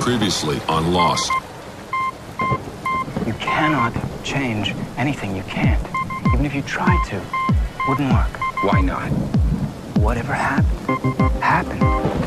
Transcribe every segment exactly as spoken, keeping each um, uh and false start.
Previously on Lost. You cannot change anything. You can't. Even if you tried to, it wouldn't work. Why not? Whatever happened, happened.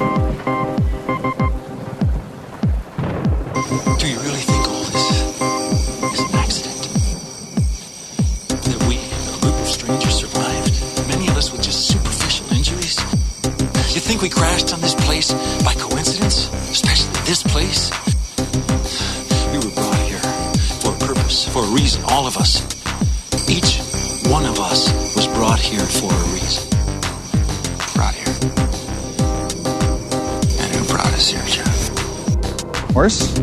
Do you really think all this is an accident? That we, a group of strangers, survived? Many of us with just superficial injuries? You think we crashed on this place by coincidence? Especially this place? We were brought here for a purpose, for a reason, all of us. Each one of us was brought here for a reason. Brought here. And who brought us here, Jeff? Horse?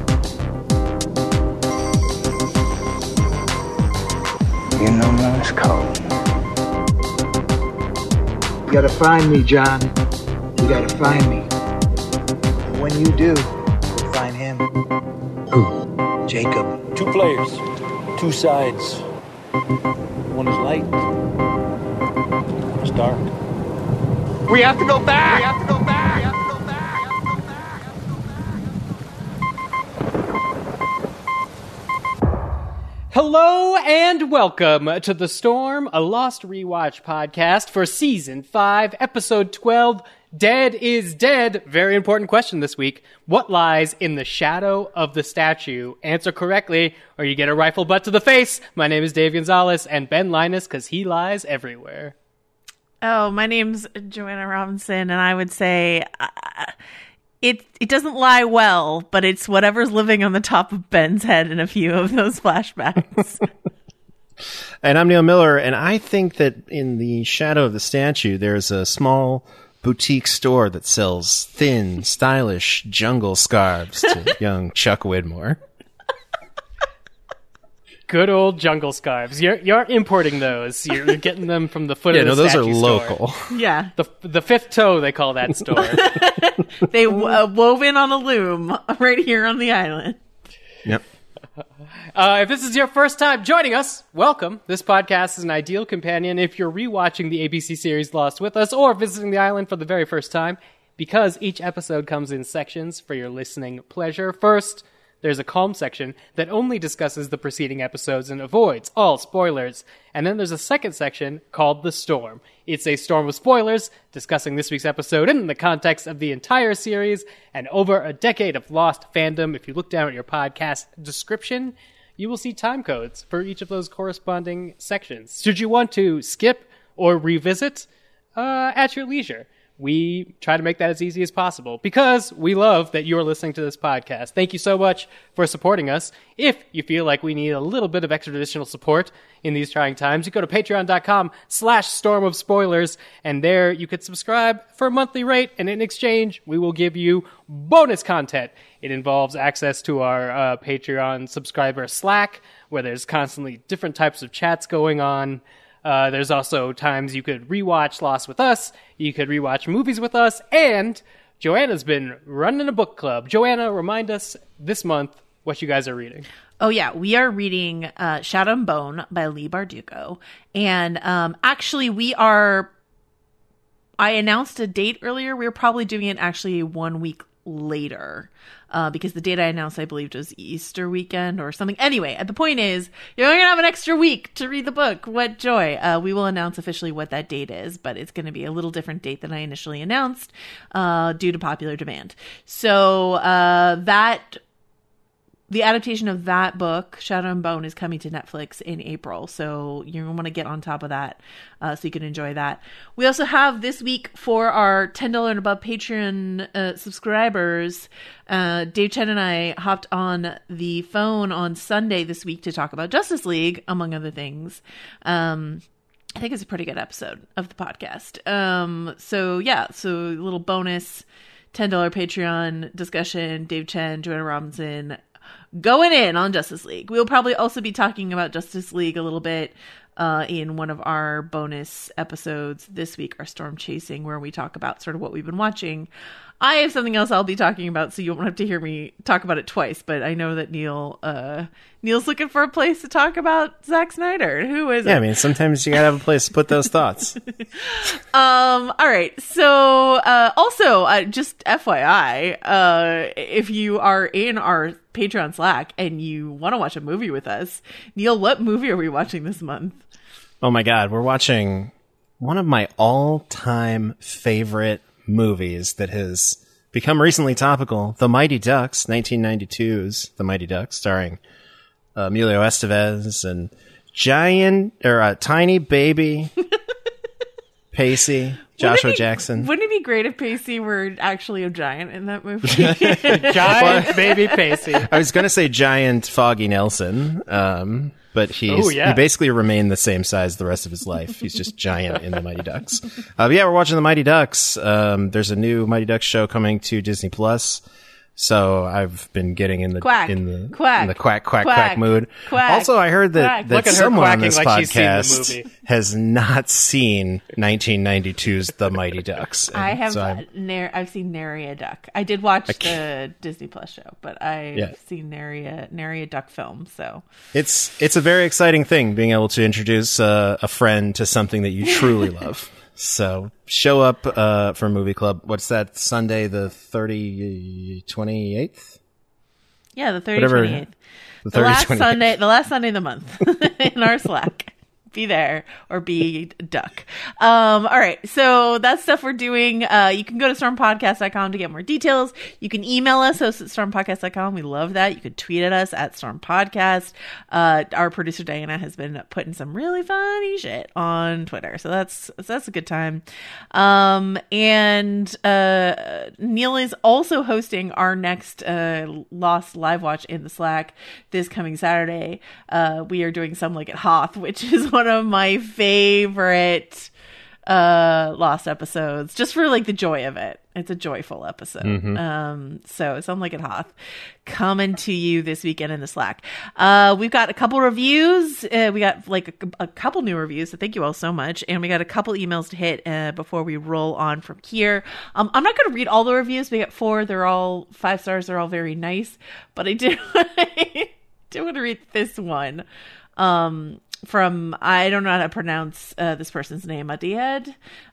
You know Morse code. You gotta find me, John. You gotta find me. And when you do, you'll find him. Who? Jacob. Two players, two sides. One is light, one is dark. We have to go back! We have to go back! We have to go back! Hello and welcome to The Storm, a Lost Rewatch podcast for Season five, Episode twelve, Dead is Dead. Very important question this week. What lies in the shadow of the statue? Answer correctly, or you get a rifle butt to the face. My name is Dave Gonzalez, and Ben Linus, because he lies everywhere. Oh, my name's Joanna Robinson, and I would say uh, it it doesn't lie well, but it's whatever's living on the top of Ben's head in a few of those flashbacks. And I'm Neil Miller, and I think that in the shadow of the statue, there's a small boutique store that sells thin, stylish jungle scarves to young Chuck Widmore. Good old jungle scarves. You're you're importing those. You're getting them from the foot yeah, of the no, those statue are local. store. Yeah. The the fifth toe, they call that store. They uh, wove in on a loom right here on the island. Yep. Uh, if this is your first time joining us, welcome. This podcast is an ideal companion if you're rewatching the A B C series Lost with us or visiting the island for the very first time, because each episode comes in sections for your listening pleasure. First, there's a calm section that only discusses the preceding episodes and avoids all spoilers. And then there's a second section called The Storm. It's a storm of spoilers, discussing this week's episode in the context of the entire series and over a decade of Lost fandom. If you look down at your podcast description, you will see time codes for each of those corresponding sections. Should you want to skip or revisit, uh, at your leisure. We try to make that as easy as possible because we love that you're listening to this podcast. Thank you so much for supporting us. If you feel like we need a little bit of extra additional support in these trying times, you go to patreon.com slash storm of spoilers, and there you could subscribe for a monthly rate, and in exchange, we will give you bonus content. It involves access to our uh, Patreon subscriber Slack, where there's constantly different types of chats going on. Uh, there's also times you could rewatch Lost with us, you could rewatch movies with us, and Joanna's been running a book club. Joanna, remind us this month what you guys are reading. Oh, yeah. We are reading uh, Shadow and Bone by Leigh Bardugo. And um, actually, we are... I announced a date earlier. We were probably doing it actually one week later. Uh, because the date I announced, I believed, was Easter weekend or something. Anyway, the point is, you're going to have an extra week to read the book. What joy. Uh, we will announce officially what that date is, but it's going to be a little different date than I initially announced uh, due to popular demand. So uh, that... The adaptation of that book, Shadow and Bone, is coming to Netflix in April. So you're going to want to get on top of that uh, so you can enjoy that. We also have this week for our ten dollars and above Patreon uh, subscribers, uh, Dave Chen and I hopped on the phone on Sunday this week to talk about Justice League, among other things. Um, I think it's a pretty good episode of the podcast. Um, so yeah, so a little bonus ten dollars Patreon discussion, Dave Chen, Joanna Robinson, going in on Justice League. We'll probably also be talking about Justice League a little bit uh, in one of our bonus episodes this week, our Storm Chasing, where we talk about sort of what we've been watching. I have something else I'll be talking about, so you won't have to hear me talk about it twice. But I know that Neil, uh, Neil's looking for a place to talk about Zack Snyder. Who is Yeah, it? I mean, sometimes you gotta have a place to put those thoughts. Um, all right. So, uh, also, uh, just F Y I, uh, if you are in our Patreon Slack and you want to watch a movie with us, Neil, what movie are we watching this month? Oh my God, we're watching one of my all-time favorite movies that has become recently topical, The Mighty Ducks, nineteen ninety-two's The Mighty Ducks, starring uh, Emilio Estevez and giant or uh, tiny baby Pacey, Joshua Wouldn't it be- Jackson. Wouldn't it be great if Pacey were actually a giant in that movie? Giant baby Pacey. I was going to say giant Foggy Nelson, um, but he's Ooh, yeah. he basically remained the same size the rest of his life. He's just giant in The Mighty Ducks. Uh, but yeah, we're watching The Mighty Ducks. Um, there's a new Mighty Ducks show coming to Disney Plus. So I've been getting in the Quack. in the Quack. in the quack quack quack, Quack. mood. Quack. Also, I heard that, Quack. that Look at her someone on quacking this like she's seen the podcast movie. has not seen nineteen ninety-two's The Mighty Ducks. I And have so I'm- nar- I've seen Nary a Duck. I did watch the Disney Plus show, but I've Yeah. seen Nary a, Nary a Duck film. So It's it's a very exciting thing being able to introduce uh, a friend to something that you truly love. So show up uh, for Movie Club. What's that? Sunday the thirty twenty-eighth? yeah, the thirty Whatever. twenty-eighth. The The thirty last twenty-eighth. Sunday, the last Sunday of the month in our Slack. Be there or be duck. Um, all right. So that's stuff we're doing. Uh, you can go to storm podcast dot com to get more details. You can email us, host at storm podcast dot com. We love that. You can tweet at us at stormpodcast. Uh, our producer Diana has been putting some really funny shit on Twitter. So that's, so that's a good time. Um, and, uh, Neil is also hosting our next, uh, Lost live watch in the Slack this coming Saturday. Uh, we are doing Some Like It Hoth, which is one of my favorite uh Lost episodes, just for like the joy of it. It's a joyful episode. Mm-hmm. Um so Some Like It Hoth coming to you this weekend in the Slack. Uh we've got a couple reviews. Uh, we got like a, a couple new reviews, so thank you all so much. And we got a couple emails to hit uh, before we roll on from here. Um I'm not going to read all the reviews. We got four. They're all five stars. They're all very nice, but I did I do want to read this one. Um from, I don't know how to pronounce uh, this person's name, Adiad.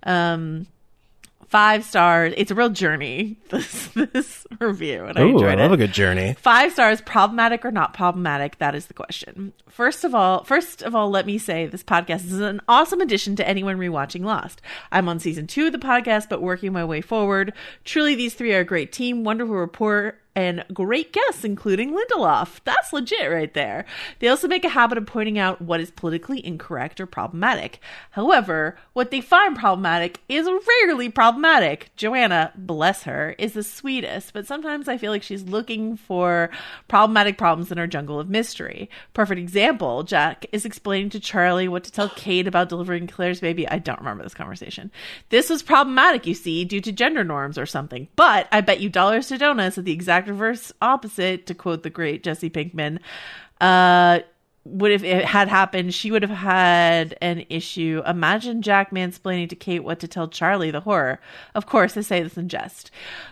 Um, five stars. It's a real journey, this, this review, and I Ooh, enjoyed I love it. a good journey. Five stars, problematic or not problematic? That is the question. First of all, first of all, let me say this podcast is an awesome addition to anyone rewatching Lost. I'm on season two of the podcast, but working my way forward. Truly, these three are a great team, wonderful rapport, and great guests, including Lindelof. That's legit right there. They also make a habit of pointing out what is politically incorrect or problematic. However, what they find problematic is rarely problematic. Joanna, bless her, is the sweetest, but sometimes I feel like she's looking for problematic problems in her jungle of mystery. Perfect example, Jack is explaining to Charlie what to tell Kate about delivering Claire's baby. I don't remember this conversation. This was problematic, you see, due to gender norms or something. But I bet you dollars to donuts that the exact reverse opposite, to quote the great Jesse Pinkman, uh, would if it had happened, she would have had an issue. Imagine Jack mansplaining to Kate what to tell Charlie, the horror. Of course, I say this in jest.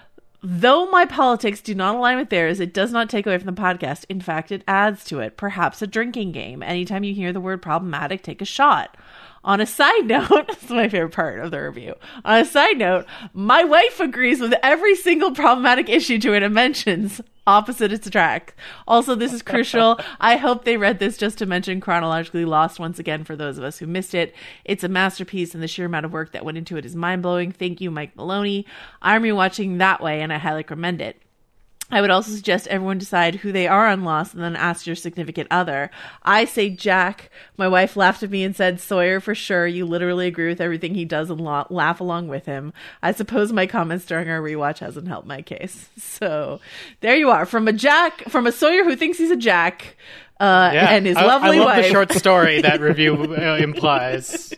Though my politics do not align with theirs, it does not take away from the podcast. In fact, it adds to it. Perhaps a drinking game. Anytime you hear the word problematic, take a shot. On a side note, this is my favorite part of the review. On a side note, my wife agrees with every single problematic issue Joanna mentions. Opposite attract. Also, this is crucial. I hope they read this just to mention Chronologically Lost once again for those of us who missed it. It's a masterpiece, and the sheer amount of work that went into it is mind-blowing. Thank you, Mike Maloney. I'm rewatching that way, and I highly recommend it. I would also suggest everyone decide who they are on Lost and then ask your significant other. I say Jack. My wife laughed at me and said, Sawyer for sure. You literally agree with everything he does and la- laugh along with him. I suppose my comments during our rewatch hasn't helped my case. So there you are. From a Jack, from a Sawyer who thinks he's a Jack, uh, Yeah. and his I, lovely I love wife. the short story that review uh, implies.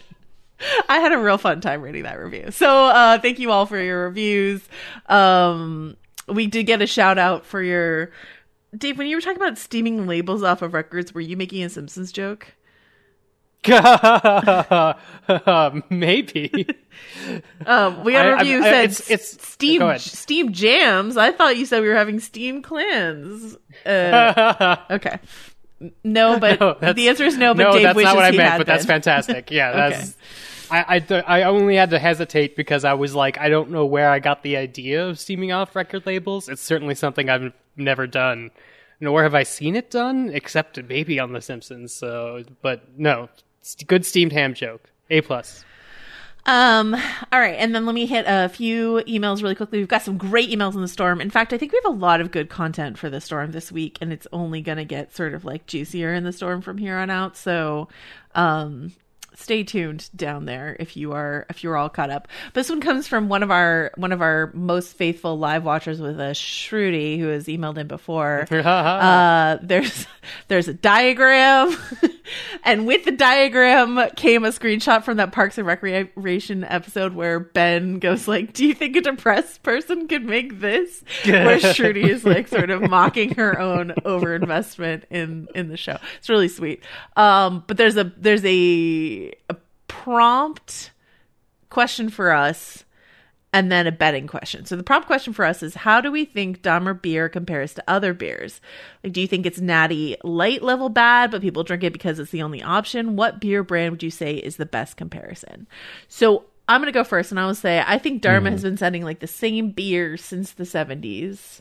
I had a real fun time reading that review. So uh, thank you all for your reviews. Um... We did get a shout out for your... Dave, when you were talking about steaming labels off of records, were you making a Simpsons joke? Maybe. Um, we got a I- review I- said it's- it's- steam go ahead. steam jams. I thought you said we were having steam clans. Uh, okay. No, but No, that's- the answer is no. But no, Dave that's wishes not what I he meant, had but that's been. fantastic. Yeah, Okay. that's. I, I, th- I only had to hesitate because I was like, I don't know where I got the idea of steaming off record labels. It's certainly something I've never done, nor have I seen it done, except maybe on The Simpsons. So, but no, st- good steamed ham joke. A plus. Um, all right, and then let me hit a few emails really quickly. We've got some great emails in the storm. In fact, I think we have a lot of good content for the storm this week, and it's only going to get sort of like juicier in the storm from here on out. So, um, stay tuned down there if you are if you're all caught up. This one comes from one of our one of our most faithful live watchers with a Shruti, who has emailed in before. uh, there's there's a diagram, and with the diagram came a screenshot from that Parks and Recreation episode where Ben goes like, "Do you think a depressed person could make this?" Where Shruti is like sort of mocking her own overinvestment in in the show. It's really sweet. Um, but there's a there's a a prompt question for us and then a betting question. So the prompt question for us is, how do we think Dahmer beer compares to other beers? Like, do you think it's natty light level bad, but people drink it because it's the only option? What beer brand would you say is the best comparison? So I'm going to go first, and I will say, I think Dharma mm-hmm. has been sending like the same beer since the seventies.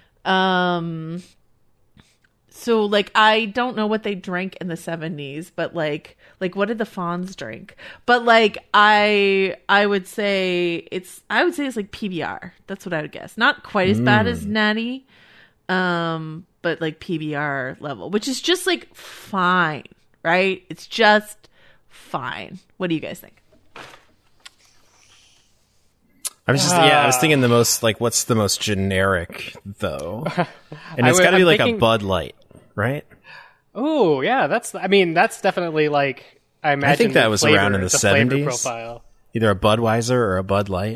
Um, so like, I don't know what they drank in the seventies, but like, like what did the Fonz drink? But like, I, I would say it's, I would say it's like P B R. That's what I would guess. Not quite as mm. bad as Natty, um, but like P B R level, which is just like fine, right? It's just fine. What do you guys think? I was just, uh, yeah, I was thinking the most, like, what's the most generic, though? And it's got to be like thinking, a Bud Light, right? Oh, yeah, that's, I mean, that's definitely like, I imagine. I think that was flavor, around in the, the seventies. Profile. Either a Budweiser or a Bud Light.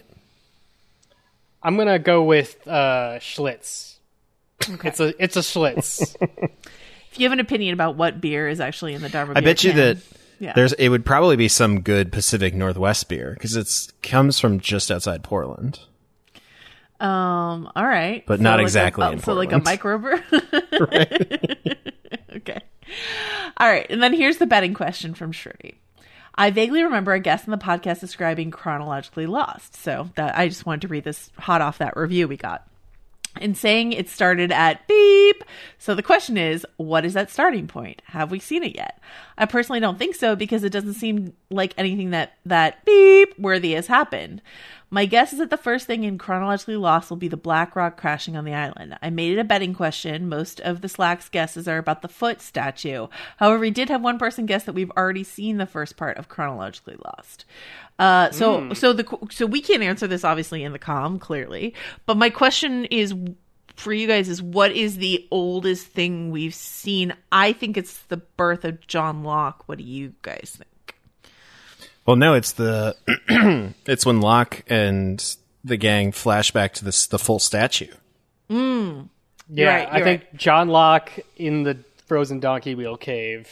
I'm going to go with uh, Schlitz. Okay. It's a, it's a Schlitz. If you have an opinion about what beer is actually in the Dharma beer I bet you can, that. Yeah. There's, it would probably be some good Pacific Northwest beer because it comes from just outside Portland. Um. All right, but so not like exactly. A, in so Portland. like a microbrew. Right. Okay. All right, and then here's the betting question from Shruti. I vaguely remember a guest in the podcast describing Chronologically Lost, so that I just wanted to read this hot off that review we got. And saying it started at beep. So the question is, what is that starting point? Have we seen it yet? I personally don't think so because it doesn't seem like anything that, that beep worthy has happened. My guess is that the first thing in Chronologically Lost will be the Black Rock crashing on the island. I made it a betting question. Most of the Slack's guesses are about the foot statue. However, we did have one person guess that we've already seen the first part of Chronologically Lost. Uh, so, mm. so the, so we can't answer this obviously in the comm, clearly, but my question is for you guys is, what is the oldest thing we've seen? I think it's the birth of John Locke. What do you guys think? Well, no, it's the, it's when Locke and the gang flash back to this, the full statue. Mm. Yeah. Right, I think right. John Locke in the frozen donkey wheel cave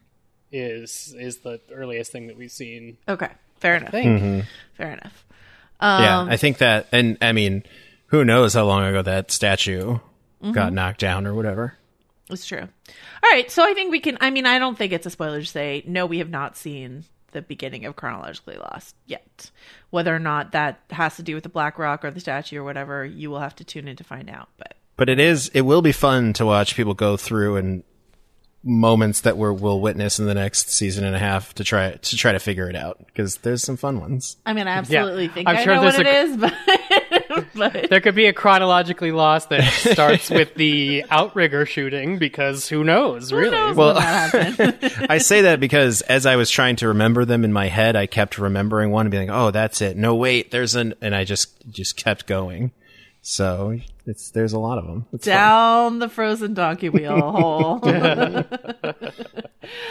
is, is the earliest thing that we've seen. Okay. Fair enough. Mm-hmm. Fair enough. Um, yeah, I think that, and I mean, who knows how long ago that statue mm-hmm. got knocked down or whatever. It's true. All right, so I think we can, I mean, I don't think it's a spoiler to say, no, we have not seen the beginning of Chronologically Lost yet. Whether or not that has to do with the Black Rock or the statue or whatever, you will have to tune in to find out. But but it is, it will be fun to watch people go through and moments that we're, we'll witness in the next season and a half to try to try to figure it out, because there's some fun ones. I mean, I absolutely yeah. think I'm I sure know what a, it is, but, but there could be a Chronologically Lost that starts with the outrigger shooting, because who knows, who really? knows well, that I say that because as I was trying to remember them in my head, I kept remembering one and being like, "Oh, that's it. No, wait, there's an," and I just just kept going. So it's there's a lot of them. It's down fun. The frozen donkey wheel hole.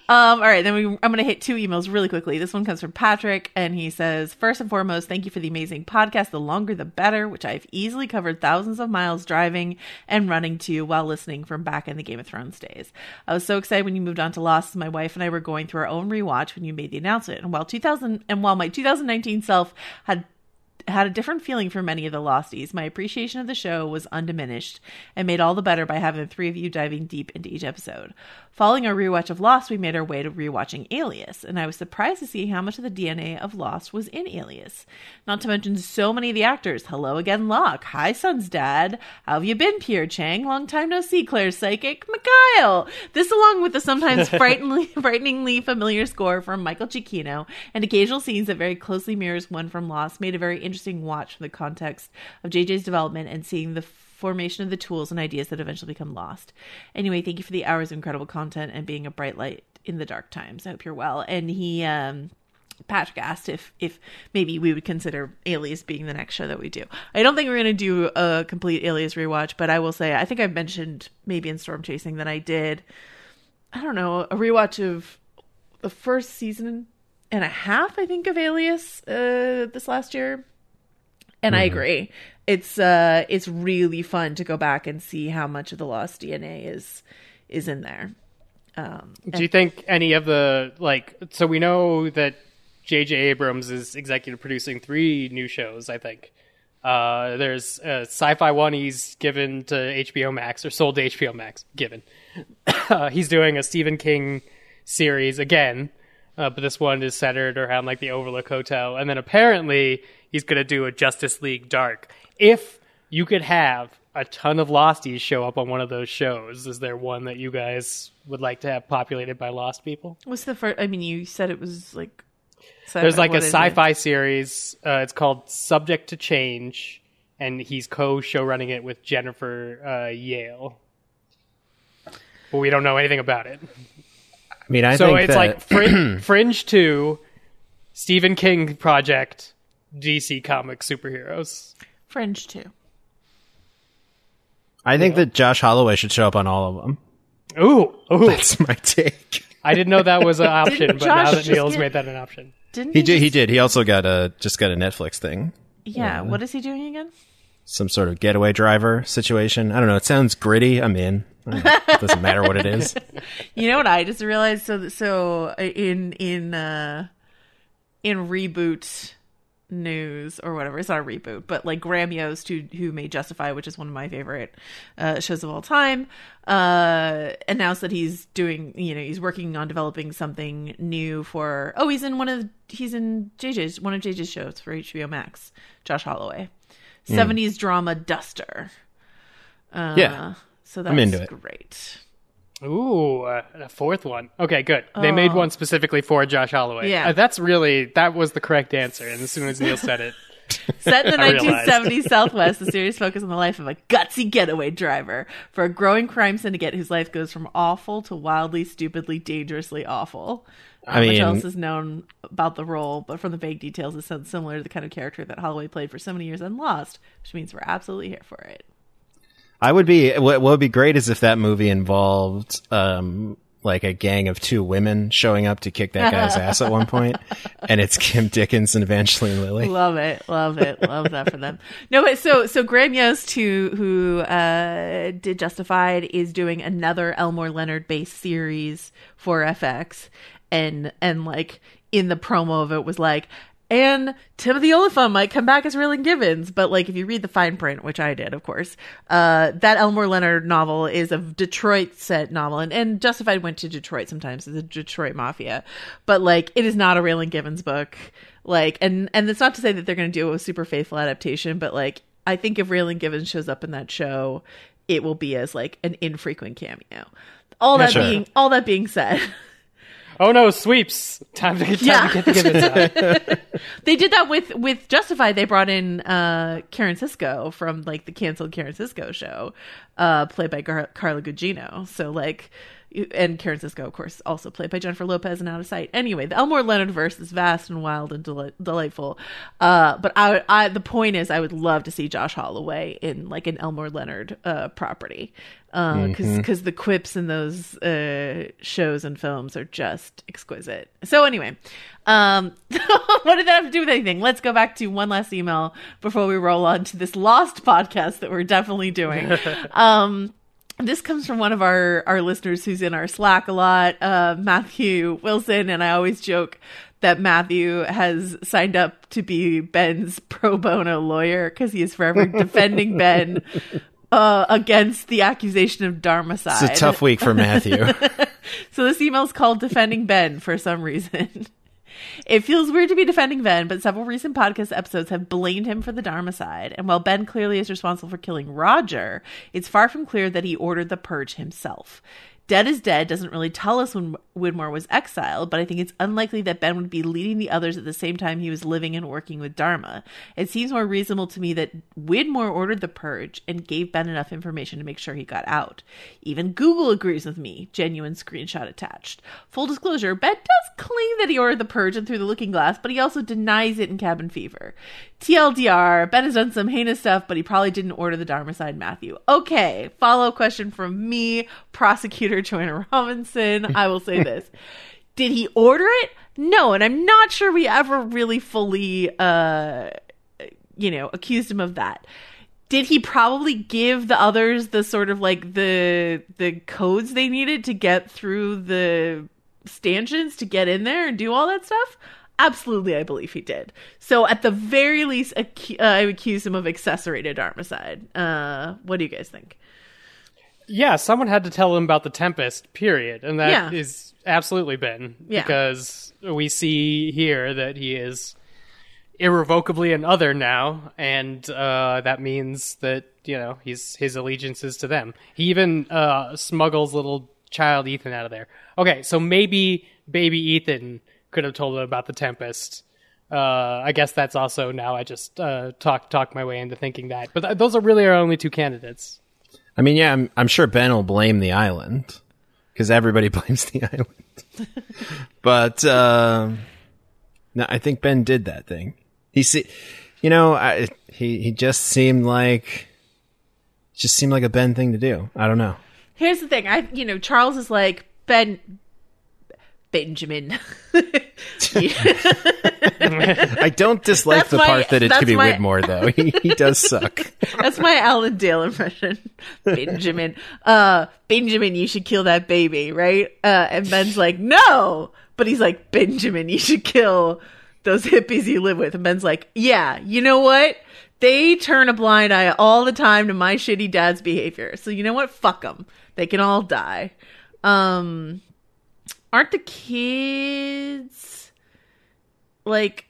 Um, all right, then we, I'm going to hit two emails really quickly. This one comes from Patrick, and he says, first and foremost, thank you for the amazing podcast, The Longer the Better, which I've easily covered thousands of miles driving and running to while listening from back in the Game of Thrones days. I was so excited when you moved on to Lost. My wife and I were going through our own rewatch when you made the announcement. And while two thousand and while my two thousand nineteen self had had a different feeling for many of the Losties, my appreciation of the show was undiminished and made all the better by having the three of you diving deep into each episode. Following our rewatch of Lost, we made our way to rewatching Alias, and I was surprised to see how much of the D N A of Lost was in Alias. Not to mention so many of the actors. Hello again, Locke. Hi, Son's dad. How have you been, Pierre Chang? Long time no see, Claire's psychic. Mikhail. This, along with the sometimes frighteningly, frighteningly familiar score from Michael Giacchino and occasional scenes that very closely mirrors one from Lost, made a very interesting watch from the context of J J's development and seeing the formation of the tools and ideas that eventually become Lost. Anyway, thank you for the hours of incredible content and being a bright light in the dark times. I hope you're well. And he, um, Patrick asked if, if maybe we would consider Alias being the next show that we do. I don't think we're going to do a complete Alias rewatch, but I will say, I think I've mentioned maybe in Storm Chasing that I did, I don't know, a rewatch of the first season and a half, I think, of Alias uh, this last year. And mm-hmm. I agree. It's uh, it's really fun to go back and see how much of the Lost D N A is is in there. Um, Do you think any of the, like, so we know that J J Abrams is executive producing three new shows, I think. Uh, there's a Sci-Fi one he's given to H B O Max, or sold to H B O Max, given. uh, he's doing a Stephen King series again, uh, but this one is centered around, like, the Overlook Hotel. And then apparently he's going to do a Justice League Dark. If you could have a ton of Losties show up on one of those shows, is there one that you guys would like to have populated by Lost people? What's the first? I mean, you said it was like... There's like a sci-fi it? series. Uh, it's called Subject to Change, and he's co-show running it with Jennifer uh, Yale. But we don't know anything about it. I mean, I so think it's that... like Frin- Fringe two, Stephen King project, D C comic superheroes. Fringe two. I think yeah. that Josh Holloway should show up on all of them. Ooh, ooh. That's my take. I didn't know that was an option, but Josh now that Neil's get, made that an option. Didn't he, he did. just, He did. He also got a just got a Netflix thing. Yeah. Uh, what is he doing again? Some sort of getaway driver situation. I don't know. It sounds gritty. I'm in. It doesn't matter what it is. You know what I just realized? So, so in in uh, in reboot news or whatever, it's not a reboot, but like Graham Yost, who who made Justify, which is one of my favorite uh, shows of all time, uh, announced that he's doing, you know, he's working on developing something new for. Oh, he's in one of he's in J J's one of J J's shows for H B O Max. Josh Holloway, mm. seventies drama Duster. Uh, yeah, so that's I'm into it. Great. Ooh, uh, a fourth one. Okay, good. They Oh. made one specifically for Josh Holloway. Yeah. Uh, that's really, that was the correct answer. And as soon as Neil said it, Set in the I nineteen seventies Southwest, the series focuses on the life of a gutsy getaway driver for a growing crime syndicate whose life goes from awful to wildly, stupidly, dangerously awful. I Not mean- much else is known about the role, but from the vague details, it sounds similar to the kind of character that Holloway played for so many years on Lost, which means we're absolutely here for it. I would be. What, what would be great is if that movie involved um, like a gang of two women showing up to kick that guy's ass at one point, and it's Kim Dickens and Evangeline Lilly. Love it, love it, love that for them. No, but so so Graham Yost, who who uh, did Justified, is doing another Elmore Leonard based series for F X, and and like in the promo of it was like, and Timothy Olyphant might come back as Raylan Givens. But like, if you read the fine print, which I did, of course, uh, that Elmore Leonard novel is a Detroit set novel. And, and Justified went to Detroit sometimes, as the Detroit Mafia. But like, it is not a Raylan Givens book. Like, and, and it's not to say that they're going to do a super faithful adaptation, but like, I think if Raylan Givens shows up in that show, it will be as like an infrequent cameo. All Yeah, that sure. being, all that being said. oh no, sweeps. Time to, time Yeah. to get the Givens out. They did that with with Justified. They brought in uh, Karen Sisko from like the canceled Karen Sisko show, uh, played by Gar- Carla Gugino. So like, and Karen Sisko, of course, also played by Jennifer Lopez and Out of Sight. Anyway, the Elmore Leonard verse is vast and wild and del- delightful. Uh, but I, I, the point is, I would love to see Josh Holloway in like an Elmore Leonard uh, property, because uh, Mm-hmm. because the quips in those uh, shows and films are just exquisite. So anyway, um, what did that have to do with anything? Let's go back to one last email before we roll on to this Lost podcast that we're definitely doing. um, This comes from one of our, our listeners who's in our Slack a lot, uh, Matthew Wilson, and I always joke that Matthew has signed up to be Ben's pro bono lawyer because he is forever defending Ben uh, against the accusation of Dharmacide. It's a tough week for Matthew. So this email is called Defending Ben for some reason. It feels weird to be defending Ben, but several recent podcast episodes have blamed him for the Dharmacide. And while Ben clearly is responsible for killing Roger, it's far from clear that he ordered the purge himself. Dead is Dead doesn't really tell us when Widmore was exiled, but I think it's unlikely that Ben would be leading the others at the same time he was living and working with Dharma. It seems more reasonable to me that Widmore ordered the purge and gave Ben enough information to make sure he got out. Even Google agrees with me. Genuine screenshot attached. Full disclosure, Ben does claim that he ordered the purge and through the looking glass, but he also denies it in Cabin Fever. T L D R, Ben has done some heinous stuff, but he probably didn't order the Dharmacide, Matthew. Okay, follow-up question from me, prosecutor Joanna Robinson. I will say this. Did he order it? No, and I'm not sure we ever really fully, uh, you know, accused him of that. Did he probably give the others the sort of like the the codes they needed to get through the stanchions to get in there and do all that stuff? Absolutely, I believe he did. So at the very least, acu- uh, I accuse him of accessorated Dharmacide. Uh, what do you guys think? Yeah, someone had to tell him about the Tempest, period. And that Yeah. is absolutely Ben. Yeah. Because we see here that he is irrevocably an other now, and uh, that means that, you know, he's his allegiance is to them. He even uh, smuggles little child Ethan out of there. Okay, so maybe baby Ethan could have told him about the Tempest. Uh, I guess that's also now I just uh, talk talk my way into thinking that. But th- those are really our only two candidates. I mean, yeah, I'm, I'm sure Ben will blame the island because everybody blames the island. But uh, no, I think Ben did that thing. He see, you know, I, he he just seemed like just seemed like a Ben thing to do. I don't know. Here's the thing. I, you know, Charles is like, Ben, Benjamin. I don't dislike That's the my- part that it that's could be my- Widmore, though. He, he does suck. That's my Alan Dale impression. Benjamin. Uh, Benjamin, you should kill that baby, right? Uh, and Ben's like, no. But he's like, Benjamin, you should kill those hippies you live with. And Ben's like, yeah, you know what? They turn a blind eye all the time to my shitty dad's behavior. So you know what? Fuck them. They can all die. Um, aren't the kids like,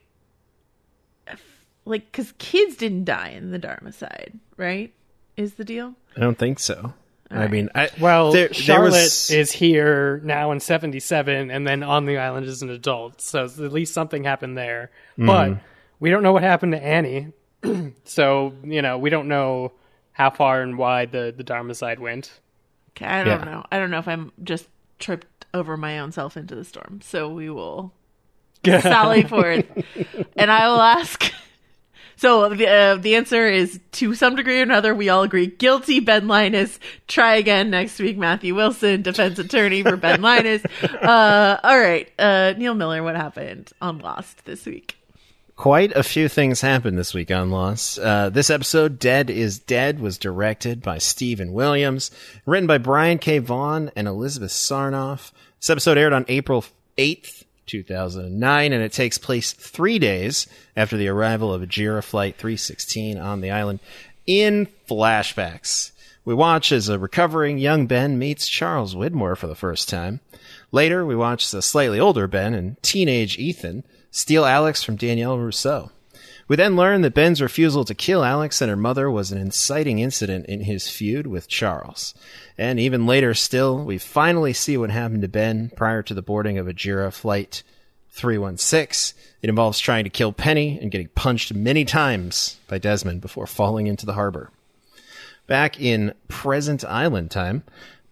like, because kids didn't die in the Dharmacide, right? Is the deal? I don't think so. I right. mean, I, Well, there, there Charlotte was, is here now in seventy-seven and then on the island as an adult. So at least something happened there. Mm. But we don't know what happened to Annie. So, you know, we don't know how far and wide the, the Dharmacide went. Okay, I don't Yeah. know. I don't know if I'm just tripped over my own self into the storm. So we will sally forth, and I will ask. So the uh, the answer is, to some degree or another, we all agree guilty. Ben Linus. Try again next week. Matthew Wilson, defense attorney for Ben Linus. Uh, all right, uh, Neil Miller. What happened on Lost this week? Quite a few things happened this week on Lost. Uh, this episode, Dead is Dead, was directed by Stephen Williams, written by Brian K. Vaughan and Elizabeth Sarnoff. This episode aired on April eighth, two thousand nine, and it takes place three days after the arrival of Ajira Flight three sixteen on the island in flashbacks. We watch as a recovering young Ben meets Charles Widmore for the first time. Later, we watch the slightly older Ben and teenage Ethan steal Alex from Danielle Rousseau. We then learn that Ben's refusal to kill Alex and her mother was an inciting incident in his feud with Charles. And even later still, we finally see what happened to Ben prior to the boarding of Ajira Flight three one six. It involves trying to kill Penny and getting punched many times by Desmond before falling into the harbor. Back in present island time,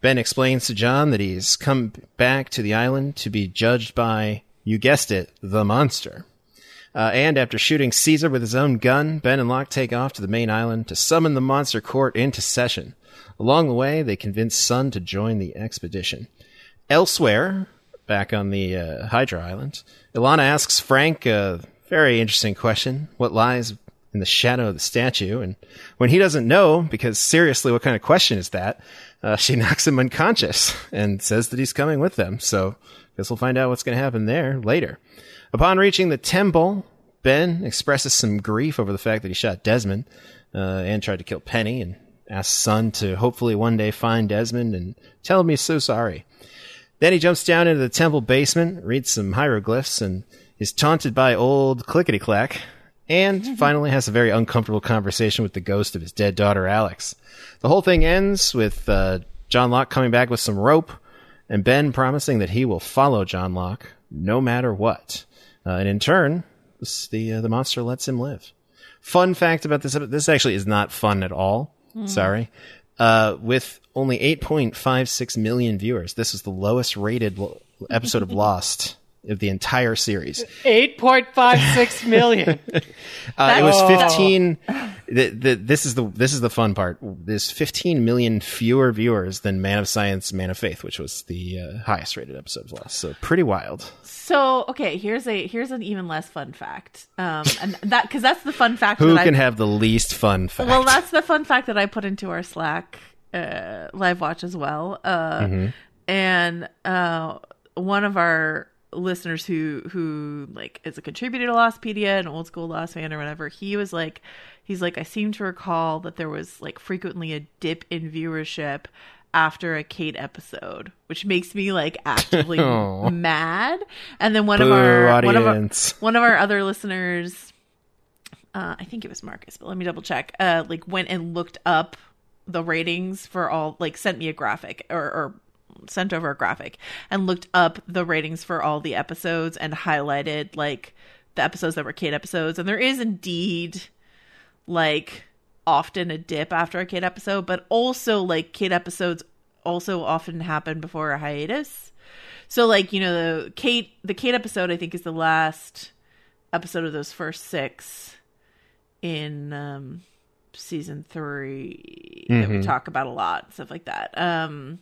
Ben explains to John that he's come back to the island to be judged by, you guessed it, the monster. Uh, and after shooting Caesar with his own gun, Ben and Locke take off to the main island to summon the monster court into session. Along the way, they convince Sun to join the expedition. Elsewhere, back on the uh, Hydra Island, Ilana asks Frank a very interesting question, what lies in the shadow of the statue? And when he doesn't know, because seriously, what kind of question is that, uh, she knocks him unconscious and says that he's coming with them. So I guess we'll find out what's going to happen there later. Upon reaching the temple, Ben expresses some grief over the fact that he shot Desmond uh, and tried to kill Penny, and asks Sun to hopefully one day find Desmond and tell him he's so sorry. Then he jumps down into the temple basement, reads some hieroglyphs, and is taunted by old Clickety-Clack, and finally has a very uncomfortable conversation with the ghost of his dead daughter, Alex. The whole thing ends with uh, John Locke coming back with some rope, and Ben promising that he will follow John Locke no matter what. Uh, and in turn, this, the uh, the monster lets him live. Fun fact about this, this actually is not fun at all. Mm. Sorry. Uh, with only eight point five six million viewers, this is the lowest rated lo- episode of Lost of the entire series. eight point five six million. uh, it was fifteen. The, the, this is the this is the fun part. There's fifteen million fewer viewers than Man of Science, Man of Faith, which was the uh, highest rated episode of Lost. So pretty wild. So okay, here's a here's an even less fun fact. Um, and that because that's the fun fact. Who that can I, have the least fun fact? Well, that's the fun fact that I put into our Slack uh, live watch as well. Uh, mm-hmm. And uh, one of our listeners who who like is a contributor to Lostpedia, an old school Lost fan or whatever, he was like, he's like, I seem to recall that there was like frequently a dip in viewership after a Kate episode, which makes me like actively mad. And then one Boo, of our audience. one of our one of our other listeners, uh, I think it was Marcus, but let me double check. Uh, like went and looked up the ratings for all, like sent me a graphic or. or sent over a graphic and looked up the ratings for all the episodes and highlighted like the episodes that were Kate episodes. And there is indeed like often a dip after a Kate episode, but also like Kate episodes also often happen before a hiatus. So like, you know, the Kate, the Kate episode, I think is the last episode of those first six in um, season three mm-hmm. that we talk about a lot, stuff like that. Um,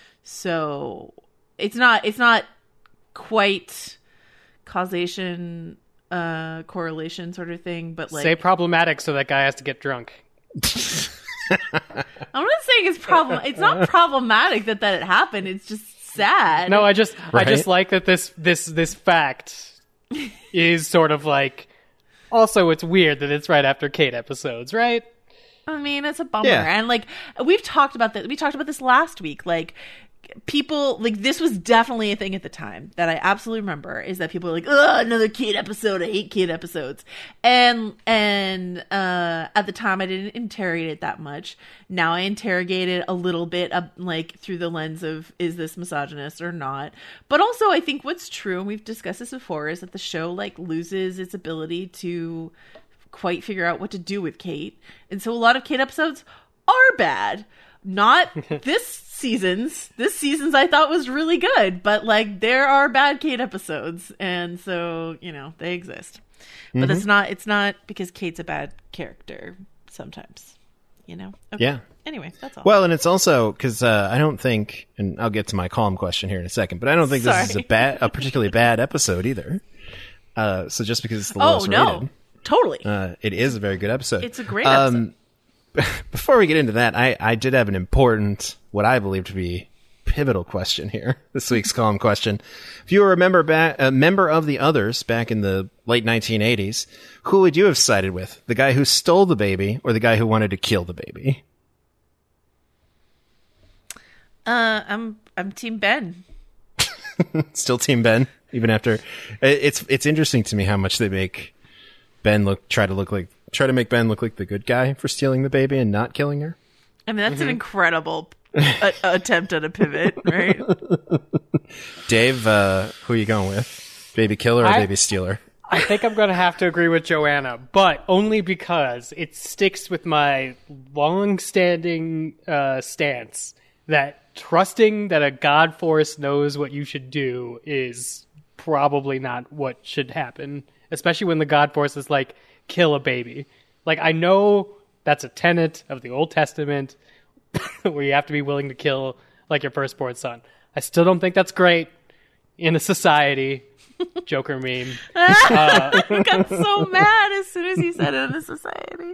So it's not it's not quite causation uh, correlation sort of thing, but like say problematic so that guy has to get drunk. I'm not saying it's problem. It's not problematic that that it happened. It's just sad. No, I just right? I just like that this this this fact is sort of like. Also, it's weird that it's right after Kate episodes, right? I mean, it's a bummer, yeah. and like we've talked about this. We talked about this last week, like. People like this was definitely a thing at the time that I absolutely remember is that people were like, ugh, another Kate episode. I hate Kate episodes. And, and, uh, at the time I didn't interrogate it that much. Now I interrogate it a little bit, uh, like through the lens of, is this misogynist or not? But also I think what's true, and we've discussed this before, is that the show like loses its ability to quite figure out what to do with Kate. And so a lot of Kate episodes are bad. Not this season's. This season's I thought was really good, but like there are bad Kate episodes, and so you know they exist. Mm-hmm. But it's not. It's not because Kate's a bad character. Sometimes, you know. Okay. Yeah. Anyway, that's all. Well, and it's also because uh, I don't think, and I'll get to my calm question here in a second, but I don't think Sorry. this is a bad, a particularly bad episode either. Uh, so just because it's the oh lowest no, rated, totally, uh, it is a very good episode. It's a great episode. Um, Before we get into that, I, I did have an important, what I believe to be pivotal question here. This week's column question. If you were a member, ba- a member of the Others back in the late nineteen eighties, who would you have sided with? The guy who stole the baby or the guy who wanted to kill the baby? Uh, I'm I'm Team Ben. Still Team Ben, even after. It's it's interesting to me how much they make Ben look try to look like. Try to make Ben look like the good guy for stealing the baby and not killing her. I mean, that's mm-hmm. an incredible a- attempt at a pivot, right? Dave, uh, who are you going with? Baby killer or I, baby stealer? I think I'm going to have to agree with Joanna, but only because it sticks with my long-standing uh, stance that trusting that a God force knows what you should do is probably not what should happen, especially when the God force is like, kill a baby. Like, I know that's a tenet of the Old Testament where you have to be willing to kill, like, your firstborn son. I still don't think that's great in a society. Joker meme. uh, I got so mad as soon as he said it in a society.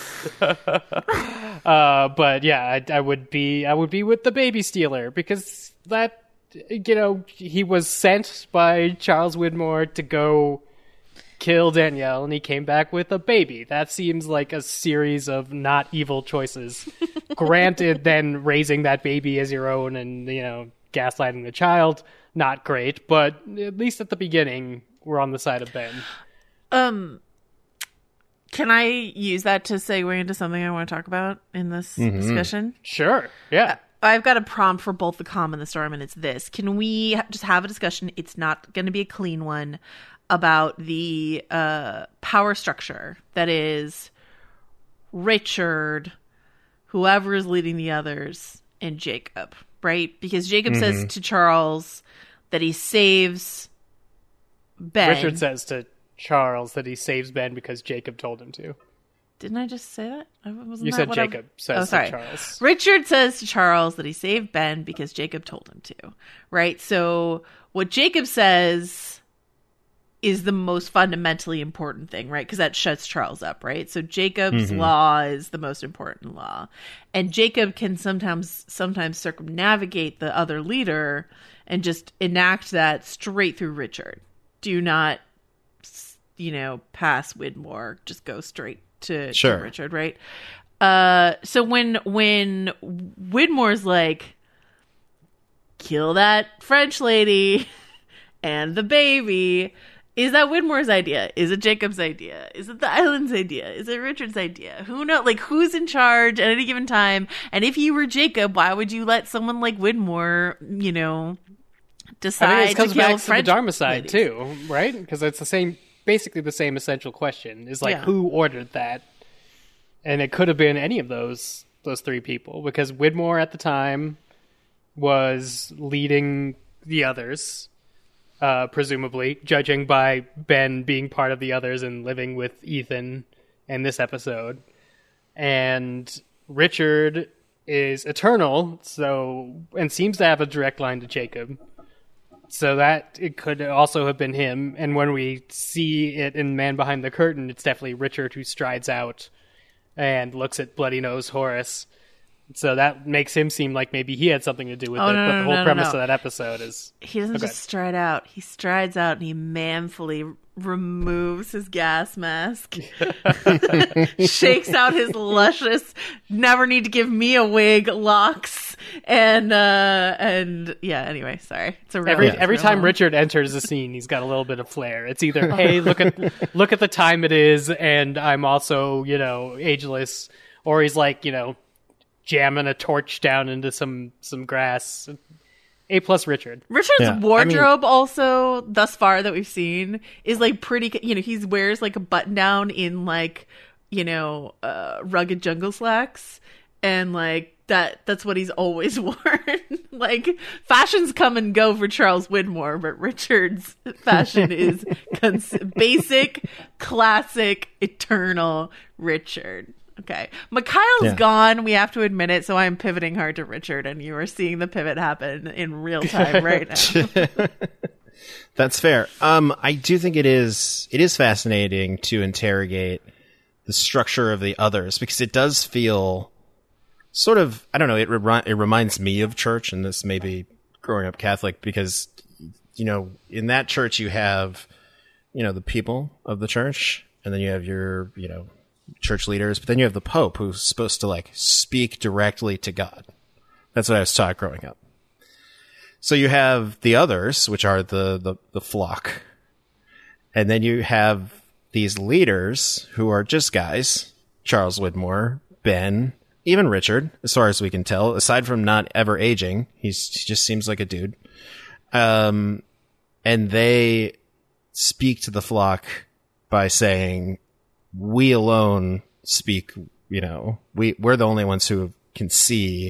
uh, but yeah, I, I would be, I would be with the baby stealer, because that, you know, he was sent by Charles Widmore to go kill Danielle, and he came back with a baby. That seems like a series of not evil choices. Granted, then raising that baby as your own and, you know, gaslighting the child, not great, but at least at the beginning, we're on the side of Ben. Um, can I use that to segue into something I want to talk about in this mm-hmm. discussion? Sure, yeah. I've got a prompt for both the calm and the storm, and it's this. Can we just have a discussion? It's not going to be a clean one, about the uh, power structure that is Richard, whoever is leading the others, and Jacob, right? Because Jacob mm-hmm. says to Charles that he saves Ben. Richard says to Charles that he saves Ben because Jacob told him to. Didn't I just say that? Wasn't you that said what Jacob I'm... says oh, sorry. to Charles. Richard says to Charles that he saved Ben because Jacob told him to, right? So what Jacob says is the most fundamentally important thing, right? Because that shuts Charles up, right? So Jacob's mm-hmm. law is the most important law. And Jacob can sometimes sometimes circumnavigate the other leader and just enact that straight through Richard. Do not, you know, pass Widmore. Just go straight to, sure. to Richard, right? Uh, so when when Widmore's like, kill that French lady and the baby... Is that Widmore's idea? Is it Jacob's idea? Is it the island's idea? Is it Richard's idea? Who knows? Like, who's in charge at any given time? And if you were Jacob, why would you let someone like Widmore, you know, decide I think it comes to kill back French to the Dharma side ladies? too, right? Because it's the same, basically the same essential question. Is like, Yeah. who ordered that? And it could have been any of those those three people, because Widmore at the time was leading the others. Uh, presumably, judging by Ben being part of the others and living with Ethan in this episode. And Richard is eternal, so and seems to have a direct line to Jacob. So that it could also have been him. And when we see it in Man Behind the Curtain, it's definitely Richard who strides out and looks at Bloody Nose Horace. So that makes him seem like maybe he had something to do with oh, it. No, but no, the whole no, no, premise no. of that episode is... He doesn't okay. just stride out. He strides out and he manfully removes his gas mask. Shakes out his luscious, never need to give me a wig locks. And, uh, and yeah, anyway, sorry. It's a real, every it's every real time moment. Richard enters a scene, he's got a little bit of flair. It's either, hey, look at look at the time it is, and I'm also, you know, ageless. Or he's like, you know, jamming a torch down into some, some grass. A plus Richard. Richard's Yeah, wardrobe I mean, also, thus far that we've seen, is like pretty, you know, he wears like a button down in like, you know, uh, rugged jungle slacks. And like, that that's what he's always worn. Like, fashions come and go for Charles Widmore, but Richard's fashion is cons- basic, classic, eternal Richard. Okay. Mikhail's Yeah. gone. We have to admit it. So I'm pivoting hard to Richard, and you are seeing the pivot happen in real time right now. That's fair. Um, I do think it is it is fascinating to interrogate the structure of the others, because it does feel sort of, I don't know, it re- it reminds me of church, and this may be growing up Catholic, because, you know, in that church you have, you know, the people of the church, and then you have your, you know, church leaders, but then you have the Pope, who's supposed to like speak directly to God. That's what I was taught growing up. So you have the others, which are the, the, the flock. And then you have these leaders who are just guys, Charles Widmore, Ben, even Richard, as far as we can tell, aside from not ever aging. He's, he just seems like a dude. Um, and they speak to the flock by saying, we alone speak, you know, we, we're the only ones who can see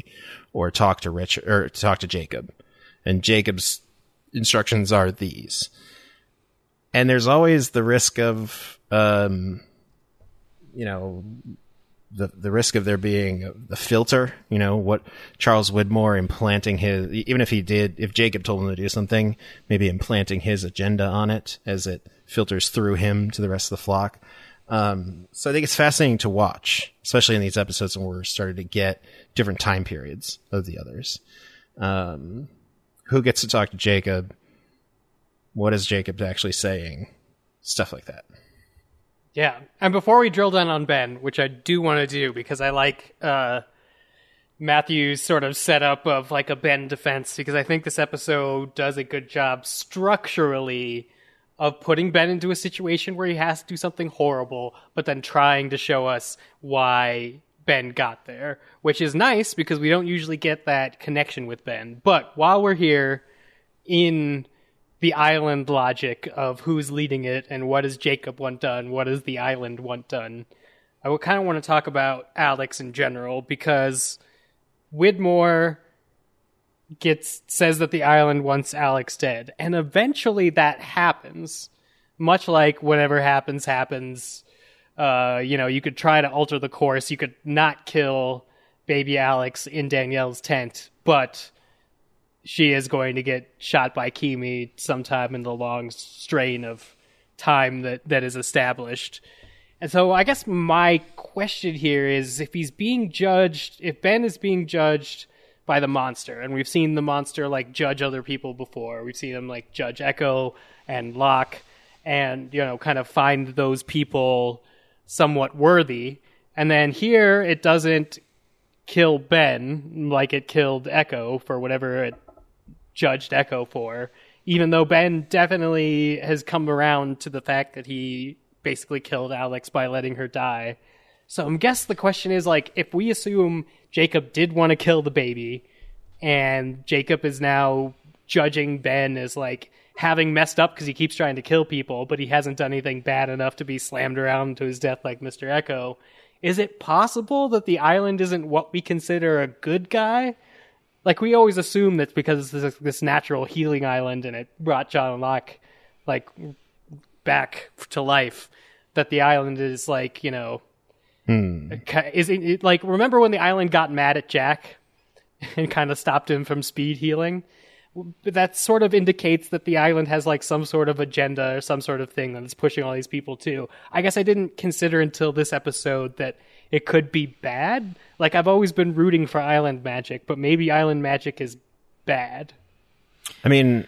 or talk to Richard or talk to Jacob. And Jacob's instructions are these. And there's always the risk of, um, you know, the the risk of there being the filter, you know, what Charles Widmore implanting his, even if he did, if Jacob told him to do something, maybe implanting his agenda on it as it filters through him to the rest of the flock. Um, so I think it's fascinating to watch, especially in these episodes when we're starting to get different time periods of the others. Um, who gets to talk to Jacob? What is Jacob actually saying? Stuff like that. Yeah, and before we drill down on Ben, which I do want to do because I like uh, Matthew's sort of setup of like a Ben defense, because I think this episode does a good job structurally of putting Ben into a situation where he has to do something horrible, but then trying to show us why Ben got there, which is nice because we don't usually get that connection with Ben. But while we're here in the island logic of who's leading it and what does Jacob want done, what does the island want done, I would kind of want to talk about Alex in general, because Widmore gets says that the island wants Alex dead, and eventually that happens. Much like whatever happens, happens. Uh, you know, you could try to alter the course. You could not kill baby Alex in Danielle's tent, but she is going to get shot by Kimi sometime in the long strain of time that, that is established. And so I guess my question here is, if he's being judged, if Ben is being judged by the monster, and we've seen the monster like judge other people before, we've seen him like judge Echo and Locke, and, you know, kind of find those people somewhat worthy. And then here it doesn't kill Ben like it killed Echo for whatever it judged Echo for, even though Ben definitely has come around to the fact that he basically killed Alex by letting her die. So I guess the question is, like, if we assume Jacob did want to kill the baby, and Jacob is now judging Ben as, like, having messed up because he keeps trying to kill people, but he hasn't done anything bad enough to be slammed around to his death like Mister Echo, is it possible that the island isn't what we consider a good guy? Like, we always assume that because it's this, this natural healing island and it brought John Locke, like, back to life, that the island is, like, you know... Hmm. Is it, like, remember when the island got mad at Jack and kind of stopped him from speed healing? That sort of indicates that the island has, like, some sort of agenda or some sort of thing that it's pushing all these people to. I guess I didn't consider until this episode that it could be bad. Like, I've always been rooting for island magic, but maybe island magic is bad. I mean,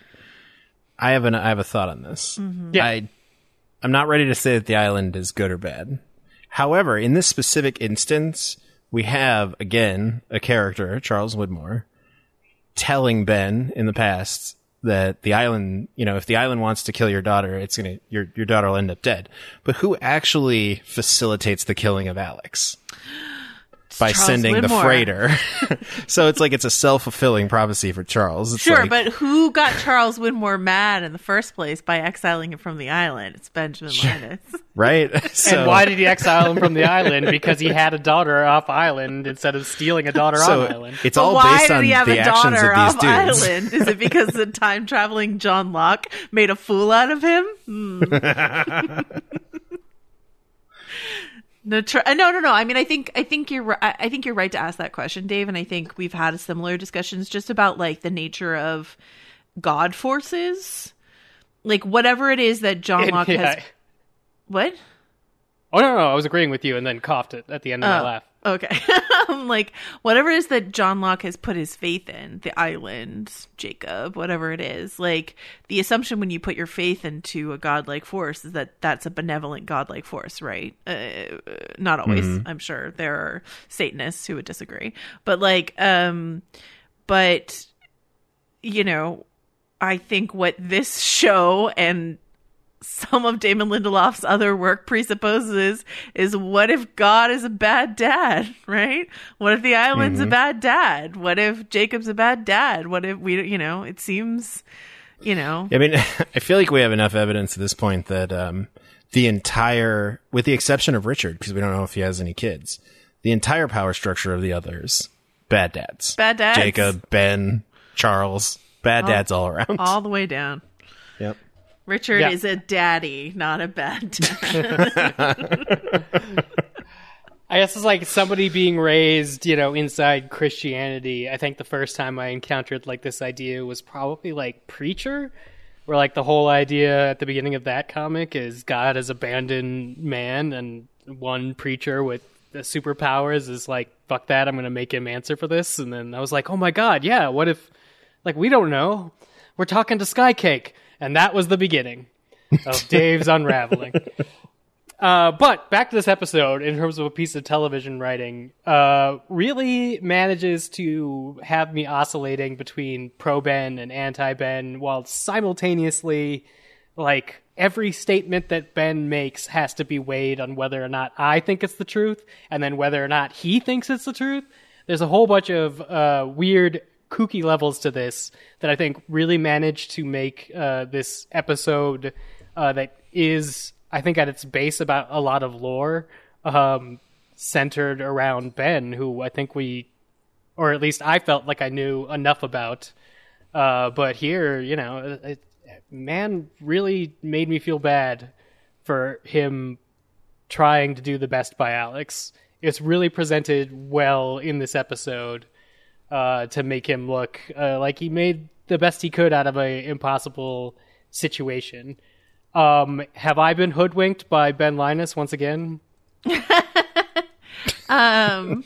I have an I have a thought on this. Mm-hmm. Yeah. I I'm not ready to say that the island is good or bad. However, in this specific instance, we have again a character, Charles Widmore, telling Ben in the past that the island, you know, if the island wants to kill your daughter, it's gonna your your daughter will end up dead. But who actually facilitates the killing of Alex? By Charles sending Widmore. the freighter. So it's like it's a self-fulfilling prophecy for Charles. It's Sure, like, but who got Charles Widmore mad in the first place by exiling him from the island? It's Benjamin Linus. right? So, And why did he exile him from the island? Because he had a daughter off island instead of stealing a daughter so on island. it's But all why based did on he have the a actions daughter of off these dudes. island? Is it because the time traveling John Locke made a fool out of him? Hmm. No, tr- no, no, no. I mean, I think, I think you're, ri- I think you're right to ask that question, Dave. And I think we've had similar discussions just about like the nature of God forces, like whatever it is that John And- Locke yeah. has. What? Oh, no, no, I was agreeing with you and then coughed it at the end of my Oh, laugh. Okay. Like, whatever it is that John Locke has put his faith in, the island, Jacob, whatever it is, like, the assumption when you put your faith into a godlike force is that that's a benevolent godlike force, right? Uh, not always, Mm-hmm. I'm sure. There are Satanists who would disagree. But, like, um, but, you know, I think what this show and some of Damon Lindelof's other work presupposes is, what if God is a bad dad, right? What if the island's Mm-hmm. a bad dad? What if Jacob's a bad dad? What if we, you know, it seems, you know. I mean, I feel like we have enough evidence at this point that um, the entire, with the exception of Richard, because we don't know if he has any kids, the entire power structure of the others bad dads. Bad dads. Jacob, Ben, Charles, bad all, dads all around. All the way down. Yep. Richard yeah. is a daddy, not a bad dad. I guess it's like somebody being raised, you know, inside Christianity. I think the first time I encountered like this idea was probably like Preacher, where like the whole idea at the beginning of that comic is God has abandoned man, and one preacher with the superpowers is like, fuck that, I'm going to make him answer for this. And then I was like, oh my God, yeah, what if, like, we don't know. We're talking to Skycake. And that was the beginning of Dave's unraveling. Uh, but back to this episode, in terms of a piece of television writing, uh, really manages to have me oscillating between pro-Ben and anti-Ben, while simultaneously, like, every statement that Ben makes has to be weighed on whether or not I think it's the truth, and then whether or not he thinks it's the truth. There's a whole bunch of uh, weird, kooky levels to this that I think really managed to make uh, this episode uh, that is... I think at its base about a lot of lore um, centered around Ben, who I think we, or at least I felt like I knew enough about. Uh, but here, you know, it, man really made me feel bad for him trying to do the best by Alex. It's really presented well in this episode uh, to make him look uh, like he made the best he could out of an impossible situation. Um, have I been hoodwinked by Ben Linus once again? um,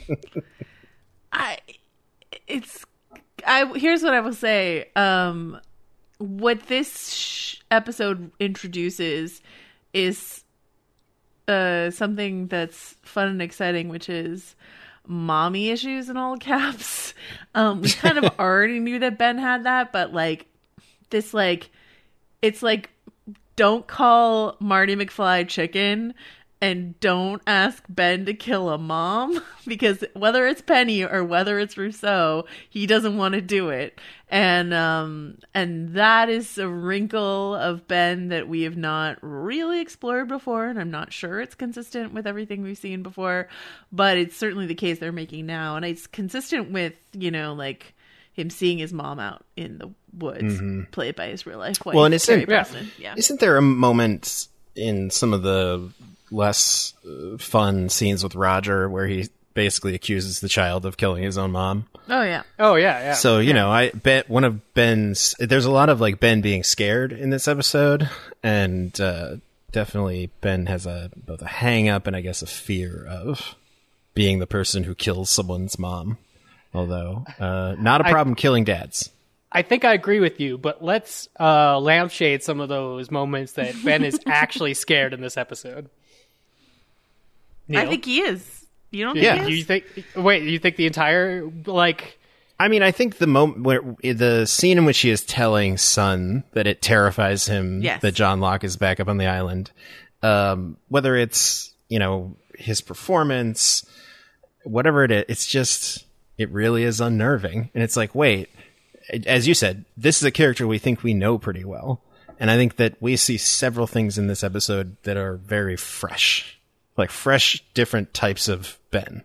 I, it's, I, here's what I will say. Um, what this sh- episode introduces is, uh, something that's fun and exciting, which is mommy issues in all caps. Um, we kind of already knew that Ben had that, but like, this, like, it's like, don't call Marty McFly chicken, and don't ask Ben to kill a mom, because whether it's Penny or whether it's Rousseau, he doesn't want to do it. And um, and that is a wrinkle of Ben that we have not really explored before, and I'm not sure it's consistent with everything we've seen before, but it's certainly the case they're making now, and it's consistent with, you know, like, him seeing his mom out in the woods, mm-hmm. played by his real life wife. Well, and isn't, yeah. yeah. isn't there a moment in some of the less uh, fun scenes with Roger where he basically accuses the child of killing his own mom? Oh, yeah. Oh, yeah, yeah. So, you yeah. know, I bet one of Ben's... There's a lot of, like, Ben being scared in this episode, and uh, definitely Ben has a both a hang-up and, I guess, a fear of being the person who kills someone's mom. Although, uh, not a problem I, killing dads. I think I agree with you, but let's uh, lampshade some of those moments that Ben is actually scared in this episode. Neil? I think he is. You don't yeah. think he is? You think? Wait, you think the entire, like... I mean, I think the moment where the scene in which he is telling Son that it terrifies him yes. that John Locke is back up on the island, um, whether it's, you know, his performance, whatever it is, it's just... It really is unnerving. And it's like, wait, as you said, this is a character we think we know pretty well. And I think that we see several things in this episode that are very fresh. Like fresh, different types of Ben.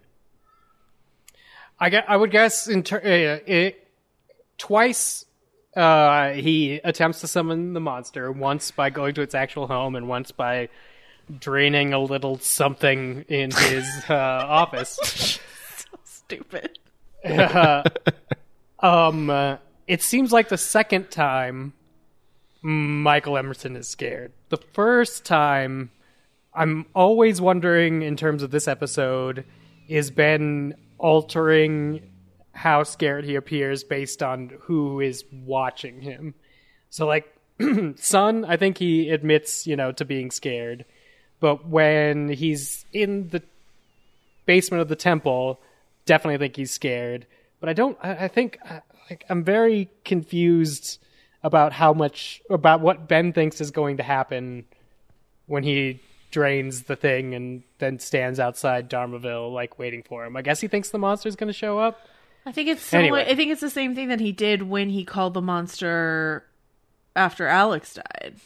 I, guess, I would guess in ter- uh, it, twice uh, he attempts to summon the monster. Once by going to its actual home, and once by draining a little something in his uh, office. So stupid. uh, um, uh, it seems like the second time Michael Emerson is scared. The first time, I'm always wondering in terms of this episode, is Ben altering how scared he appears based on who is watching him? So, like, Son, I think he admits, you know, to being scared. But when he's in the basement of the temple... Definitely think he's scared, but I don't. I, I think like I'm very confused about how much about what Ben thinks is going to happen when he drains the thing and then stands outside Dharmaville, like waiting for him. I guess he thinks the monster is going to show up. I think it's similar. Anyway. I think it's the same thing that he did when he called the monster after Alex died.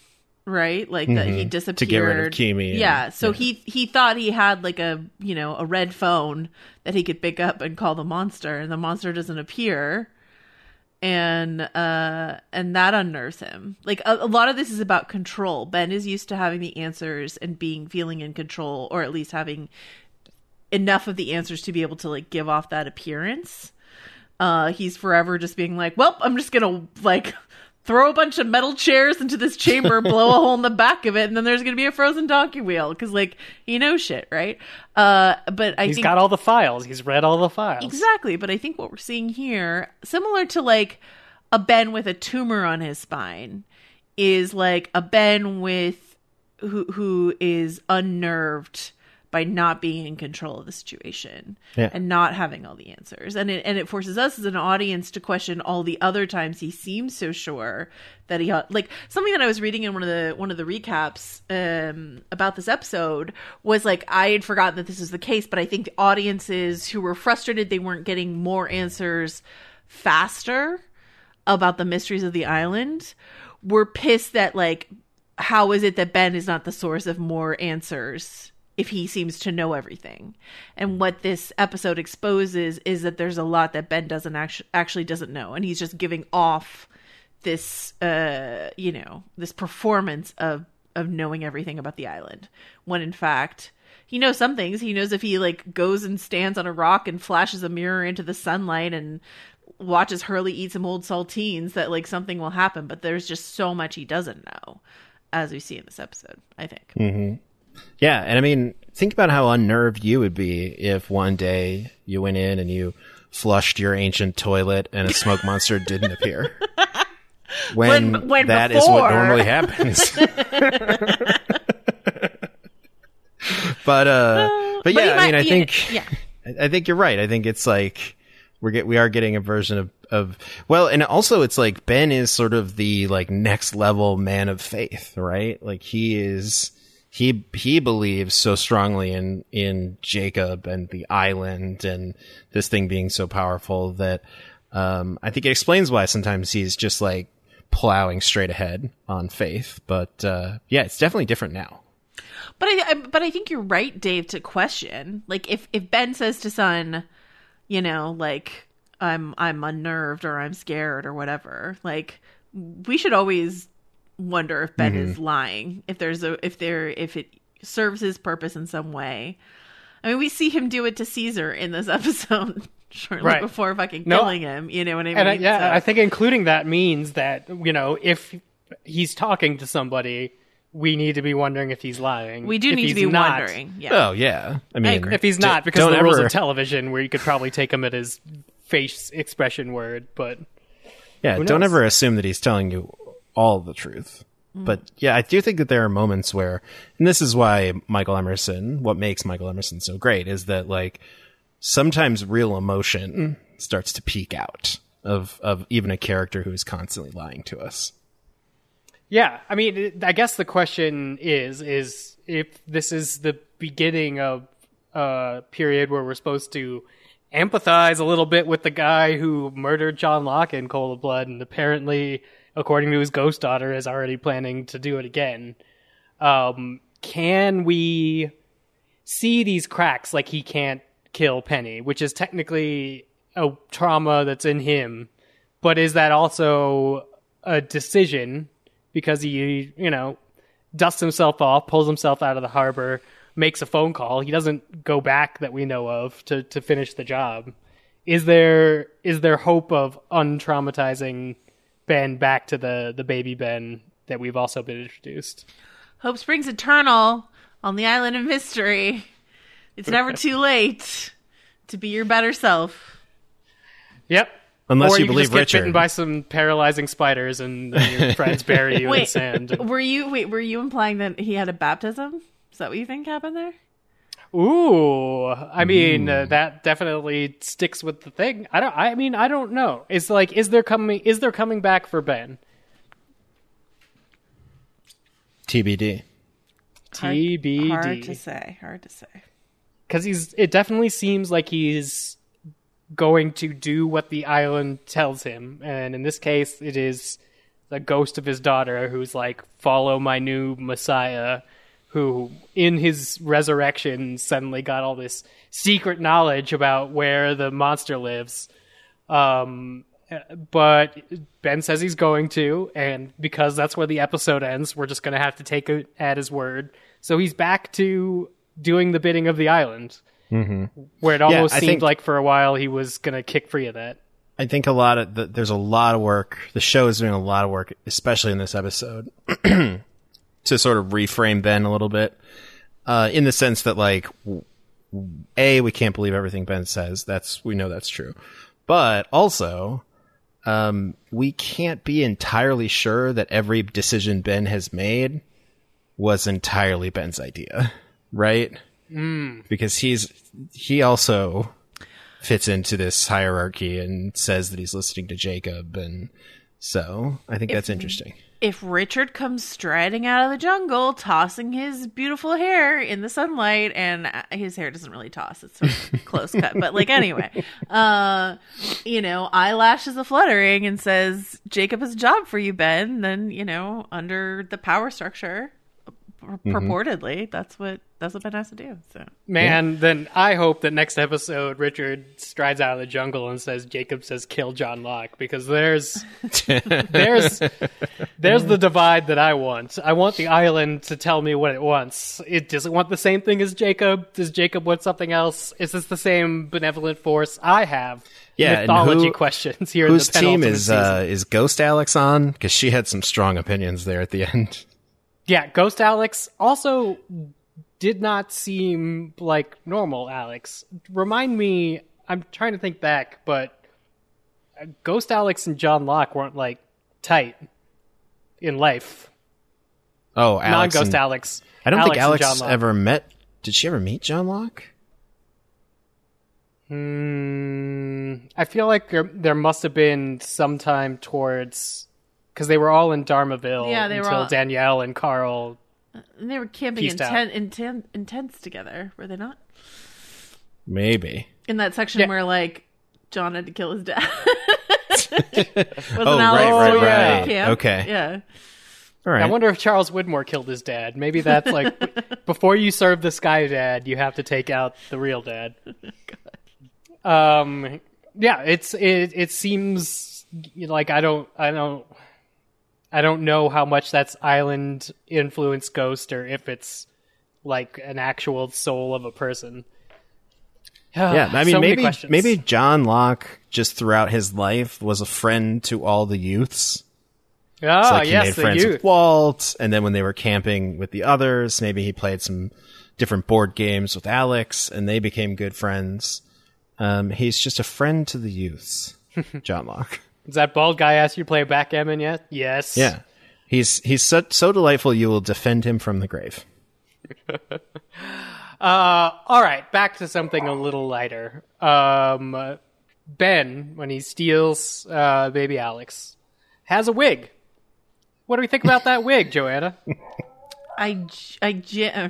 right? Like that he disappeared To get rid of Kimi and- Yeah, so yeah. he he thought he had like a you know a red phone that he could pick up and call the monster, and the monster doesn't appear, and uh and that unnerves him. Like a, a lot of this is about control. Ben is used to having the answers and being feeling in control, or at least having enough of the answers to be able to like give off that appearance. Uh, he's forever just being like, well, I'm just gonna like throw a bunch of metal chairs into this chamber, blow a hole in the back of it, and then there's gonna be a frozen donkey wheel because like he knows shit, right? Uh, but I He's think got all the files. He's read all the files. exactly. But I think what we're seeing here, similar to like a Ben with a tumor on his spine, is like a Ben with who who is unnerved by not being in control of the situation Yeah. and not having all the answers. And it, and it forces us as an audience to question all the other times he seems so sure that he, like something that I was reading in one of the, one of the recaps um, about this episode was like, I had forgotten that this is the case, but I think the audiences who were frustrated they weren't getting more answers faster about the mysteries of the island were pissed that like, how is it that Ben is not the source of more answers if he seems to know everything? And what this episode exposes is that there's a lot that Ben doesn't actually actually doesn't know, and he's just giving off this uh you know this performance of of knowing everything about the island, when in fact he knows some things. He knows if he like goes and stands on a rock and flashes a mirror into the sunlight and watches Hurley eat some old saltines, that like something will happen. But there's just so much he doesn't know, as we see in this episode, I think. Mm-hmm. Yeah, and I mean, think about how unnerved you would be if one day you went in and you flushed your ancient toilet and a smoke monster didn't appear. When, When- when that is what before. normally happens. but uh, but But yeah, he I might- mean, I yeah, think yeah. I, I think you're right. I think it's like we're get we are getting a version of of well, and also it's like Ben is sort of the like next level man of faith, right? Like he is. He he believes so strongly in, in Jacob and the island and this thing being so powerful that um, I think it explains why sometimes he's just like plowing straight ahead on faith. But uh, yeah, it's definitely different now. But I, I but I think you're right, Dave, to question. Like if, if Ben says to Son, you know, like I'm I'm unnerved or I'm scared or whatever, like we should always wonder if Ben Mm-hmm. is lying. If there's a if there if it serves his purpose in some way. I mean, we see him do it to Caesar in this episode shortly Right. before fucking No, killing him. You know what I mean? And I, yeah, So- I think including that means that, you know, if he's talking to somebody, we need to be wondering if he's lying. we do If need to he's be not- wondering. Yeah. Oh yeah, I mean, agree. If he's d- not, because don't of the rules ever- of television, where you could probably take him at his face expression word, but Yeah, Who don't knows? ever assume that he's telling you all the truth. But yeah, I do think that there are moments where, and this is why Michael Emerson, what makes Michael Emerson so great, is that like sometimes real emotion starts to peek out of of even a character who is constantly lying to us. yeah, I mean, it- I guess the question is, is if this is the beginning of a period where we're supposed to empathize a little bit with the guy who murdered John Locke in Cold Blood, and apparently, according to his ghost daughter, is already planning to do it again. Um, can we see these cracks like he can't kill Penny, which is technically a trauma that's in him, but is that also a decision because he, you know, dusts himself off, pulls himself out of the harbor, makes a phone call. He doesn't go back that we know of to, to finish the job. Is there is there hope of untraumatizing Ben back to the, the baby Ben that we've also been introduced? Hope springs eternal on the island of mystery. It's never too late to be your better self. Yep. Unless or you you, can believe just get Richard. bitten by some paralyzing spiders and then your friends bury you in the Wait, sand. were you wait? Were you implying that he had a baptism? Is that what you think happened there? Ooh, I mean uh, that definitely sticks with the thing. I don't. I mean, I don't know. It's like, is there coming? Is there coming back for Ben? T B D. T B Hard to D. say. Hard to say. Because he's. It definitely seems like he's going to do what the island tells him, and in this case, it is the ghost of his daughter, who's like, follow my new messiah, who in his resurrection suddenly got all this secret knowledge about where the monster lives. Um, but Ben says he's going to, and because that's where the episode ends, we're just going to have to take it at his word. So he's back to doing the bidding of the island, mm-hmm. where it almost yeah, seemed think, like for a while he was going to kick free of that. I think a lot of the, there's a lot of work. The show is doing a lot of work, especially in this episode, to sort of reframe Ben a little bit, uh, in the sense that, like, A, we can't believe everything Ben says. That's, we know that's true. But also, um, we can't be entirely sure that every decision Ben has made was entirely Ben's idea, right? Mm. Because he's, he also fits into this hierarchy and says that he's listening to Jacob, and so I think if, that's interesting. If Richard comes striding out of the jungle, tossing his beautiful hair in the sunlight, and his hair doesn't really toss, it's sort of close cut, but like anyway, uh, you know, eyelashes a fluttering and says, Jacob has a job for you, Ben, then, you know, under the power structure, mm-hmm. purportedly, that's what that's what Ben has to do. So, man, yeah. Then I hope that next episode Richard strides out of the jungle and says, Jacob says, kill John Locke, because there's there's there's the divide that I want. I want the island to tell me what it wants. It doesn't want the same thing as Jacob. Does Jacob want something else? Is this the same benevolent force I have? Yeah, mythology who, questions here. Whose in the team penultimate is season. uh, is Ghost Alex on? Because she had some strong opinions there at the end. Yeah, Ghost Alex also did not seem like normal Alex. Remind me, I'm trying to think back, but Ghost Alex and John Locke weren't like tight in life. Oh, Alex non-Ghost and, Alex. I don't Alex think Alex Locke. ever met. Did she ever meet John Locke? Hmm. I feel like there, there must have been some time towards, because they were all in Dharmaville Yeah, they were until all- Danielle and Carl. and they were camping in, Pieced out. ten, in, ten, in tents together, were they not? Maybe. In that section Yeah. where, like, John had to kill his dad. Wasn't Oh, Alex right, right, in right. camp? Okay. Yeah. All right. I wonder if Charles Widmore killed his dad. Maybe that's like, before you serve the Sky Dad, you have to take out the real dad. Um, yeah, it's it. It seems like I don't, I don't, I don't know how much that's island influence ghost or if it's like an actual soul of a person. Yeah, I mean, So many maybe questions. maybe John Locke just throughout his life was a friend to all the youths. Ah, So, like, he yes, made the friends youth. with Walt, and then when they were camping with the others, maybe he played some different board games with Alex, and they became good friends. Um, he's just a friend to the youths, John Locke. Has that bald guy asked you to play backgammon yet? Yes. Yeah, he's he's so, so delightful. You will defend him from the grave. Uh, all right, back to something a little lighter. Um, Ben, when he steals uh, baby Alex, has a wig. What do we think about that wig, Joanna? I, j- I, j-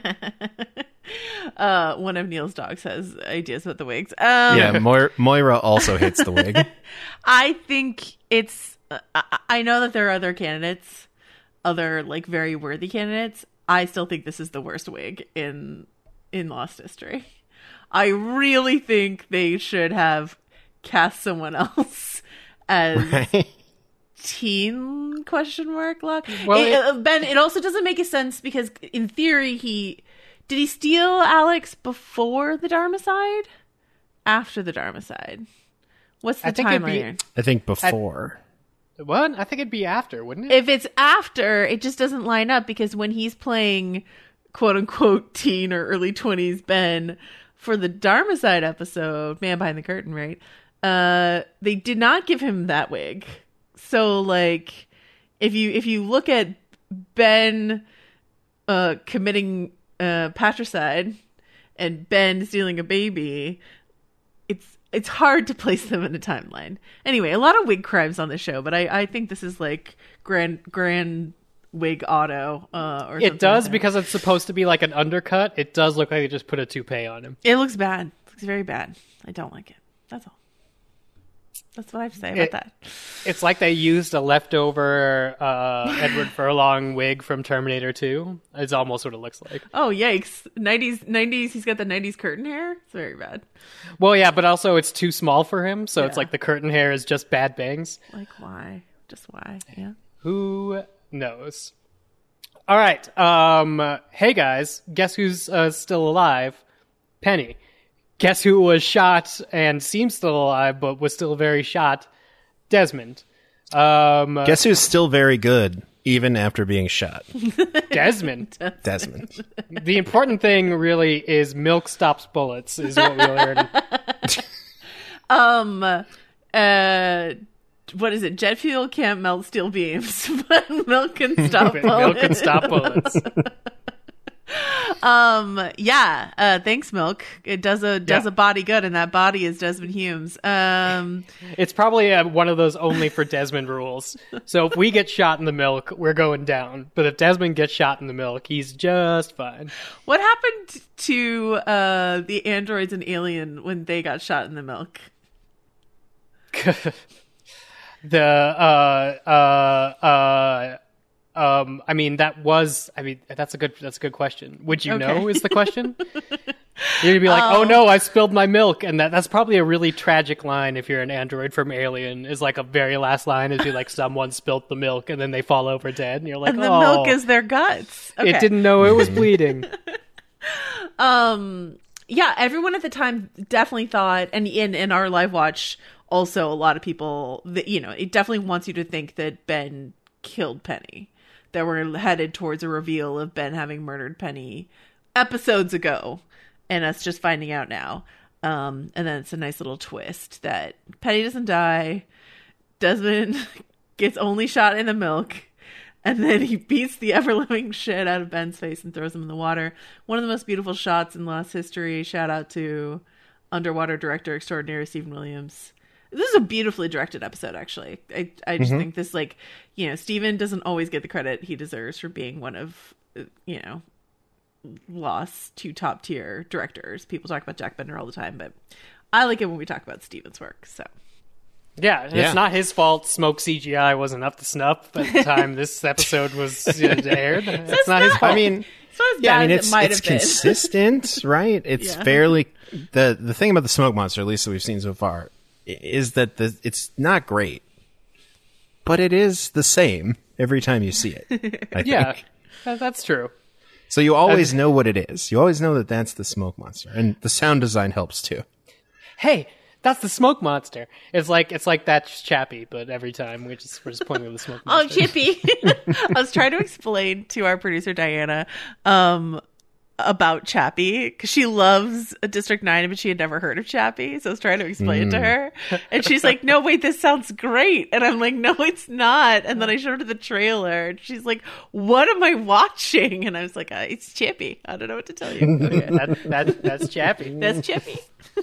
uh, one of Neil's dogs has ideas about the wigs. Um, Yeah, Moira, Moira also hates the wig. I think it's, uh, I, I know that there are other candidates, other like very worthy candidates. I still think this is the worst wig in, in Lost history. I really think they should have cast someone else as Right? teen question mark Locke. Well, It- it- uh, Ben, it also doesn't make a sense because in theory he did he steal Alex before the Dharmacide? After the Dharmacide? What's the I think it'd timeline be- here? I think before. What? I think it'd be after, wouldn't it? If it's after, it just doesn't line up because when he's playing quote unquote teen or early twenties Ben for the Dharmacide episode, Man Behind the Curtain, right? Uh, they did not give him that wig. So like if you if you look at Ben uh committing uh patricide and Ben stealing a baby, it's it's hard to place them in a timeline. Anyway, a lot of wig crimes on the show, but I, I think this is like grand grand wig auto uh or It something does like that. because it's supposed to be like an undercut. It does look like they just put a toupee on him. It looks bad. It looks very bad. I don't like it. That's all. That's what I have to say about It- that. It's like they used a leftover uh, Edward Furlong wig from Terminator two. It's almost what it looks like. Oh, yikes. nineties, nineties, he's got the nineties curtain hair. It's very bad. Well, yeah, but also it's too small for him, so it's Yeah. like the curtain hair is just bad bangs. Like, why? Just why? Yeah. Who knows? All right. Um, hey, guys. Guess who's uh, still alive? Penny. Guess who was shot and seems still alive, but was still very shot? Desmond. Um, Guess who's still very good, even after being shot? Desmond. Desmond. The important thing really is milk stops bullets, is what we learned. Um, uh, what is it? Jet fuel can't melt steel beams, but milk can stop bullets. Milk can stop bullets. Um, yeah. Uh, thanks, milk. It does a does Yeah. a body good, and that body is Desmond Humes. Um, It's probably uh, one of those only for Desmond rules. So if we get shot in the milk, we're going down. But if Desmond gets shot in the milk, he's just fine. what happened to uh the androids and Alien when they got shot in the milk? the uh uh uh um I mean that was I mean that's a good that's a good question. Would you Okay. know is the question? You're gonna be like, oh no, I spilled my milk, and that that's probably a really tragic line if you're an android from Alien. Is like a very last line is be like someone spilled the milk and then they fall over dead, and you're like, And the oh, milk is their guts. Okay. it didn't know it was bleeding. Um, yeah, everyone at the time definitely thought, and in in our live watch, also a lot of people, that, you know, it definitely wants you to think that Ben killed Penny. That we're headed towards a reveal of Ben having murdered Penny episodes ago, and us just finding out now. Um, and then it's a nice little twist that Penny doesn't die. Desmond gets only shot in the milk. And then he beats the ever-living shit out of Ben's face and throws him in the water. One of the most beautiful shots in Lost history. Shout out to underwater director extraordinary Stephen Williams. This is a beautifully directed episode, actually. I, I just think this, like, you know, Stephen doesn't always get the credit he deserves for being one of, uh, you know, Lost two top-tier directors. People talk about Jack Bender all the time, but I like it when we talk about Stephen's work, so... Yeah, and Yeah. it's not his fault. Smoke C G I wasn't up to snuff at the time this episode was uh, aired. It's not his fault. I mean, It's not as yeah, bad I mean, as it's it might it's have been. consistent, right? It's Yeah. fairly the the thing about the smoke monster, at least that we've seen so far, i- is that the it's not great, but it is the same every time you see it. I think. yeah, that- that's true. So you always know what it is. You always know that that's the smoke monster, and the sound design helps too. Hey, that's the smoke monster. It's like it's like that's Chappie, but every time we just we're just pointing at the smoke Oh, monster. Chippy. I was trying to explain to our producer, Diana, um, about Chappie, because she loves District nine, but she had never heard of Chappie. So I was trying to explain it to her. And she's like, no, wait, this sounds great. And I'm like, no, it's not. And then I showed her the trailer. And she's like, what am I watching? And I was like, uh, it's Chippy. I don't know what to tell you. Okay, that, that that's Chappie. That's Chippy.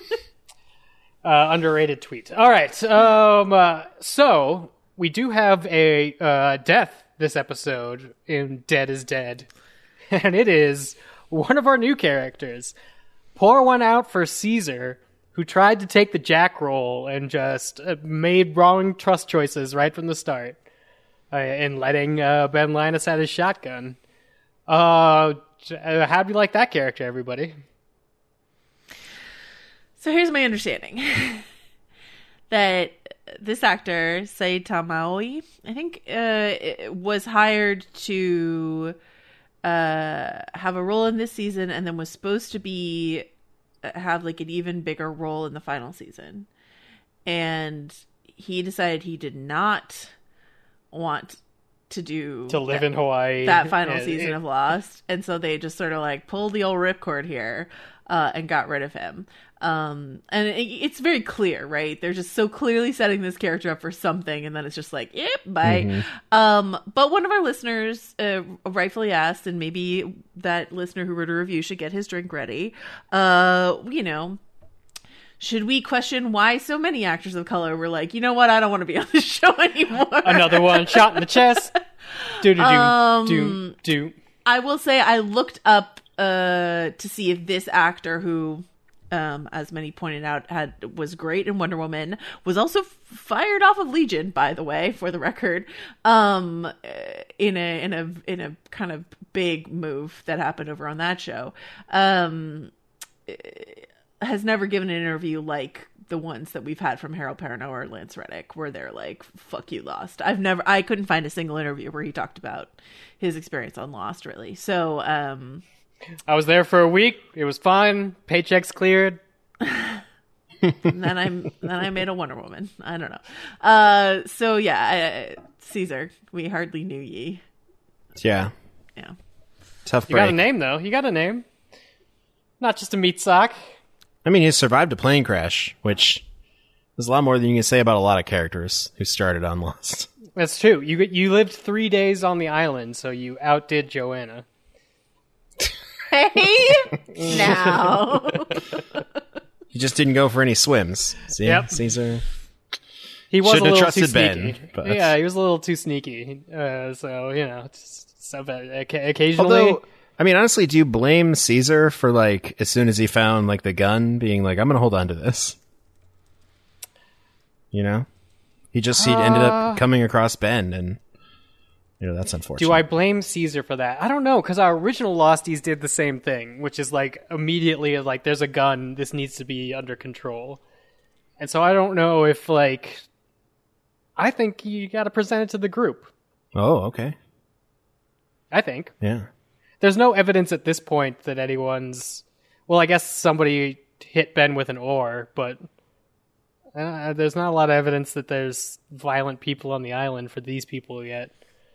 Uh, underrated tweet. All right. Um, uh, so we do have a uh, death this episode in Dead is Dead. And it is one of our new characters. Pour one out for Caesar, who tried to take the Jack role and just uh, made wrong trust choices right from the start uh, in letting uh, Ben Linus have his shotgun. Uh, how do you like that character, everybody? So here's my understanding. That this actor, Saeed Tamaoi, I think, uh, was hired to uh, have a role in this season, and then was supposed to be have like an even bigger role in the final season. And he decided he did not want to do To live that, in Hawaii. that final and- season of Lost, and so they just sort of like pulled the old ripcord here uh, and got rid of him. Um, and it, it's very clear, right? They're just so clearly setting this character up for something, and then it's just like, yep, bye. Mm-hmm. Um, but one of our listeners uh, rightfully asked, and maybe that listener who wrote a review should get his drink ready. Uh, you know, should we question why so many actors of color were like, you know what, I don't want to be on this show anymore? Another one shot in the chest. Do do do Um, do do. I will say I looked up uh, to see if this actor who um, as many pointed out, had was great in Wonder Woman. Was also fired off of Legion, by the way, for the record, um, in a in a in a kind of big move that happened over on that show. Um, has never given an interview like the ones that we've had from Harold Perrineau or Lance Reddick, where they're like, fuck you, Lost. I've never, I couldn't find a single interview where he talked about his experience on Lost, really. So, um, I was there for a week. It was fine. Paychecks cleared. and then I'm, then I made a Wonder Woman. I don't know. Uh, so yeah, uh, Caesar, we hardly knew ye. Yeah. Yeah. Tough You break. got a name, though. You got a name. Not just a meat sock. I mean, he survived a plane crash, which is a lot more than you can say about a lot of characters who started on Lost. That's true. You you lived three days on the island, so you outdid Joanna. Hey, now. He just didn't go for any swims. See, Yep. Caesar. He was Shouldn't a have little trusted too Ben, sneaky. but- Yeah, he was a little too sneaky. Uh, so you know, just, so but occasionally. Although, I mean, honestly, do you blame Caesar for, like, as soon as he found, like, the gun, being like, I'm going to hold on to this? You know? He just, he ended up coming across Ben, and, you know, that's unfortunate. Do I blame Caesar for that? I don't know, because our original Losties did the same thing, which is like immediately like, there's a gun, this needs to be under control. And so I don't know if like, I think you got to present it to the group. Oh, okay. I think. Yeah. There's no evidence at this point that anyone's, well, I guess somebody hit Ben with an oar, but uh, there's not a lot of evidence that there's violent people on the island for these people yet.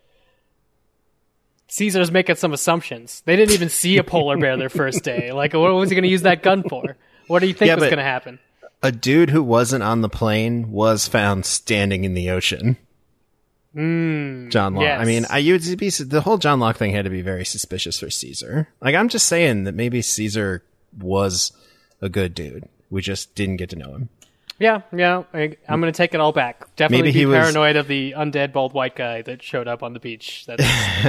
Caesar's making some assumptions. They didn't even see a polar bear their first day. Like, what was he going to use that gun for? What do you think Yeah, was but- going to happen? A dude who wasn't on the plane was found standing in the ocean. Mm, John Locke. yes. I mean, I you'd be the whole John Locke thing had to be very suspicious for Caesar. Like, I'm just saying that maybe Caesar was a good dude. We just didn't get to know him. Yeah, yeah. I, I'm going to take it all back. Definitely Maybe be he was- paranoid of the undead bald white guy that showed up on the beach. That's,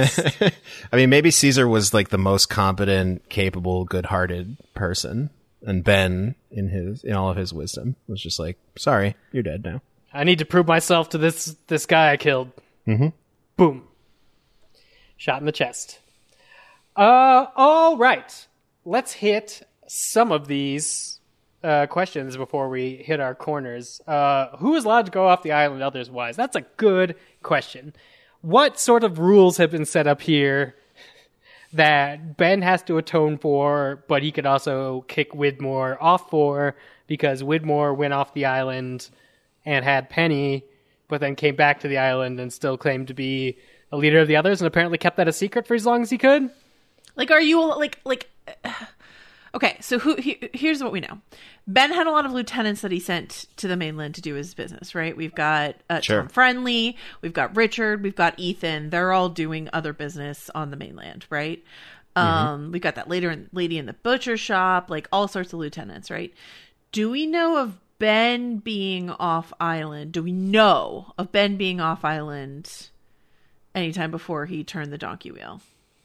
I mean, maybe Caesar was like the most competent, capable, good-hearted person, and Ben, in his in all of his wisdom, was just like, "Sorry, you're dead now." I need to prove myself to this this guy I killed. Mm-hmm. Boom. Shot in the chest. Uh, all right. Let's hit some of these uh, questions before we hit our corners. Uh, who is allowed to go off the island others-wise? That's a good question. What sort of rules have been set up here that Ben has to atone for, but he could also kick Widmore off for because Widmore went off the island and had Penny, but then came back to the island and still claimed to be a leader of the others and apparently kept that a secret for as long as he could? Like, are you like like? Okay, so who? He, here's what we know. Ben had a lot of lieutenants that he sent to the mainland to do his business. Right? We've got uh, Sure. Tom Friendly, we've got Richard, we've got Ethan. They're all doing other business on the mainland, right? Um, we've got that later in, lady in the butcher shop, like all sorts of lieutenants, right? Do we know of Ben being off island? Do we know of Ben being off island anytime before he turned the donkey wheel?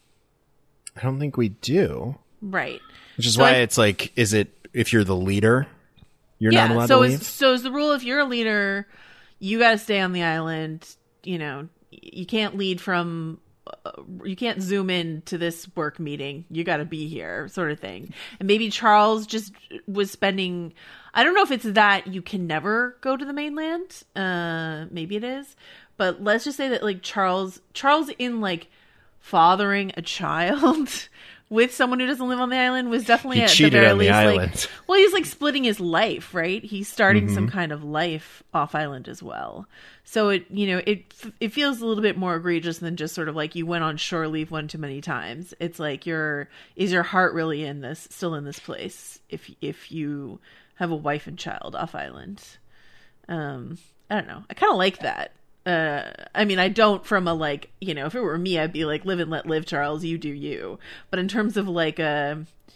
I don't think we do. Right. Which is So why I- it's like, is it if you're the leader, you're yeah, not allowed so to is, leave? so is the rule if you're a leader, you got to stay on the island. You know, you can't lead from, uh, you can't zoom in to this work meeting. You got to be here, sort of thing. And maybe Charles just was spending. I don't know if it's that you can never go to the mainland. Uh, maybe it is, but let's just say that like Charles, Charles in like fathering a child. With someone who doesn't live on the island was definitely He at the cheated very on the least like, island. well, he's like splitting his life, right? He's starting some Mm-hmm. kind of life off island as well. So it, you know, it it feels a little bit more egregious than just sort of like you went on shore leave one too many times. It's like your is your heart really in this still in this place if if you have a wife and child off island. Um, I don't know. I kind of like that. Uh, I mean, I don't from a like, you know, if it were me, I'd be like, live and let live, Charles, you do you. But in terms of like, uh,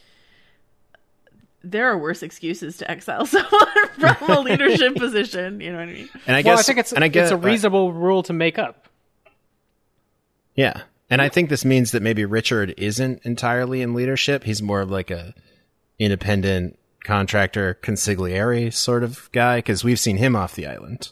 there are worse excuses to exile someone from a leadership position. You know what I mean? And I Well, guess I think it's, and I guess, it's a reasonable rule to make up. Yeah. And I think this means that maybe Richard isn't entirely in leadership. He's more of like a independent contractor consigliere sort of guy, because we've seen him off the island.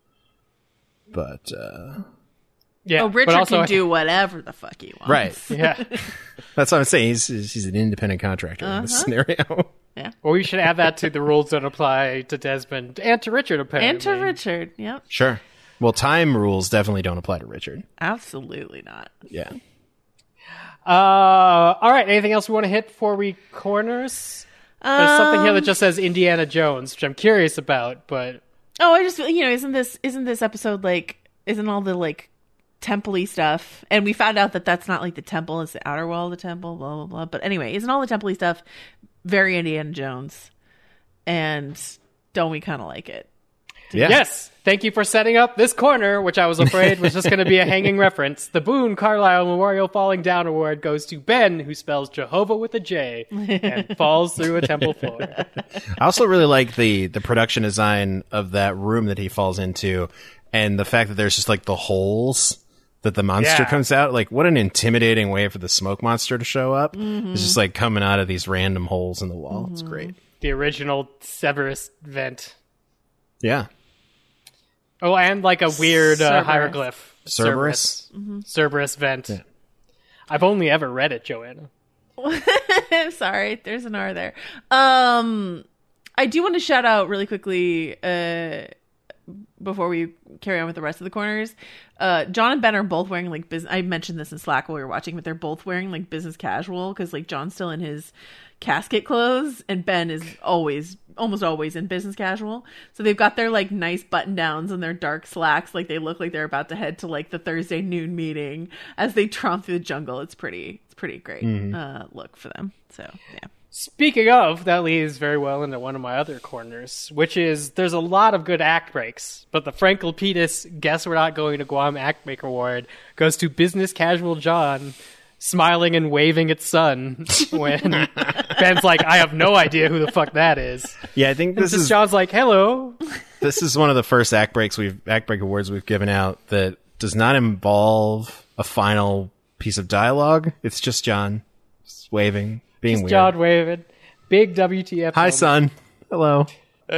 But, uh... Yeah, oh, but Richard also, can do whatever the fuck he wants. Right. Yeah. That's what I'm saying. He's he's an independent contractor Uh-huh. in this scenario. Yeah. Well, we should add that to the rules that apply to Desmond and to Richard, apparently. And to Richard. Yep. Sure. Well, time rules definitely don't apply to Richard. Absolutely not. Yeah. Uh, all right. Anything else we want to hit before we corners? There's something here that just says Indiana Jones, which I'm curious about, but Oh, I just you know, isn't this isn't this episode like isn't all the like temple-y stuff? And we found out that that's not like the temple, it's the outer wall of the temple, blah blah blah. But anyway, isn't all the temple-y stuff very Indiana Jones? And don't we kind of like it? Yeah. yes. Thank you for setting up this corner, which I was afraid was just going to be a hanging reference. The Boone Carlisle Memorial Falling Down Award goes to Ben, who spells Jehovah with a J and falls through a temple floor. I also really like the the production design of that room that he falls into, and the fact that there's just like the holes that the monster Yeah. comes out. Like, what an intimidating way for the smoke monster to show up. Mm-hmm. It's just like coming out of these random holes in the wall. Mm-hmm. It's great. The original Severus vent. Yeah. Oh, and like a weird uh, Cerberus. hieroglyph. Cerberus? Cerberus vent. Yeah. I've only ever read it, Joanna. Sorry, there's an R there. Um, I do want to shout out really quickly uh, before we carry on with the rest of the corners. Uh, John and Ben are both wearing like business. I mentioned this in Slack while we were watching, but they're both wearing like business casual because like John's still in his casket clothes and Ben is always, almost always in business casual. So they've got their like nice button downs and their dark slacks. Like they look like they're about to head to like the Thursday noon meeting as they tromp through the jungle. It's pretty, it's pretty great uh, look for them. So yeah. Speaking of, that leads very well into one of my other corners, which is there's a lot of good act breaks, but the Frankel Pettis Guess We're Not Going to Guam Act Break Award goes to Business Casual John smiling and waving at son when Ben's like, I have no idea who the fuck that is. Yeah, I think And this just is John's like, hello. this is one of the first act breaks we've act break awards we've given out that does not involve a final piece of dialogue. It's just John just waving, being Just weird. John waving. Big W T F. Hi, moment. son. Hello.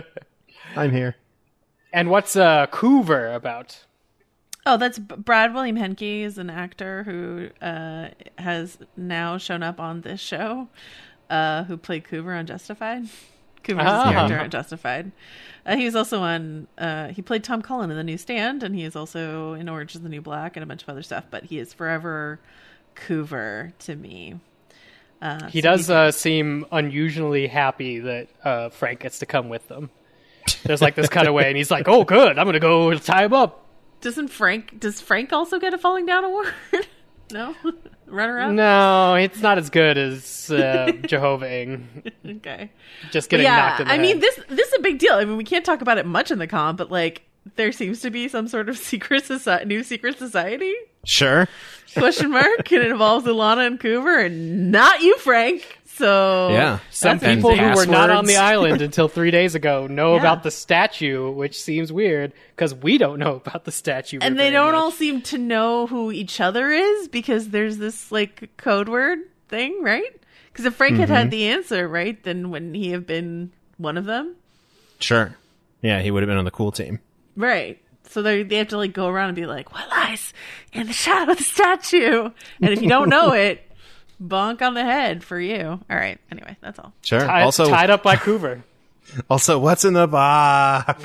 I'm here. And what's uh, Coover about? Oh, that's B- Brad William Henke is an actor who uh, has now shown up on this show, uh, who played Coover on Justified. Coover's Ah. his character on Justified. Uh, he was also on, uh, he played Tom Cullen in The New Stand, and he is also in Orange is the New Black and a bunch of other stuff, but he is forever Coover to me. Uh, He so does he's- uh, seem unusually happy that uh, Frank gets to come with them. There's like this cutaway, and he's like, oh, good, I'm going to go tie him up. Doesn't Frank, does Frank also get a Falling Down award? No? Runner up? No, it's not as good as uh, Jehovah-ing. Okay. Just getting yeah, knocked in the I head. mean, this this is a big deal. I mean, we can't talk about it much in the comp, but like, there seems to be some sort of secret society, new secret society? Sure. Question mark. And it involves Ilana and Coover, and not you, Frank. So Yeah. Some that's people who interesting. were not on passwords. the island until three days ago know Yeah. about the statue, which seems weird because we don't know about the statue. And they very don't much. all seem to know who each other is because there's this like code word thing, right? Because if Frank had had the answer, right, then wouldn't he have been one of them? Sure. Yeah, he would have been on the cool team. Right. So they they have to like go around and be like, what lies in the shadow of the statue? And if you don't know it, bonk on the head for you. All right. Anyway, that's all. Sure. Tied, also, tied up by Coover. also, what's in the box?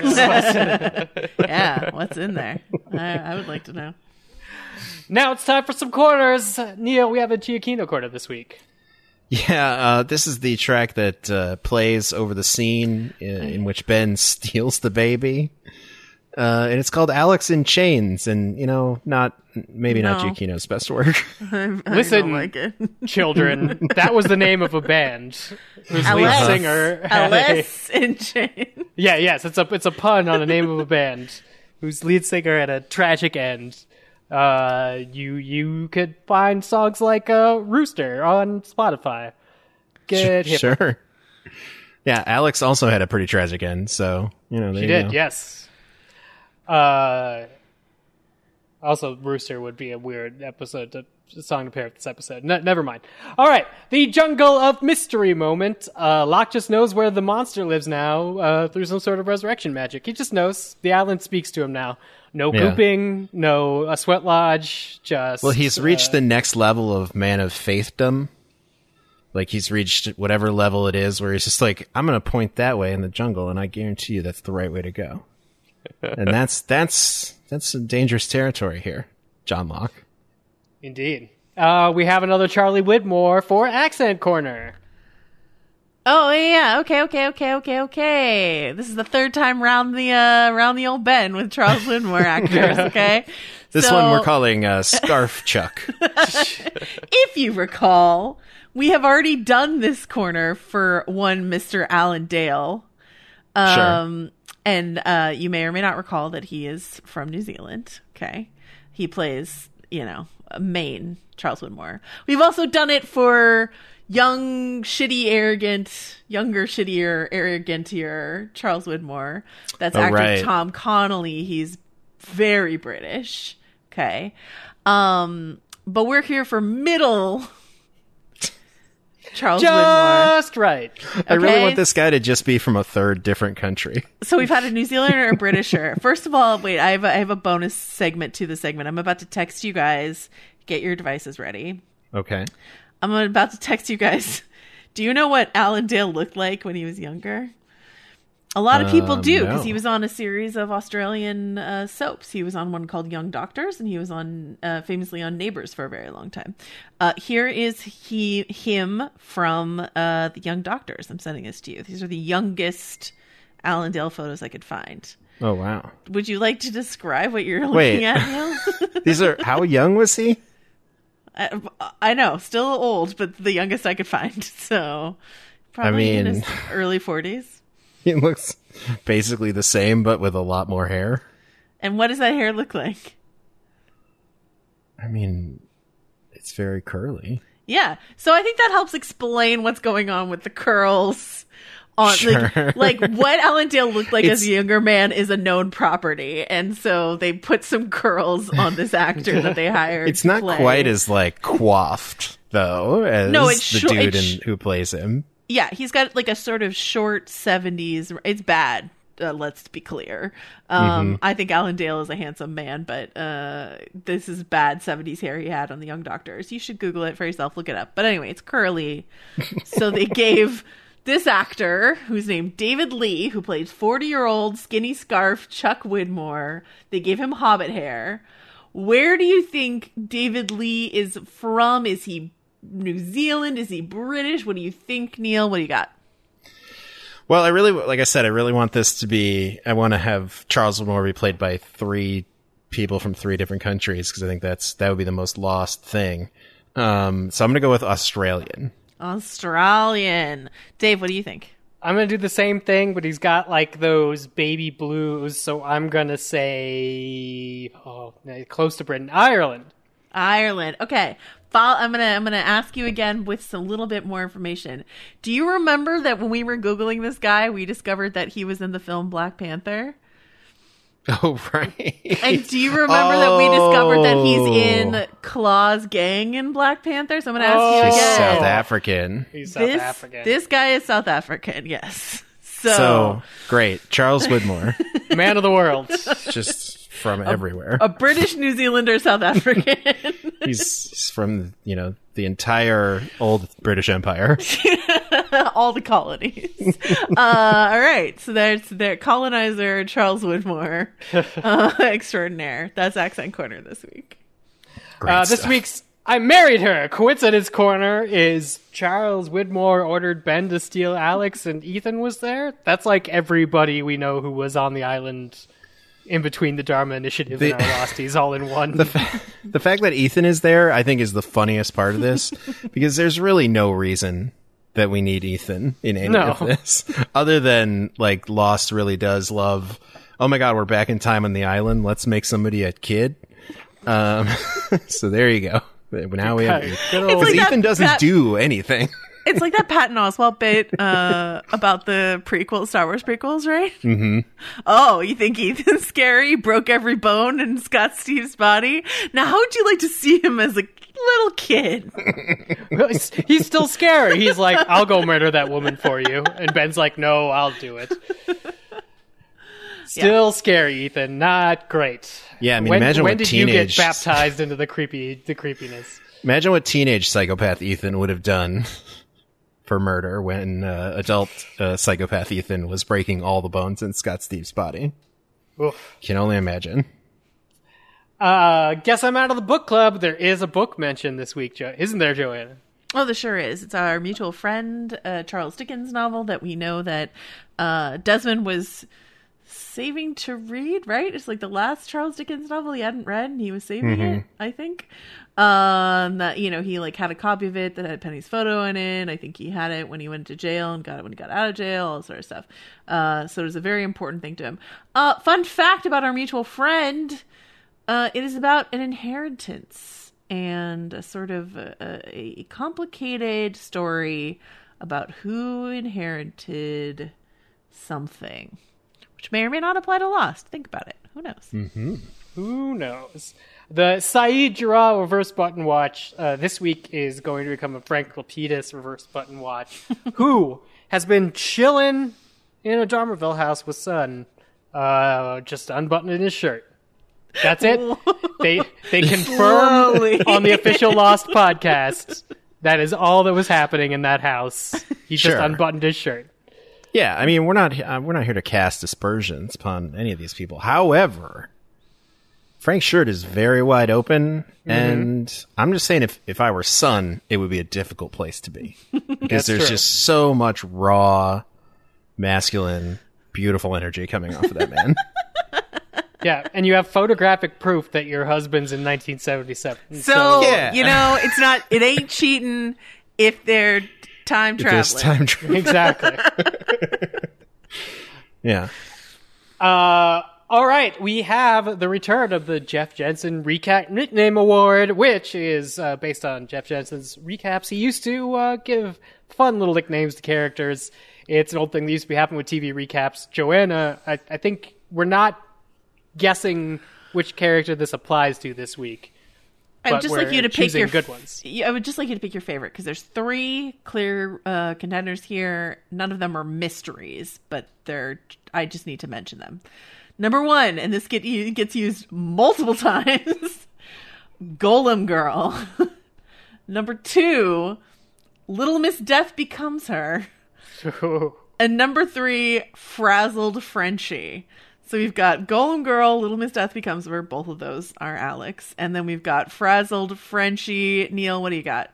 Yeah. What's in there? I, I would like to know. Now it's time for some corners. Neil, we have a Giacchino corner this week. Yeah, uh, this is the track that uh, plays over the scene in, in which Ben steals the baby. Uh, and it's called Alex in Chains, and, you know, not maybe not No. Giacchino's best work. I, I Listen, don't like it. Children, that was the name of a band whose lead Alice. singer. had a- Alice in Chains. Yeah, yes, it's a it's a pun on the name of a band whose lead singer had a tragic end. Uh, you you could find songs like uh, "Rooster" on Spotify. Get hip. Sure. Yeah, Alex also had a pretty tragic end, so, you know, there She you did, go. yes. Uh, Also, Rooster would be a weird episode to song to pair with this episode. Ne- never mind. All right, the Jungle of Mystery moment. Uh, Locke just knows where the monster lives now uh, through some sort of resurrection magic. He just knows. The island speaks to him now. No Yeah. pooping, no a sweat lodge, just... Well, he's reached uh, the next level of man of faithdom. Like, he's reached whatever level it is where he's just like, I'm going to point that way in the jungle, and I guarantee you that's the right way to go. And that's that's that's some dangerous territory here, John Locke. Indeed. Uh, we have another Charlie Widmore for Accent Corner. Oh yeah, okay, okay, okay, okay, okay. This is the third time round the uh round the old bend with Charles Widmore actors. Okay, This So- one we're calling uh, Scarf Chuck. if you recall, we have already done this corner for one Mister Alan Dale. Um, and uh, you may or may not recall that he is from New Zealand. Okay, he plays, you know, Maine Charles Widmore. We've also done it for young, shitty, arrogant, younger, shittier, arrogantier Charles Widmore. That's Oh, actor right. Tom Connolly. He's very British. Okay, um, but we're here for middle Charles Widmore. Just right. I really Okay. want this guy to just be from a third different country. So we've had a New Zealander and a Britisher. First of all, wait, I have a, I have a bonus segment to the segment. I'm about to text you guys. Get your devices ready. Okay. I'm about to text you guys. Do you know what Alan Dale looked like when he was younger? A lot of people Um, do, because no. he was on a series of Australian uh, soaps. He was on one called Young Doctors, and he was on uh, famously on Neighbours for a very long time. Uh, here is he him from uh, the Young Doctors. I'm sending this to you. These are the youngest Alan Dale photos I could find. Oh, wow. Would you like to describe what you're looking Wait. at, Neil? These are, how young was he? I, I know, still old, but the youngest I could find. So probably in mean- his early forties. He looks basically the same, but with a lot more hair. And what does that hair look like? I mean, it's very curly. Yeah. So I think that helps explain what's going on with the curls. On Sure. like, like what Alan Dale looked like as It's- a younger man is a known property, and so they put some curls on this actor that they hired. It's to not play. quite as, like, coiffed, though, as No, it's the short- dude it's in, who plays him. Yeah, he's got like a sort of short seventies. It's bad. Uh, let's be clear. Um, I think Alan Dale is a handsome man, but uh, this is bad seventies hair he had on the Young Doctors. You should Google it for yourself. Look it up. But anyway, it's curly. So they gave this actor, who's named David Lee, who plays forty-year-old skinny scarf Chuck Widmore, they gave him hobbit hair. Where do you think David Lee is from? Is he New Zealand? Is he British? What do you think, Neil? What do you got? Well, I really, like I said, I really want this to be, I want to have Charles Widmore be played by three people from three different countries, because I think that's, that would be the most lost thing. Um, so I'm going to go with Australian. Australian. Dave, what do you think? I'm going to do the same thing, but he's got like those baby blues, so I'm going to say, oh, close to Britain, Ireland. Ireland. Okay. Fol- I'm gonna I'm gonna ask you again with a little bit more information. Do you remember that when we were Googling this guy, we discovered that he was in the film Black Panther? Oh, right. And do you remember that we discovered that he's Oh. in Claw's gang in Black Panther? So I'm gonna ask Oh. you He's again. South African. He's South this, African. This guy is South African, yes. So, So, great. Charles Widmore. Man of the world. Just from everywhere. a British New Zealander South African. He's, he's from, you know, the entire old British Empire. All the colonies. uh, all right. So there's their colonizer Charles Widmore, uh, extraordinaire. That's Accent Corner this week. Great Uh, this stuff. week's I Married Her Coincidence Corner is Charles Widmore ordered Ben to steal Alex and Ethan was there. That's like everybody we know who was on the island in between the Dharma Initiative The- and our Losties all in one. The, fa- the fact that Ethan is there, I think, is the funniest part of this, because there's really no reason that we need Ethan in any No. of this, other than, like, Lost really does love, oh my god, we're back in time on the island, let's make somebody a kid. Um, so there you go. Now we have, Okay, because good old- like that- Ethan doesn't that- do anything. It's like that Patton Oswalt bit uh, about the prequel, Star Wars prequels, right? Mm-hmm. Oh, you think Ethan's scary? Broke every bone in Scott Steve's body? Now, how would you like to see him as a little kid? He's still scary. He's like, I'll go murder that woman for you. And Ben's like, no, I'll do it. Still yeah. scary, Ethan. Not great. Yeah, I mean, when, imagine when what did teenage... you get baptized into the creepy, the creepiness? Imagine what teenage psychopath Ethan would have done for murder when uh, adult uh, psychopath Ethan was breaking all the bones in Scott Steve's body. Oof. Can only imagine. Uh, guess I'm out of the book club. There is a book mentioned this week, jo- isn't there, Joanna? Oh, there sure is. It's our mutual friend, uh, Charles Dickens novel that we know that uh, Desmond was saving to read, right? It's like the last Charles Dickens novel he hadn't read, and he was saving Mm-hmm. it, I think. Um, that, you know, he like had a copy of it that had Penny's photo in it. I think he had it when he went to jail and got it when he got out of jail, all that sort of stuff. Uh, so it was a very important thing to him. Uh, fun fact about our mutual friend, uh, it is about an inheritance and a sort of a, a complicated story about who inherited something, which may or may not apply to Lost. Think about it. Who knows? Mm-hmm. Who knows? The Saeed Jarrah reverse button watch uh, this week is going to become a Frank Lapidus reverse button watch, who has been chilling in a Jarmerville house with Son, uh, just unbuttoning his shirt. That's it. They they confirmed Slowly. on the official Lost podcast that is all that was happening in that house. He just Sure. unbuttoned his shirt. Yeah, I mean, we're not uh, we're not here to cast aspersions upon any of these people. However, Frank's shirt is very wide open, mm-hmm. and I'm just saying, if if I were Son, it would be a difficult place to be because That's there's true. just so much raw, masculine, beautiful energy coming off of that man. Yeah, and you have photographic proof that your husband's in nineteen seventy-seven. So, Yeah. you know, it's not, it ain't cheating if they're time If there's traveling. time travel. Exactly. Yeah. Uh, all right, we have the return of the Jeff Jensen Recap Nickname Award, which is uh, based on Jeff Jensen's recaps. He used to uh, give fun little nicknames to characters. It's an old thing that used to be happening with T V recaps. Joanna, I, I think we're not guessing which character this applies to this week. I'd but just we're like you to pick choosing your good ones. I would just like you to pick your favorite because there's three clear uh, contenders here. None of them are mysteries, but they're. I just need to mention them. Number one, and this get gets used multiple times. Golem Girl. Number two, Little Miss Death becomes her. And number three, Frazzled Frenchie. So we've got Golem Girl, Little Miss Death becomes her. Both of those are Alex. And then we've got Frazzled Frenchie. Neil, what do you got?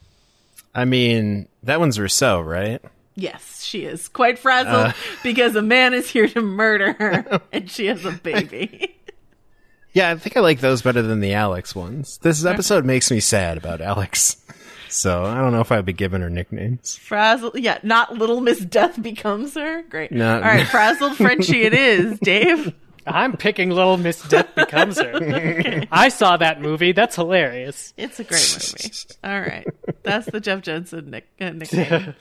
I mean, that one's Rousseau, right? Yes, she is quite frazzled Uh. because a man is here to murder her and she has a baby. Yeah, I think I like those better than the Alex ones. This episode makes me sad about Alex. So I don't know if I'd be giving her nicknames. Frazzled, yeah, not Little Miss Death becomes her. Great. No. All right, Frazzled Frenchie it is. Dave? I'm picking Little Miss Death Becomes Her. I saw that movie. That's hilarious. It's a great movie. All right. That's the Jeff Jensen nick- uh, nickname.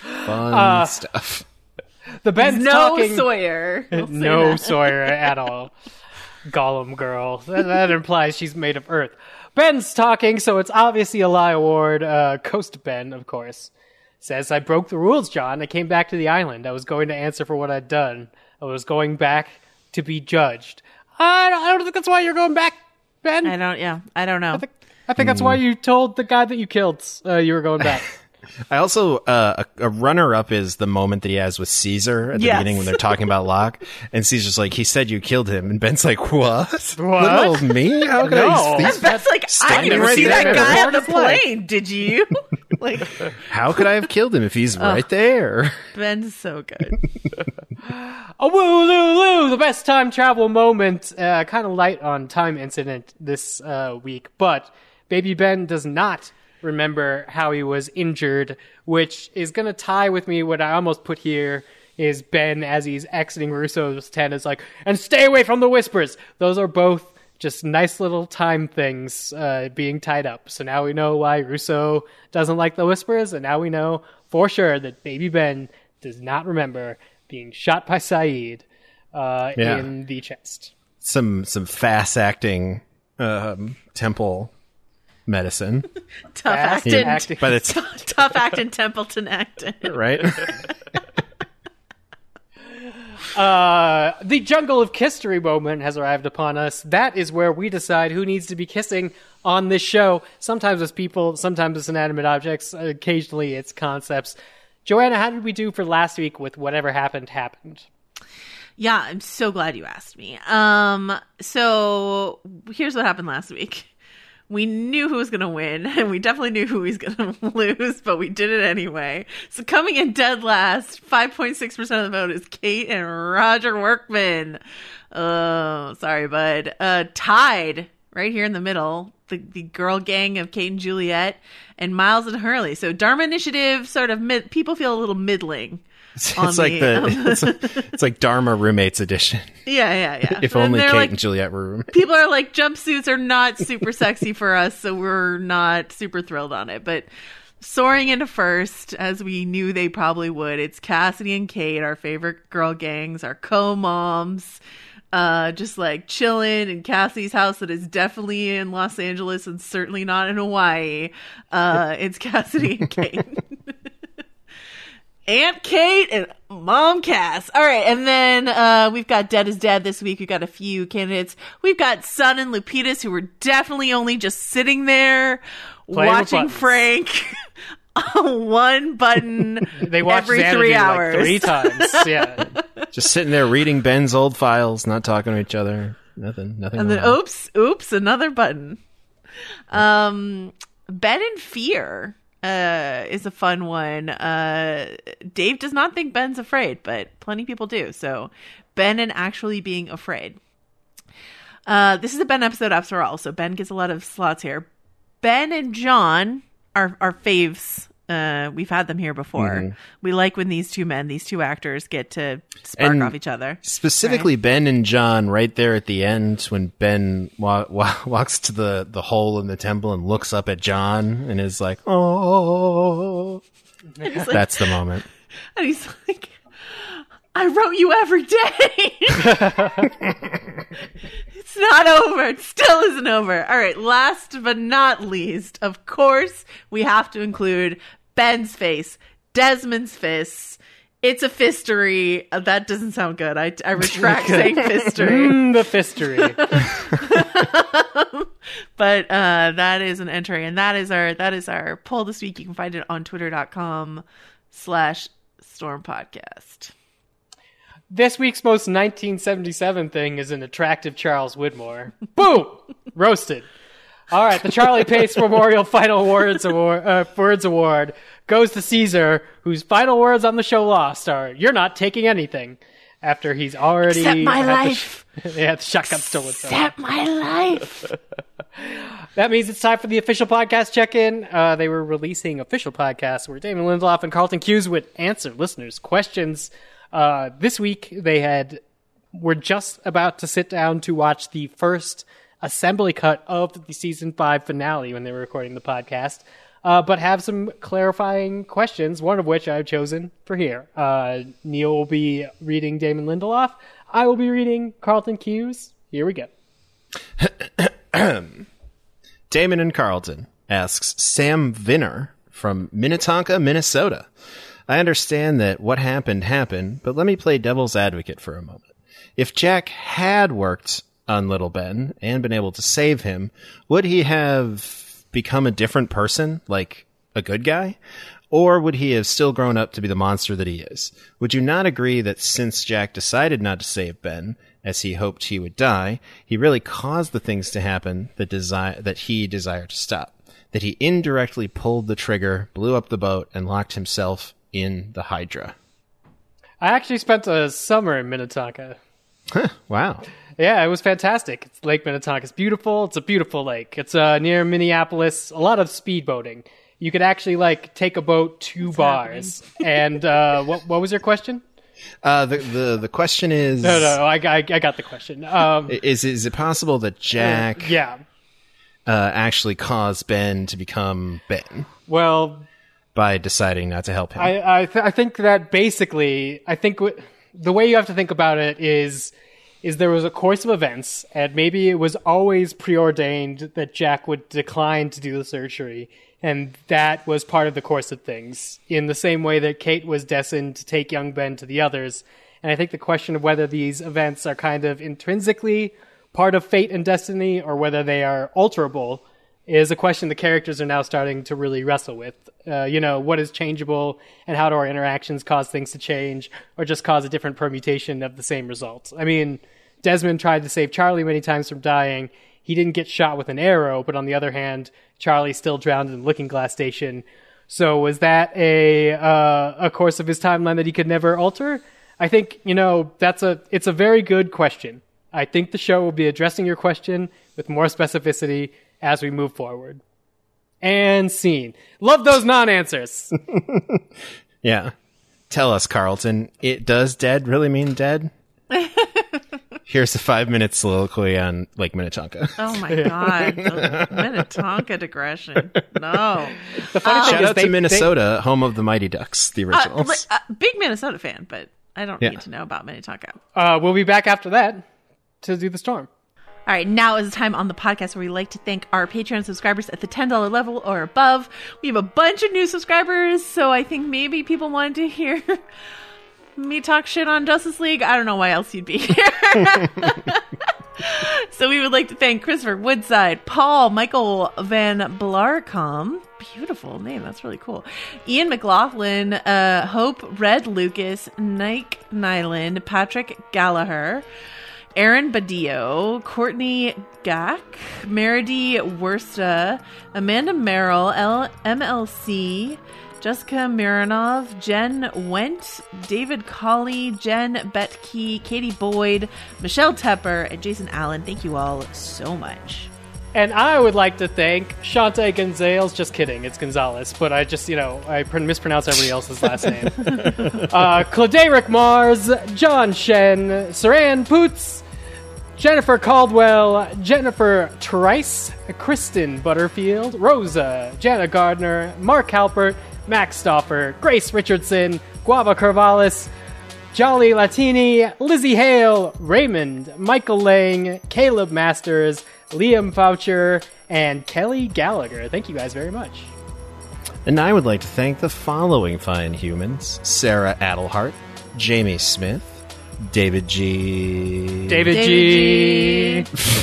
Fun stuff. The Ben's No talking. Sawyer. We'll say No that. Sawyer at all. Gollum girl. That, that implies she's made of earth. Ben's talking, so it's obviously a lie award. Uh, Coast Ben, of course, says, I broke the rules, John. I came back to the island. I was going to answer for what I'd done. I was going back to be judged. I don't, I don't think that's why you're going back, Ben. I don't, yeah, I don't know. I think, I think that's why you told the guy that you killed uh, you were going back. I also, uh, a, a runner-up is the moment that he has with Caesar at the Yes. beginning when they're talking about Locke. And Caesar's like, he said you killed him. And Ben's like, what? What? Little me? How could No. I? And Beth's like, I standing didn't right see there. that guy on the His life. plane. Did you? Like, How could I have killed him if he's right there? Ben's so good. A woo loo loo, the best time travel moment. Uh, kind of light on time incident this uh, week, but Baby Ben does not remember how he was injured, which is going to tie with me. What I almost put here is Ben as he's exiting Russo's tent is like, and stay away from the whispers. Those are both just nice little time things uh, being tied up. So now we know why Russo doesn't like the whispers, and now we know for sure that baby Ben does not remember being shot by Saeed uh, Yeah. in the chest. Some some fast acting um, temple medicine, Tough Fast acting. acting. but it's Tough acting, Templeton acting. right. Uh, the Jungle of Kissery moment has arrived upon us. That is where we decide who needs to be kissing on this show. Sometimes it's people, sometimes it's inanimate objects, occasionally it's concepts. Joanna, how did we do for last week with whatever happened happened? Yeah, I'm so glad you asked me. Um, so here's what happened last week. We knew who was going to win, and we definitely knew who was going to lose, but we did it anyway. So coming in dead last, five point six percent of the vote is Kate and Roger Workman. Oh, sorry, bud. Uh, tied right here in the middle, the, the girl gang of Kate and Juliet and Miles and Hurley. So Dharma Initiative sort of mid, people feel a little middling. It's, on it's like the- the, on the- it's, like, it's like Dharma roommates edition. Yeah, yeah, yeah. If And only they're Kate like, and Juliet were roommates. people are like, jumpsuits are not super sexy for us, so we're not super thrilled on it. But soaring into first, as we knew they probably would, it's Cassidy and Kate, our favorite girl gangs, our co-moms, uh, just like chilling in Cassidy's house that is definitely in Los Angeles and certainly not in Hawaii. Uh, it's Cassidy and Kate. Aunt Kate and Mom Cass. All right, and then uh, we've got Dead is Dead this week. We've got a few candidates. We've got Sun and Lupitas, who were definitely only just sitting there Playing with watching buttons. Frank on one button They watched every Xanadu three like hours. three times. Yeah. Just sitting there reading Ben's old files, not talking to each other. Nothing. Nothing. And then, wrong. oops, oops, another button. Um, Ben in Fear uh, is a fun one. Uh, Dave does not think Ben's afraid, but plenty of people do. So Ben and actually being afraid. Uh, this is a Ben episode after all, so Ben gets a lot of slots here. Ben and John are our faves. Uh, we've had them here before. Mhm. We like when these two men, these two actors, get to spark And off each other. Specifically, Ben and John, right there at the end, when Ben wa- wa- walks to the, the hole in the temple and looks up at John and is like, "Oh," And he's like, that's the moment. And he's like, I wrote you every day. It's not over. It still isn't over. All right. Last but not least, of course, we have to include Ben's face, Desmond's fists. It's a fistery. Uh, that doesn't sound good. I, I retract saying fistery. Mm, the fistery. But uh, that is an entry, and that is our that is our poll this week. You can find it on twitter.com slash storm podcast. This week's most nineteen seventy-seven thing is an attractive Charles Widmore. Boom! Roasted. All right, the Charlie Pace Memorial Final Words Award, uh, Words Award goes to Caesar, whose final words on the show Lost are, "You're not taking anything," after he's already Except my had the life. sh- yeah, the shotgun stolen from him. Except my life. That means it's time for the official podcast check-in. Uh, they were releasing official podcasts where Damon Lindelof and Carlton Cuse would answer listeners' questions. Uh, this week, they had were just about to sit down to watch the first assembly cut of the season five finale when they were recording the podcast, uh, but have some clarifying questions, one of which I've chosen for here. Uh, Neil will be reading Damon Lindelof. I will be reading Carlton Cuse. Here we go. Damon and Carlton asks Sam Vinner from Minnetonka, Minnesota. I understand that what happened happened, but let me play devil's advocate for a moment. If Jack had worked on Little Ben and been able to save him, would he have become a different person, like a good guy? Or would he have still grown up to be the monster that he is? Would you not agree that since Jack decided not to save Ben, as he hoped he would die, he really caused the things to happen that desi- that he desired to stop? That he indirectly pulled the trigger, blew up the boat, and locked himself in the Hydra? I actually spent a summer in Minnetonka. Wow. Yeah, it was fantastic. It's Lake Minnetonka. It's beautiful. It's a beautiful lake. It's uh, near Minneapolis. A lot of speedboating. You could actually like take a boat to bars. And uh, what what was your question? Uh, the, the, the question is... No, no, I, I, I got the question. Um, Is, is it possible that Jack yeah. uh, actually caused Ben to become Ben? Well, by deciding not to help him. I I, th- I think that basically, I think w- the way you have to think about it is is there was a course of events, and maybe it was always preordained that Jack would decline to do the surgery, and that was part of the course of things, in the same way that Kate was destined to take young Ben to the others. And I think the question of whether these events are kind of intrinsically part of fate and destiny, or whether they are alterable, is a question the characters are now starting to really wrestle with. Uh, you know, what is changeable, and how do our interactions cause things to change, or just cause a different permutation of the same result? I mean, Desmond tried to save Charlie many times from dying. He didn't get shot with an arrow, but on the other hand, Charlie still drowned in the Looking Glass Station. So was that a uh, a course of his timeline that he could never alter? I think, you know, that's a it's a very good question. I think the show will be addressing your question with more specificity as we move forward. And scene. Love those non-answers. Yeah. Tell us, Carlton, it does dead really mean dead? Here's a five-minute soliloquy on Lake Minnetonka. Oh my god, the Minnetonka digression. No. The funny thing Shout is out they, to Minnesota, home of the Mighty Ducks, the Uh, originals. li- uh, big Minnesota fan, but I don't Yeah. need to know about Minnetonka. They, uh, we'll be back after that to do the storm. All right, now is the time on the podcast where we like to thank our Patreon subscribers at the ten dollars level or above. We have a bunch of new subscribers, so I think maybe people wanted to hear me talk shit on Justice League. I don't know why else you'd be here. So we would like to thank Christopher Woodside, Paul, Michael Van Blarcom, beautiful name, that's really cool, Ian McLaughlin, uh, Hope Red Lucas, Nike Nyland, Patrick Gallagher, Aaron Badillo, Courtney Gack, Meredy Worsta, Amanda Merrill, L- M L C, Jessica Mironov, Jen Went, David Colley, Jen Betke, Katie Boyd, Michelle Tepper, and Jason Allen. Thank you all so much. And I would like to thank Shante Gonzalez. Just kidding, it's Gonzalez. But I just, you know, I pr- mispronounce everybody else's last name. uh, Claderick Mars, John Shen, Saran Poots, Jennifer Caldwell, Jennifer Trice, Kristen Butterfield, Rosa, Jana Gardner, Mark Halpert, Max Stauffer, Grace Richardson, Guava Corvallis, Jolly Latini, Lizzie Hale, Raymond, Michael Lang, Caleb Masters, Liam Foucher, and Kelly Gallagher. Thank you guys very much. And I would like to thank the following fine humans: Sarah Adelhart, Jamie Smith, David G. David, David G. G.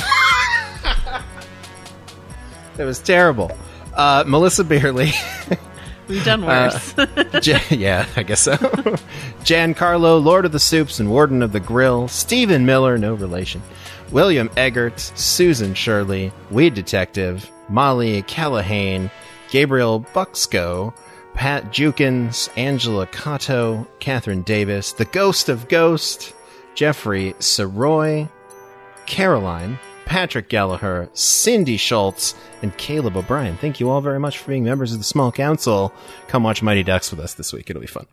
That was terrible. Uh, Melissa Beerley. We've done worse. Jan, yeah, I guess so. Giancarlo, Lord of the Soups and Warden of the Grill. Stephen Miller, no relation. William Eggert, Susan Shirley, Weed Detective, Molly Callahan, Gabriel Buxco, Pat Jukins, Angela Cotto, Catherine Davis, The Ghost of Ghost, Jeffrey Saroy, Caroline, Patrick Gallagher, Cindy Schultz, and Caleb O'Brien. Thank you all very much for being members of the Small Council. Come watch Mighty Ducks with us this week. It'll be fun.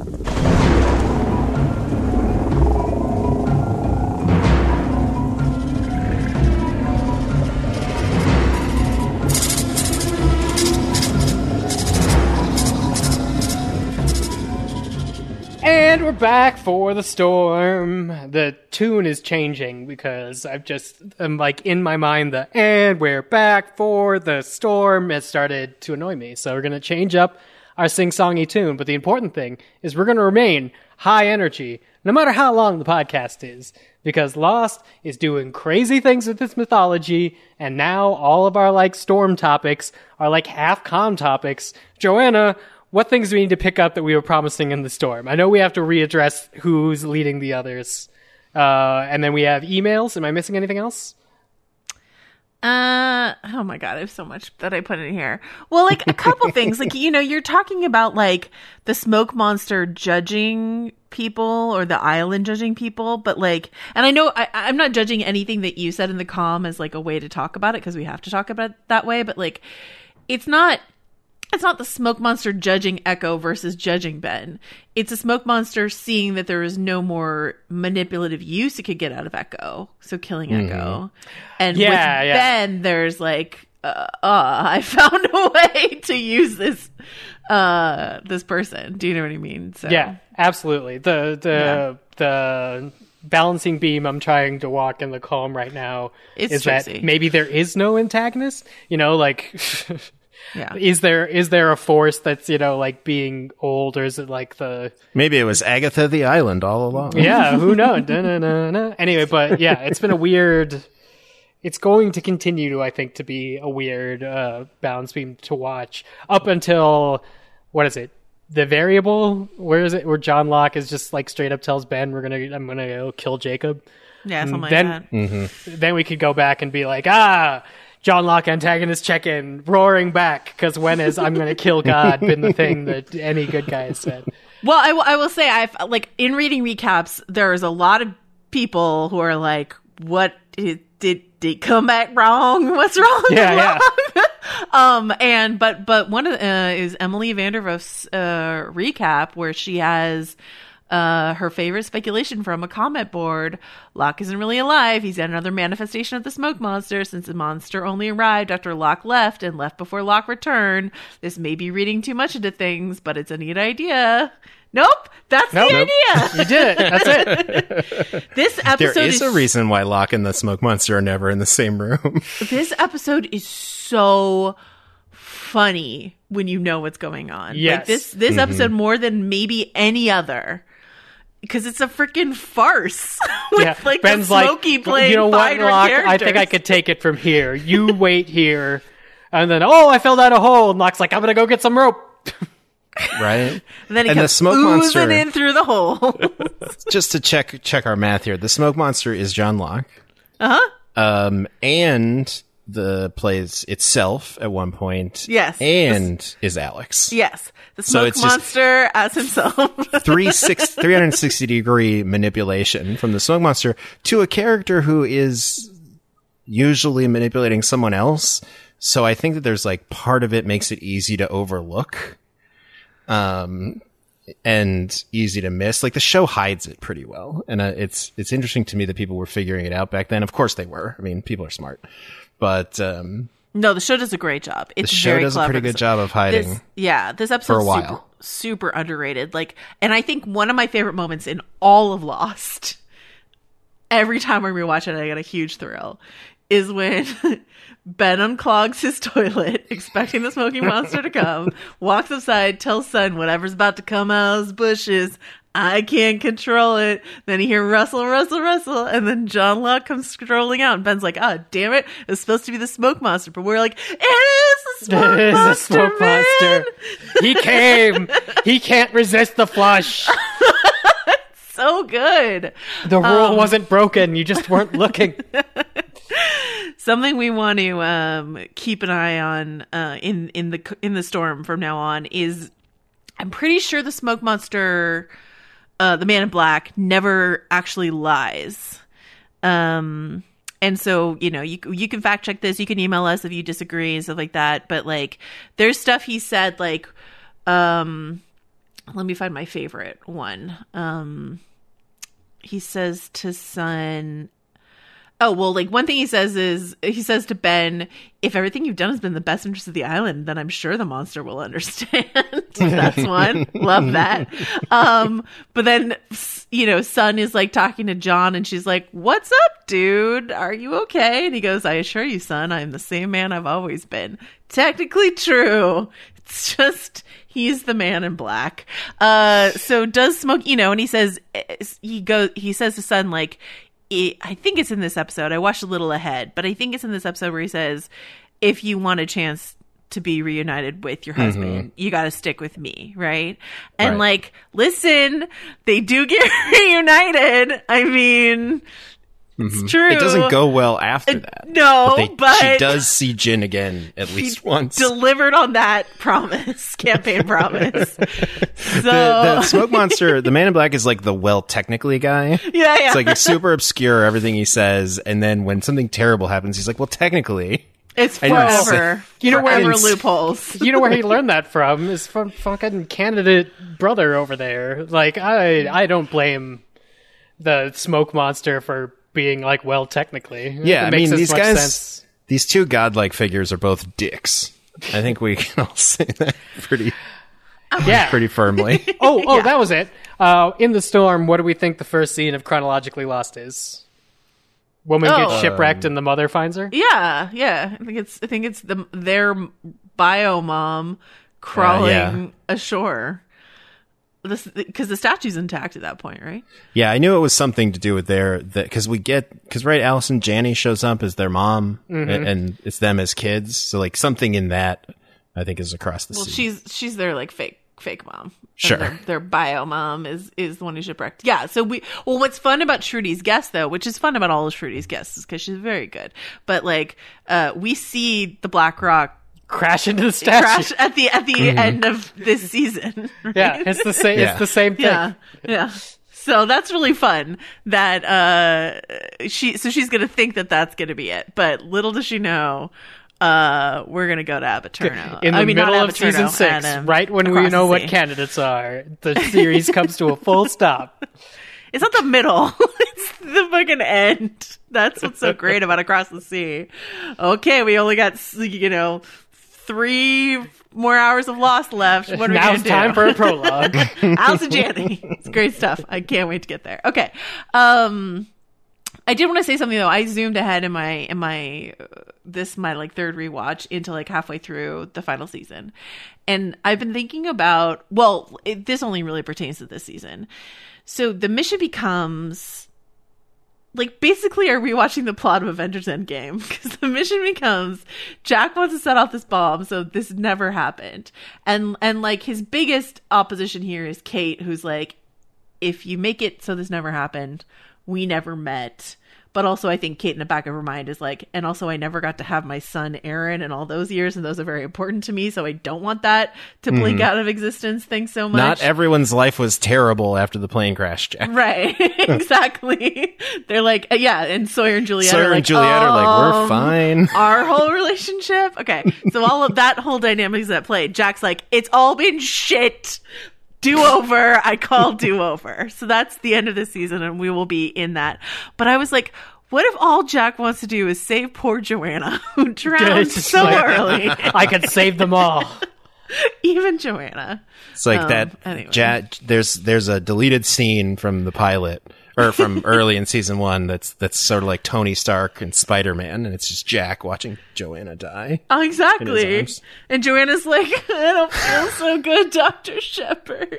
And we're back for the storm. The tune is changing because I've just, I'm like in my mind, the and we're back for the storm has started to annoy me. So we're going to change up our sing-songy tune. But the important thing is we're going to remain high energy no matter how long the podcast is, because Lost is doing crazy things with its mythology. And now all of our like storm topics are like half calm topics. Joanna, what things do we need to pick up that we were promising in the storm? I know we have to readdress who's leading the others. Uh, and then we have emails. Am I missing anything else? Uh, oh my god, I have so much that I put in here. Well, like a couple things. Like, you know, you're talking about like the smoke monster judging people or the island judging people, but like, and I know I, I'm not judging anything that you said in the comm as like a way to talk about it, because we have to talk about it that way, but like, it's not, it's not the smoke monster judging Echo versus judging Ben. It's a smoke monster seeing that there is no more manipulative use it could get out of Echo, so killing Mm-hmm. Echo. And Yeah, with yeah. Ben, there's like, uh, uh, I found a way to use this uh, this person. Do you know what I mean? So Yeah, absolutely. The the Yeah. the balancing beam I'm trying to walk in the column right now It's is Trixie. that maybe there is no antagonist. You know, like Yeah. is there is there a force that's, you know, like being old, or is it like the Maybe it was Agatha the Island all along. yeah, who knows? Da-na-na-na. Anyway, but yeah, it's been a weird. It's going to continue to, I think, to be a weird uh, balance beam to watch up until what is it? The variable? Where is it? Where John Locke is just like straight up tells Ben, "We're gonna, I'm gonna go kill Jacob." Yeah, something then, like that. Then we could go back and be like, ah, John Locke antagonist check in, roaring back, because when has "I'm gonna kill God" been the thing that any good guy has said? Well, I, will- I will say, I've like in reading recaps, there's a lot of people who are like, "What did did, did come back wrong? What's wrong?" Yeah, yeah. um, and but but one of the, uh, is Emily Vandervoost's uh, recap where she has uh her favorite speculation from a comment board. Locke isn't really alive. He's yet another manifestation of the smoke monster, since the monster only arrived after Locke left and left before Locke returned. This may be reading too much into things, but it's a neat idea. Nope, that's Nope. the idea. You did it. That's it. This There episode is a reason why Locke and the Smoke Monster are never in the same room. This episode is so funny when you know what's going on. Yes. Like this this episode more than maybe any other. Because it's a freaking farce with Yeah, like Ben's the Smokey like, playing you know what, five Locke? characters. I think I could take it from here. You wait here, and then oh, I fell down a hole. And Locke's like, I'm gonna go get some rope. Right? And then he and the comes smoke oozing monster, in through the hole. just to check check our math here, the Smoke Monster is John Locke. Uh-huh. Um, and the plays itself at one point. Yes. And is Alex. Yes. The So smoke it's just- monster as himself. Three six three hundred sixty degree manipulation from the Smoke Monster to a character who is usually manipulating someone else. So I think that there's like part of it makes it easy to overlook, um, and easy to miss. Like the show hides it pretty well, and uh, it's it's interesting to me that people were figuring it out back then. Of course they were. I mean, people are smart, but um, No, the show does a great job. It's the show very does a clever. pretty good job of hiding. This, yeah, this episode for a super, while. super underrated. Like, and I think one of my favorite moments in all of Lost, every time I rewatch it, I get a huge thrill, is when Ben unclogs his toilet, expecting the smoking monster to come, walks outside, tells Son whatever's about to come out of his bushes, I can't control it. Then you hear Russell, Russell, Russell, and then John Locke comes strolling out, and Ben's like, "Ah, oh, damn it! It's supposed to be the smoke monster," but we're like, "It is the smoke It is a monster, smoke man!" monster. He came. He can't resist the flush. So good. The rule Um, wasn't broken. You just weren't looking. Something we want to um, keep an eye on uh, in in the in the storm from now on is, I'm pretty sure the smoke monster, uh, the Man in Black, never actually lies. Um, and so, you know, you you can fact check this. You can email us if you disagree and stuff like that. But like, there's stuff he said like, um, let me find my favorite one. Um, he says to Son. Oh, well, like, one thing he says is, he says to Ben, if everything you've done has been the best interest of the island, then I'm sure the monster will understand. That's one. Love that. Um, but then, you know, Son is, like, talking to John, and she's like, what's up, dude? Are you okay? And he goes, I assure you, son, I am the same man I've always been. Technically true. It's just, he's the Man in Black. Uh, so does Smoke, you know, and he says, he goes, he says to Son, like, It, I think it's in this episode. I watched a little ahead, but I think it's in this episode where he says, if you want a chance to be reunited with your husband, you got to stick with me, right? And Right. like, listen, they do get reunited. I mean, it's true. It doesn't go well after that. No, they, but she does see Jin again at least he once. delivered on that promise, campaign promise. So, the, the Smoke Monster, the Man in Black is like the well technically guy. yeah, yeah. It's like it's super obscure everything he says, and then when something terrible happens, he's like, "Well, technically, It's I didn't say- forever. You know where forever it's- loopholes. You know where he learned that from? Is from fucking candidate brother over there. Like, I I don't blame the smoke monster for being like, well, technically. Yeah, It I makes mean, as these much guys, sense. these two godlike figures are both dicks. I think we can all say that pretty, Yeah. pretty firmly. Oh, oh, that was it. Uh, in the storm, what do we think the first scene of Chronologically Lost is? Woman Oh. gets shipwrecked and the mother finds her? Yeah, yeah. I think it's I think it's the their bio mom crawling yeah. ashore. This because the statue's intact at that point, right? Yeah, I knew it was something to do with their that because we get because right, Allison Janney shows up as their mom, Mm-hmm. and, and it's them as kids. So like something in that, I think, is across the Well, sea. she's she's their like fake fake mom. And Sure. Their, their bio mom is is the one who's shipwrecked. Yeah. So we well, what's fun about Trudy's guest though, which is fun about all of Trudy's guests, is because she's very good. But like, uh, we see the Black Rock Crash into the statue. crash at the at the end of this season. Right? Yeah, it's the same. Yeah. It's the same thing. Yeah, yeah. So that's really fun. That uh, she so she's gonna think that that's gonna be it, but little does she know, uh, we're gonna go to Abaturno. In the I mean, middle not of season Abaturno, six, and, um, right when we across know the what sea. candidates are, the series comes to a full stop. It's not the middle. It's the fucking end. That's what's so great about Across the Sea. Okay, we only got, you know, three more hours of Lost left. What are we Now going it's to do? time for a prologue. Allison Janney. It's great stuff. I can't wait to get there. Okay. Um, I did want to say something though. I zoomed ahead in my in my uh, this my like third rewatch into like halfway through the final season, and I've been thinking about well, it, this only really pertains to this season. So the mission becomes like basically are rewatching the plot of Avengers Endgame because the mission becomes Jack wants to set off this bomb, so this never happened, and and like his biggest opposition here is Kate, who's like, if you make it so this never happened, we never met. But also I think Kate in the back of her mind is like, and also I never got to have my son Aaron in all those years, and those are very important to me, so I don't want that to blink out of existence. Thanks so much. Not everyone's life was terrible after the plane crash, Jack. Right, exactly. They're like, yeah, and Sawyer and Juliet Sawyer are like, and Juliet are like, we're um, fine. Our whole relationship? Okay, so all of that whole dynamic is at play. Jack's like, it's all been shit. Do-over. I call do-over. So that's the end of the season, and we will be in that. But I was like, what if all Jack wants to do is save poor Joanna, who drowned It's just so like, early? I could save them all. Even Joanna. It's like Um, that. anyway. Jack, there's there's a deleted scene from the pilot or from early in season one. That's that's sort of like Tony Stark and Spider Man, and it's just Jack watching Joanna die. Oh, in his exactly. arms. And Joanna's like, I don't feel so good, Doctor Shepard.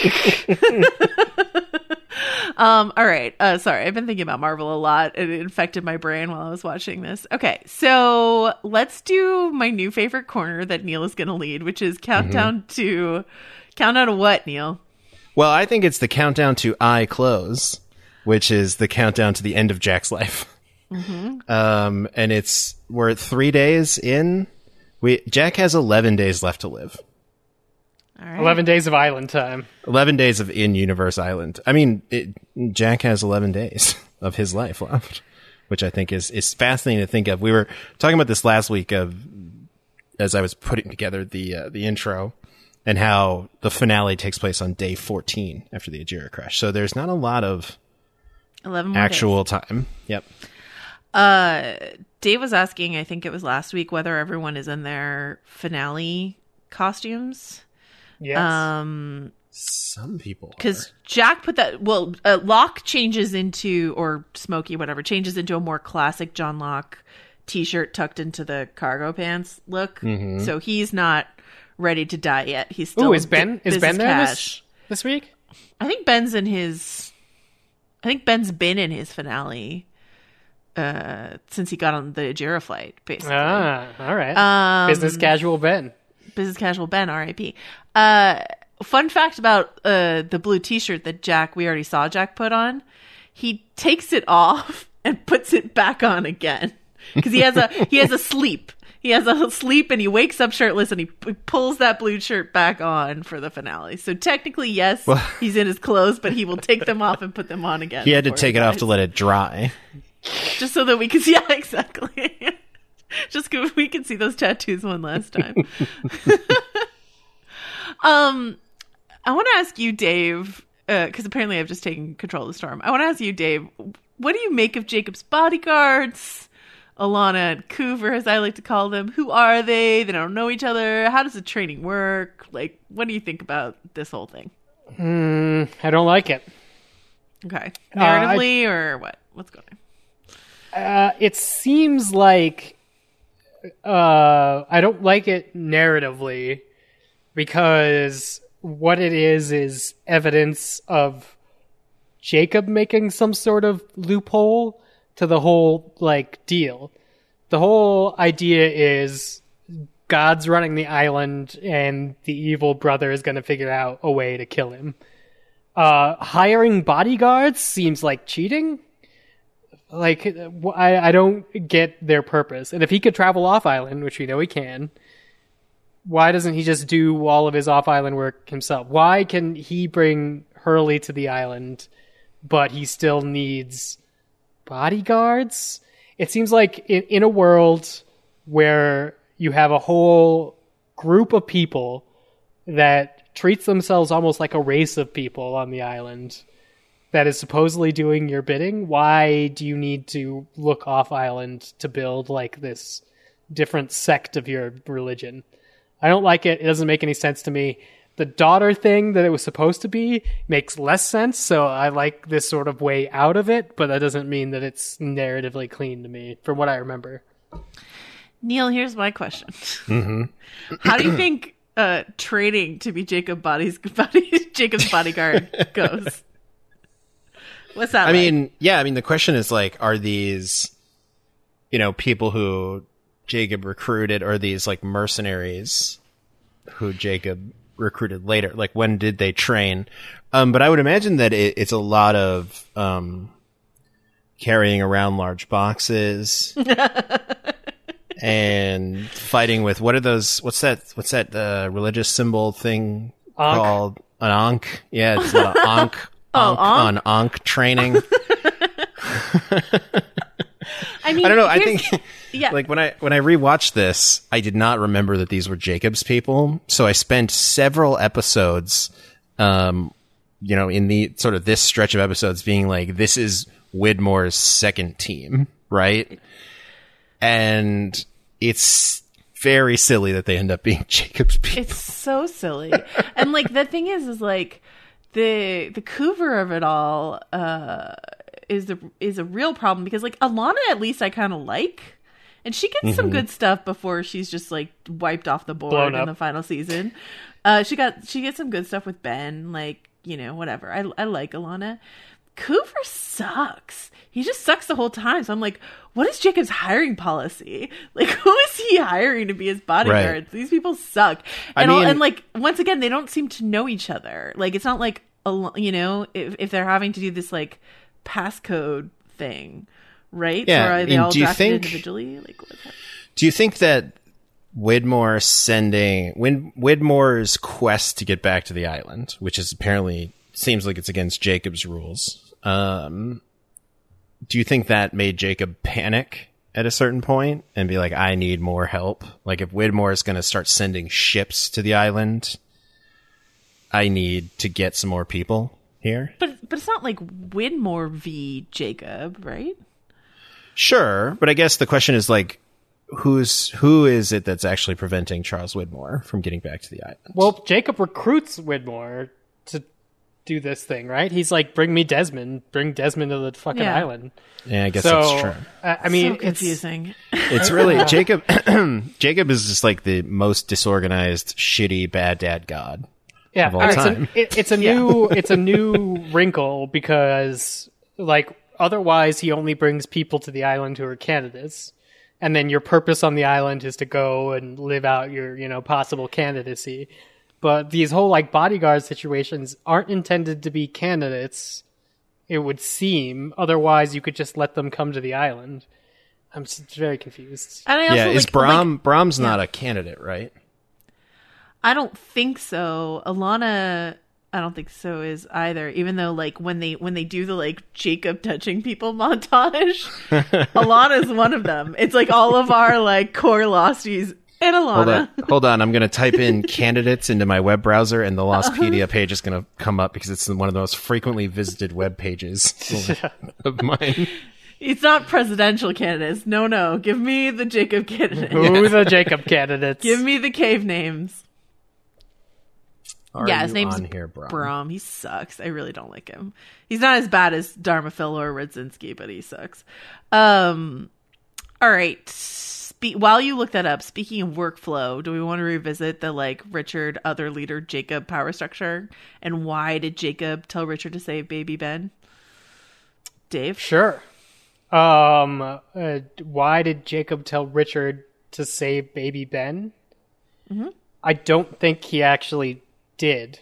um, all right. Uh, sorry, I've been thinking about Marvel a lot. It infected my brain while I was watching this. Okay, so let's do my new favorite corner that Neil is going to lead, which is countdown to countdown to what, Neil? Well, I think it's the countdown to I Close, which is the countdown to the end of Jack's life. Mm-hmm. Um, and it's we're three days in. We Jack has eleven days left to live. All right. Eleven days of island time. Eleven days of in-universe island. I mean, it, Jack has eleven days of his life left, which I think is is fascinating to think of. We were talking about this last week of as I was putting together the uh, the intro, and how the finale takes place on day fourteen after the Ajira crash. So there's not a lot of eleven more actual time. Yep. Uh, Dave was asking, I think it was last week, whether everyone is in their finale costumes. Yes. Um, Some people because are. Jack put that. Well, uh, Locke changes into, or Smokey, whatever, changes into a more classic John Locke t-shirt tucked into the cargo pants look. Mm-hmm. So he's not ready to die yet. He's still. Ooh, is Ben bu- is Ben business there cash. this, this week? I think Ben's in his. I think Ben's been in his finale. Uh, since he got on the Ajira flight, basically. Ah, all right. Um, Business casual Ben. Business casual Ben, R I P. Uh, fun fact about uh, the blue T-shirt that Jack, we already saw Jack put on. He takes it off and puts it back on again because he has a he has a sleep. He has a sleep and he wakes up shirtless and he p- pulls that blue shirt back on for the finale. So technically, yes, Well- he's in his clothes, but he will take them off and put them on again. He had to before take it off dies. to let it dry. Just so that we could, yeah, exactly. Just so we can see those tattoos one last time. um, I want to ask you, Dave, because uh, apparently I've just taken control of the storm. I want to ask you, Dave, what do you make of Jacob's bodyguards? Alana and Coover, as I like to call them. Who are they? They don't know each other. How does the training work? Like, what do you think about this whole thing? Mm, I don't like it. Okay. Uh, Narratively, I, or what? What's going on? Uh, it seems like uh, I don't like it narratively because what it is is evidence of Jacob making some sort of loophole to the whole, like, deal. The whole idea is God's running the island and the evil brother is going to figure out a way to kill him. Uh, hiring bodyguards seems like cheating. Like, I, I don't get their purpose. And if he could travel off island, which we know he can, why doesn't he just do all of his off island work himself? Why can he bring Hurley to the island, but he still needs bodyguards? It seems like in, in a world where you have a whole group of people that treats themselves almost like a race of people on the island that is supposedly doing your bidding, why do you need to look off island to build like this different sect of your religion? I don't like it. It doesn't make any sense to me. The daughter thing that it was supposed to be makes less sense, so I like this sort of way out of it, but that doesn't mean that it's narratively clean to me, from what I remember. Neil, here's my question. Mm-hmm. How do you think uh, training to be Jacob body's, body, Jacob's bodyguard goes? What's that I like? mean, yeah, I mean, the question is, like, are these, you know, people who Jacob recruited, or these, like, mercenaries who Jacob recruited later? Like, when did they train? Um, but I would imagine that it, it's a lot of um, carrying around large boxes and fighting with, what are those? What's that? What's that uh, religious symbol thing Ankh? called? An Ankh? Yeah, it's not an Ankh. Oh, Ankh on Ankh training. I mean, I don't know. I here's- think, yeah. like, when I when I rewatched this, I did not remember that these were Jacob's people. So I spent several episodes, um, you know, in the sort of this stretch of episodes, being like, this is Widmore's second team, right? And it's very silly that they end up being Jacob's people. It's so silly. And like the thing is is like the the Coover of it all uh is the is a real problem, because like Alana, at least I kind of like, and she gets mm-hmm. some good stuff before she's just like wiped off the board in the final season. Uh she got she gets some good stuff with Ben, like, you know, whatever. I I like Alana. Coover sucks. He just sucks the whole time. So I'm like, what is Jacob's hiring policy? Like, who is he hiring to be his bodyguards? Right. These people suck. And I mean, all, and like, once again, they don't seem to know each other. Like, it's not like, you know, if, if they're having to do this like passcode thing, right? Yeah. Or are they and all do you drafted think, individually? Like, what's that? Do you think that Widmore sending Wid, Widmore's quest to get back to the island, which is apparently seems like it's against Jacob's rules, um, do you think that made Jacob panic at a certain point and be like, I need more help? Like, if Widmore is going to start sending ships to the island, I need to get some more people here. But but it's not like Widmore v. Jacob, right? Sure, but I guess the question is, like, who's who is it that's actually preventing Charles Widmore from getting back to the island? Well, Jacob recruits Widmore to do this thing, right? He's like, bring me Desmond, bring Desmond to the fucking Yeah. island. Yeah, I guess So, that's true. I I mean, So confusing. It's really Jacob. Jacob is just like the most disorganized, shitty, bad dad god yeah, of all it's time. a, it, it's a new, it's a new wrinkle because, like, otherwise he only brings people to the island who are candidates, and then your purpose on the island is to go and live out your, you know, possible candidacy. But these whole, like, bodyguard situations aren't intended to be candidates, it would seem. Otherwise, you could just let them come to the island. I'm s- very confused. And I also yeah, is like, Brahm? like, Brahm's not a candidate, right? I don't think so. Alana I don't think so is either. Even though, like, when they when they do the like Jacob touching people montage, Alana's one of them. It's like all of our like core Losties and Alana. Hold on, hold on. I'm going to type in candidates into my web browser, and the Lostpedia page is going to come up because it's one of the most frequently visited web pages of mine. It's not presidential candidates. No, no. Give me the Jacob candidates. Who the Jacob candidates? Give me the cave names. Are yeah, his you name's on here, Brom? Brom. He sucks. I really don't like him. He's not as bad as Dharma Phil or Radzinski, but he sucks. Um, all right. Spe- while you look that up, speaking of workflow, do we want to revisit the like Richard, other leader, Jacob power structure? And why did Jacob tell Richard to save baby Ben? Dave? Sure. Um, uh, why did Jacob tell Richard to save baby Ben? Mm-hmm. I don't think he actually did.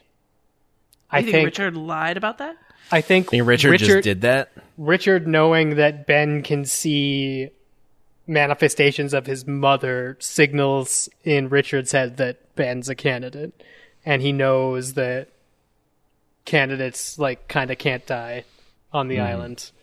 I I think, think Richard lied about that. I think, I think Richard, Richard just did that. Richard, knowing that Ben can see manifestations of his mother, signals in Richard's head that Ben's a candidate, and he knows that candidates like kind of can't die on the mm. island.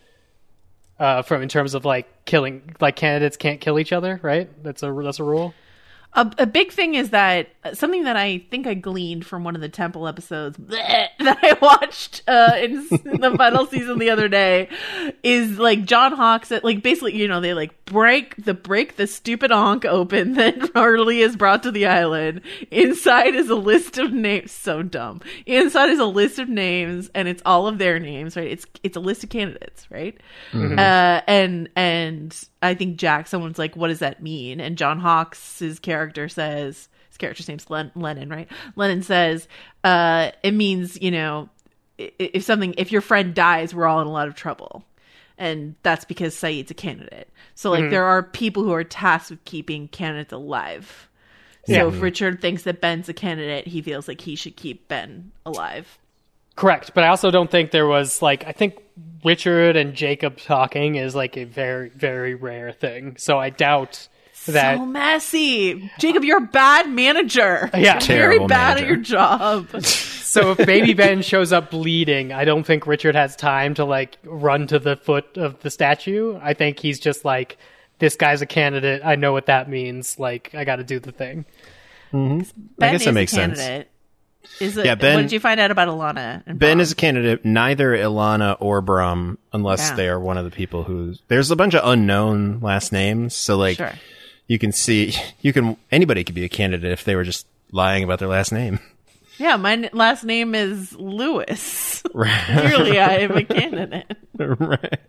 Uh, from in terms of like killing, like candidates can't kill each other, right? That's a that's a rule. A, a big thing is that something that I think I gleaned from one of the Temple episodes bleh, that I watched uh, in, in the final season the other day is like John Hawkes. Like basically, you know, they like break the break the stupid Ankh open that Harley is brought to the island. Inside is a list of names. So dumb. Inside is a list of names, and it's all of their names, right? It's it's a list of candidates, right? Mm-hmm. Uh, and and. I think Jack, someone's like, what does that mean? And John Hawkes' character says, his character's name's Len- Lennon, right? Lennon says, uh, it means, you know, if something, if your friend dies, we're all in a lot of trouble. And that's because Saeed's a candidate. So, like, mm-hmm. there are people who are tasked with keeping candidates alive. So yeah. if Richard thinks that Ben's a candidate, he feels like he should keep Ben alive. Correct, but I also don't think there was, like, I think Richard and Jacob talking is, like, a very, very rare thing. So I doubt that... So messy. Jacob, you're a bad manager. Yeah. You're very bad manager. at your job. So if baby Ben shows up bleeding, I don't think Richard has time to, like, run to the foot of the statue. I think he's just like, this guy's a candidate. I know what that means. Like, I got to do the thing. Mm-hmm. Ben I guess is that makes a candidate. sense. Is it, yeah, Ben, what did you find out about Alana? And Ben Brom? is a candidate, neither Ilana or Brom, unless yeah. they are one of the people who... There's a bunch of unknown last names, so like sure. you can see, you can anybody could be a candidate if they were just lying about their last name. Yeah, my n- last name is Lewis. Right. Clearly, I am a candidate. Right.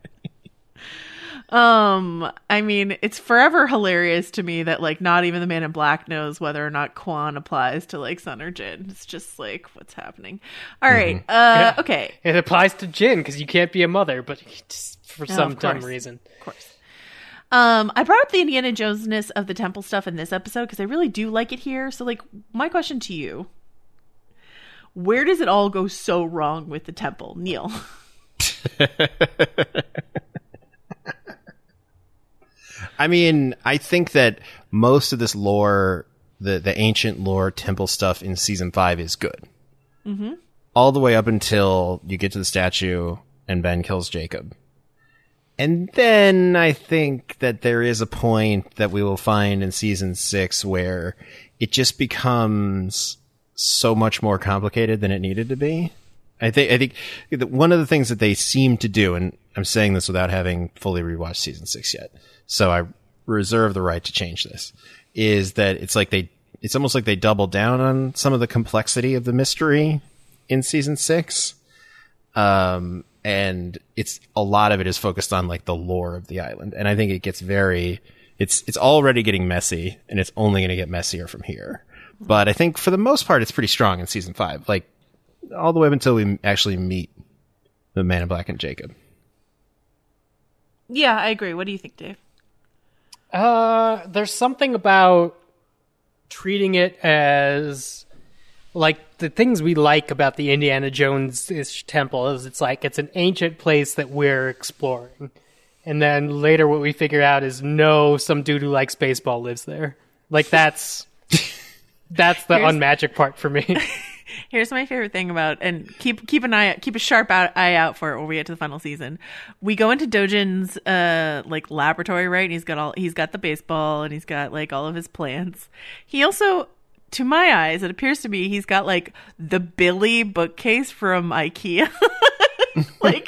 Um, I mean, it's forever hilarious to me that like not even the Man in Black knows whether or not Quan applies to like Sun or Jin. It's just like what's happening. All right, mm-hmm. uh, yeah. okay. It applies to Jin because you can't be a mother, but just for oh, some dumb reason, of course. Um, I brought up the Indiana Jones-ness of the temple stuff in this episode because I really do like it here. So, like, my question to you: where does it all go so wrong with the temple, Neil? I mean, I think that most of this lore, the, the ancient lore temple stuff in season five is good. Mm-hmm. All the way up until you get to the statue and Ben kills Jacob. And then I think that there is a point that we will find in season six where it just becomes so much more complicated than it needed to be. I think, I think that one of the things that they seem to do, and I'm saying this without having fully rewatched season six yet, so I reserve the right to change this, is that it's like they, it's almost like they doubled down on some of the complexity of the mystery in season six. Um, and it's, a lot of it is focused on like the lore of the island. And I think it gets very, it's, it's already getting messy and it's only going to get messier from here. But I think for the most part, it's pretty strong in season five, like all the way up until we actually meet the Man in Black and Jacob. Yeah, I agree. What do you think, Dave? Uh, there's something about treating it as like the things we like about the Indiana Jones-ish temple is it's like it's an ancient place that we're exploring. And then later what we figure out is no, some dude who likes baseball lives there. Like that's that's the Here's, unmagic part for me. Here's my favorite thing about, and keep keep an eye keep a sharp out, eye out for it when we get to the final season. We go into Dojin's uh like laboratory, right? And he's got all he's got the baseball and he's got like all of his plants. He also, to my eyes, it appears to me he's got like the Billy bookcase from IKEA. Like,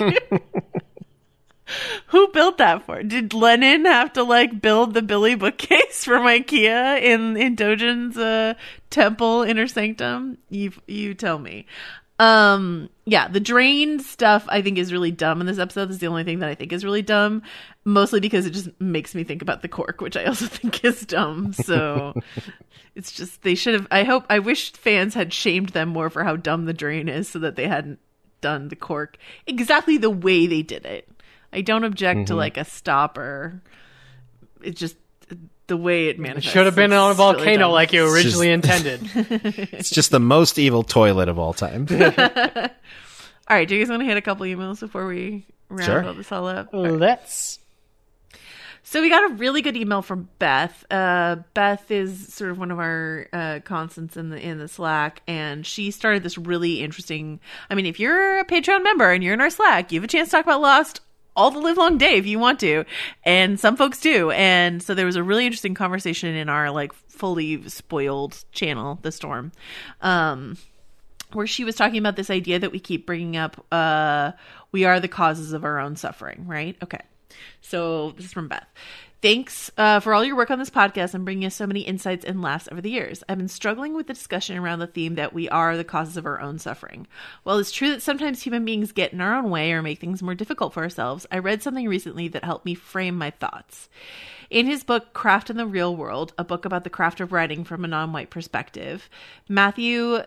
who built that for? Did Lennon have to like build the Billy bookcase from IKEA in in Dojin's uh, temple inner sanctum? You you tell me. Um, yeah, the drain stuff I think is really dumb in this episode. This is the only thing that I think is really dumb, mostly because it just makes me think about the cork, which I also think is dumb. So it's just, they should have. I hope I wish fans had shamed them more for how dumb the drain is, so that they hadn't done the cork exactly the way they did it. I don't object mm-hmm. to like a stopper. It's just the way it manifests. It should have been on a volcano really like you originally just, intended. It's just the most evil toilet of all time. All right, do you guys want to hit a couple emails before we round sure. all this all up? Let's. So we got a really good email from Beth. Uh, Beth is sort of one of our uh, constants in the in the Slack, and she started this really interesting. I mean, if you're a Patreon member and you're in our Slack, you have a chance to talk about Lost all the live long day if you want to, and some folks do. And so there was a really interesting conversation in our like fully spoiled channel, The Storm, um, where she was talking about this idea that we keep bringing up. Uh, we are the causes of our own suffering, right? Okay. So this is from Beth. Thanks uh, for all your work on this podcast and bringing us so many insights and laughs over the years. I've been struggling with the discussion around the theme that we are the causes of our own suffering. While it's true that sometimes human beings get in our own way or make things more difficult for ourselves, I read something recently that helped me frame my thoughts. In his book, Craft in the Real World, a book about the craft of writing from a non-white perspective, Matthew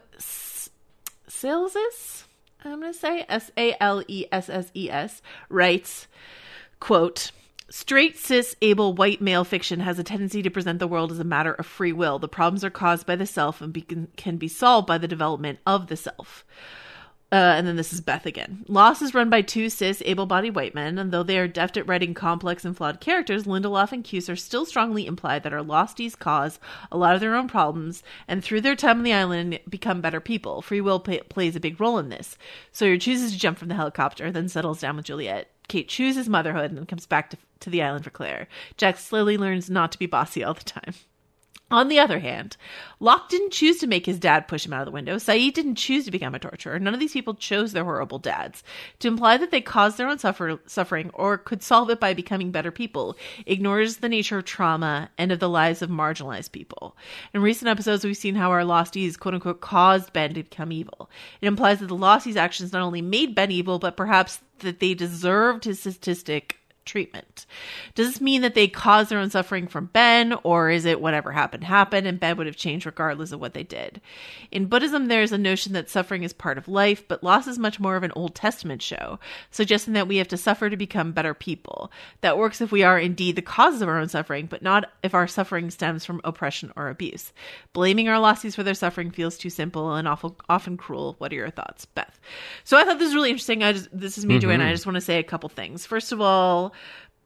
Salesses, I'm going to say, S A L E S S E S, writes, quote, straight, cis, able, white male fiction has a tendency to present the world as a matter of free will. The problems are caused by the self and be, can be solved by the development of the self. Uh, and then this is Beth again. Lost is run by two cis, able-bodied white men, and though they are deft at writing complex and flawed characters, Lindelof and Cuser still strongly imply that our Losties cause a lot of their own problems, and through their time on the island, become better people. Free will pay- plays a big role in this. Sawyer chooses to jump from the helicopter, then settles down with Juliet. Kate chooses motherhood and then comes back to, to the island for Claire. Jack slowly learns not to be bossy all the time. On the other hand, Locke didn't choose to make his dad push him out of the window. Saeed didn't choose to become a torturer. None of these people chose their horrible dads. To imply that they caused their own suffer- suffering or could solve it by becoming better people ignores the nature of trauma and of the lives of marginalized people. In recent episodes, we've seen how our Losties, quote-unquote, caused Ben to become evil. It implies that the Losties' actions not only made Ben evil, but perhaps that they deserved his sadistic treatment. Does this mean that they caused their own suffering from Ben, or is it whatever happened happened and Ben would have changed regardless of what they did? In Buddhism, there's a notion that suffering is part of life, but Lost is much more of an Old Testament show, suggesting that we have to suffer to become better people. That works if we are indeed the causes of our own suffering, but not if our suffering stems from oppression or abuse. Blaming our Losties for their suffering feels too simple and awful, often cruel. What are your thoughts, Beth? So I thought this was really interesting. I just, this is me, mm-hmm. Joanna. I just want to say a couple things. First of all,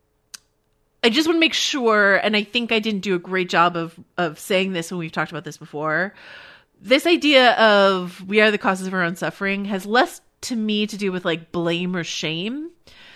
I just want to make sure, and I think I didn't do a great job of, of saying this when we've talked about this before. This idea of we are the causes of our own suffering has less to me to do with like blame or shame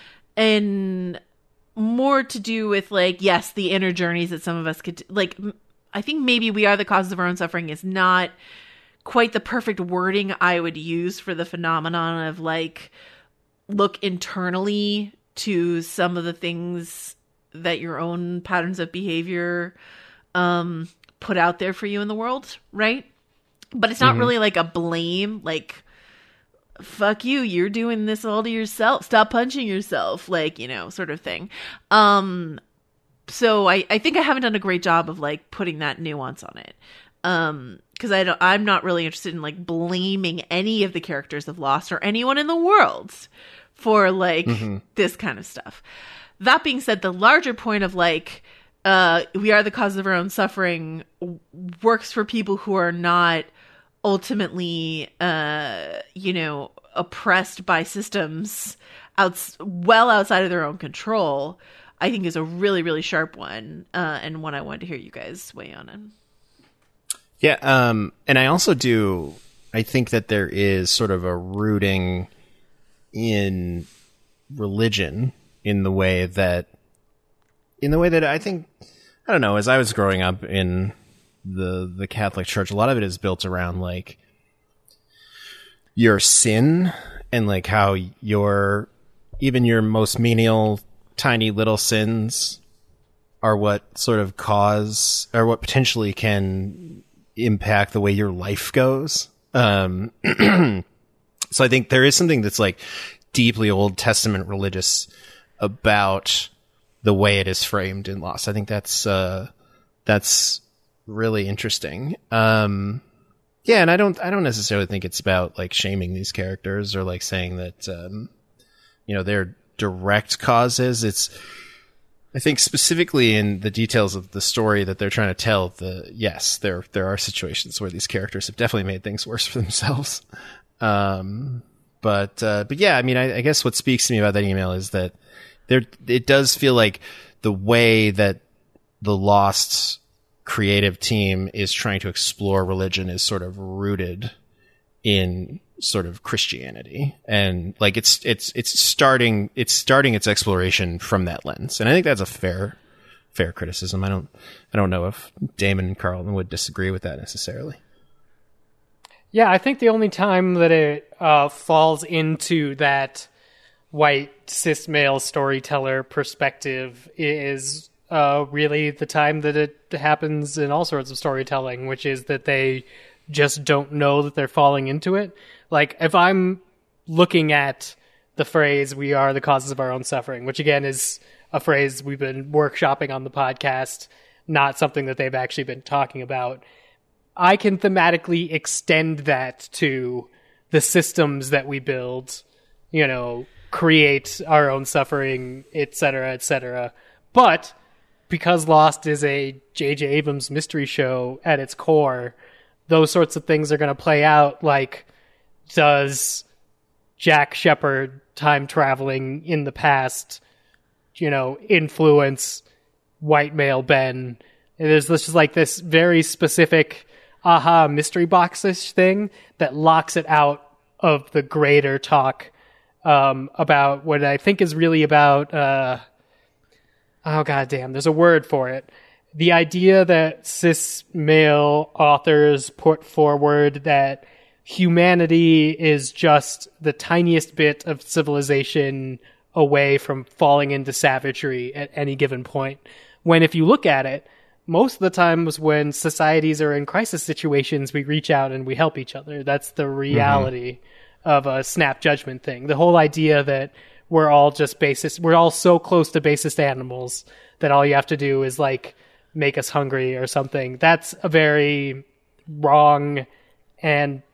and more to do with like, yes, the inner journeys that some of us could, like, I think maybe we are the causes of our own suffering is not quite the perfect wording I would use for the phenomenon of like, look internally to some of the things that your own patterns of behavior um, put out there for you in the world, right? But it's not mm-hmm. really like a blame, like, fuck you, you're doing this all to yourself. Stop punching yourself, like, you know, sort of thing. Um, so I, I think I haven't done a great job of like putting that nuance on it. Um, because I don't, I'm not really interested in like blaming any of the characters of Lost or anyone in the world for like mm-hmm. this kind of stuff. That being said, the larger point of like, uh, we are the cause of our own suffering works for people who are not ultimately, uh, you know, oppressed by systems outs- well outside of their own control, I think is a really, really sharp one, uh, and one I wanted to hear you guys weigh on in. Yeah, um, and I also do I think that there is sort of a rooting in religion in the way that, in the way that I think, I don't know, as I was growing up in the the Catholic Church, a lot of it is built around like your sin and like how your, even your most menial, tiny little sins are what sort of cause, or what potentially can impact the way your life goes. Um, so I think there is something that's like deeply Old Testament religious about the way it is framed in Lost. I think that's, uh, that's really interesting. Um, yeah. And I don't, I don't necessarily think it's about like shaming these characters or like saying that, um, you know, they're direct causes. It's, I think specifically in the details of the story that they're trying to tell, the yes, there there are situations where these characters have definitely made things worse for themselves. Um, but uh, but yeah, I mean, I, I guess what speaks to me about that email is that there it does feel like the way that the Lost creative team is trying to explore religion is sort of rooted in sort of Christianity, and like it's it's it's starting it's starting its exploration from that lens, and I think that's a fair fair criticism. I don't I don't know if Damon and Carlton would disagree with that necessarily. Yeah, I think the only time that it uh, falls into that white cis male storyteller perspective is uh, really the time that it happens in all sorts of storytelling, which is that they just don't know that they're falling into it. Like, if I'm looking at the phrase, we are the causes of our own suffering, which again is a phrase we've been workshopping on the podcast, not something that they've actually been talking about, I can thematically extend that to the systems that we build, you know, create our own suffering, et cetera, et cetera. But because Lost is a J J Abrams mystery show at its core, those sorts of things are going to play out. Like, does Jack Shephard time traveling in the past, you know, influence white male Ben? And there's this is like this very specific aha mystery box-ish thing that locks it out of the greater talk um, about what I think is really about, uh, oh goddamn, there's a word for it. The idea that cis male authors put forward that humanity is just the tiniest bit of civilization away from falling into savagery at any given point. When if you look at it, most of the times when societies are in crisis situations, we reach out and we help each other. That's the reality mm-hmm. of a snap judgment thing. The whole idea that we're all just basest, we're all so close to basest animals that all you have to do is like make us hungry or something. That's a very wrong and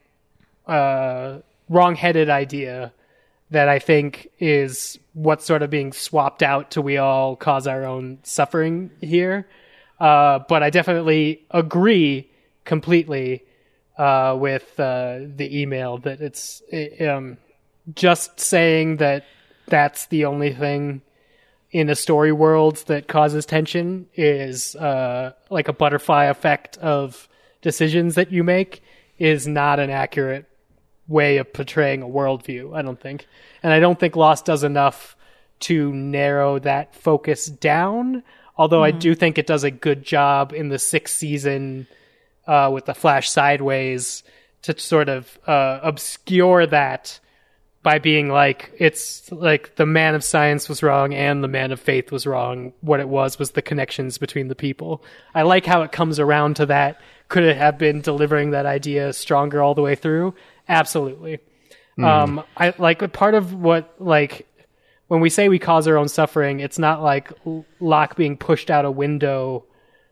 uh, wrong-headed idea that I think is what's sort of being swapped out to we all cause our own suffering here. Uh, but I definitely agree completely uh, with uh, the email that it's it, um, just saying that that's the only thing in a story world that causes tension is uh, like a butterfly effect of decisions that you make is not an accurate way of portraying a worldview, I don't think. And I don't think Lost does enough to narrow that focus down, although mm-hmm. I do think it does a good job in the sixth season uh, with the Flash Sideways to sort of uh, obscure that by being like, it's like the man of science was wrong and the man of faith was wrong. What it was was the connections between the people. I like how it comes around to that. Could it have been delivering that idea stronger all the way through? Absolutely. Mm. Um, I like part of what, like, when we say we cause our own suffering, it's not like Locke being pushed out a window,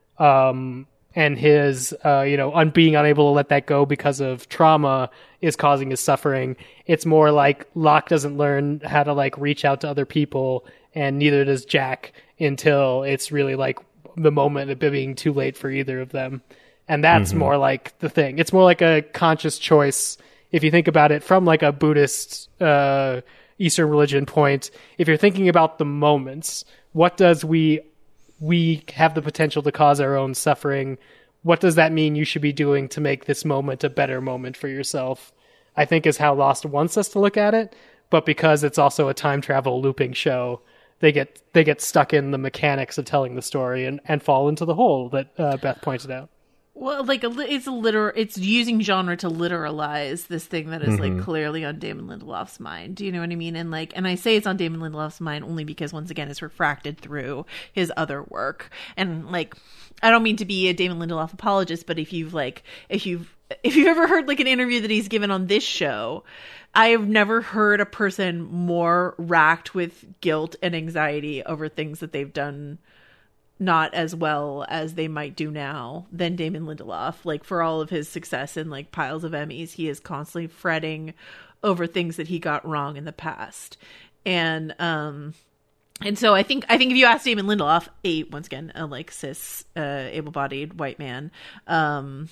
um, and his, uh, you know, un- being unable to let that go because of trauma is causing his suffering. It's more like Locke doesn't learn how to like reach out to other people, and neither does Jack until it's really like the moment of it being too late for either of them. And that's mm-hmm. more like the thing. It's more like a conscious choice. If you think about it from like a Buddhist, uh, Eastern religion point, if you're thinking about the moments, what does we, we have the potential to cause our own suffering? what does that mean you should be doing to make this moment a better moment for yourself, I think is how Lost wants us to look at it. But because it's also a time travel looping show, they get they get stuck in the mechanics of telling the story and, and fall into the hole that uh, Beth pointed out. Well, like a, it's a literal, it's using genre to literalize this thing that is mm-hmm. like clearly on Damon Lindelof's mind. Do you know what I mean? And like, and I say it's on Damon Lindelof's mind only because once again, it's refracted through his other work. And like, I don't mean to be a Damon Lindelof apologist, but if you've like, if you've, if you've ever heard like an interview that he's given on this show, I have never heard a person more racked with guilt and anxiety over things that they've done not as well as they might do now than Damon Lindelof. Like, for all of his success and like piles of Emmys, he is constantly fretting over things that he got wrong in the past. And um and so I think I think if you ask Damon Lindelof, a once again a like cis uh able-bodied white man, um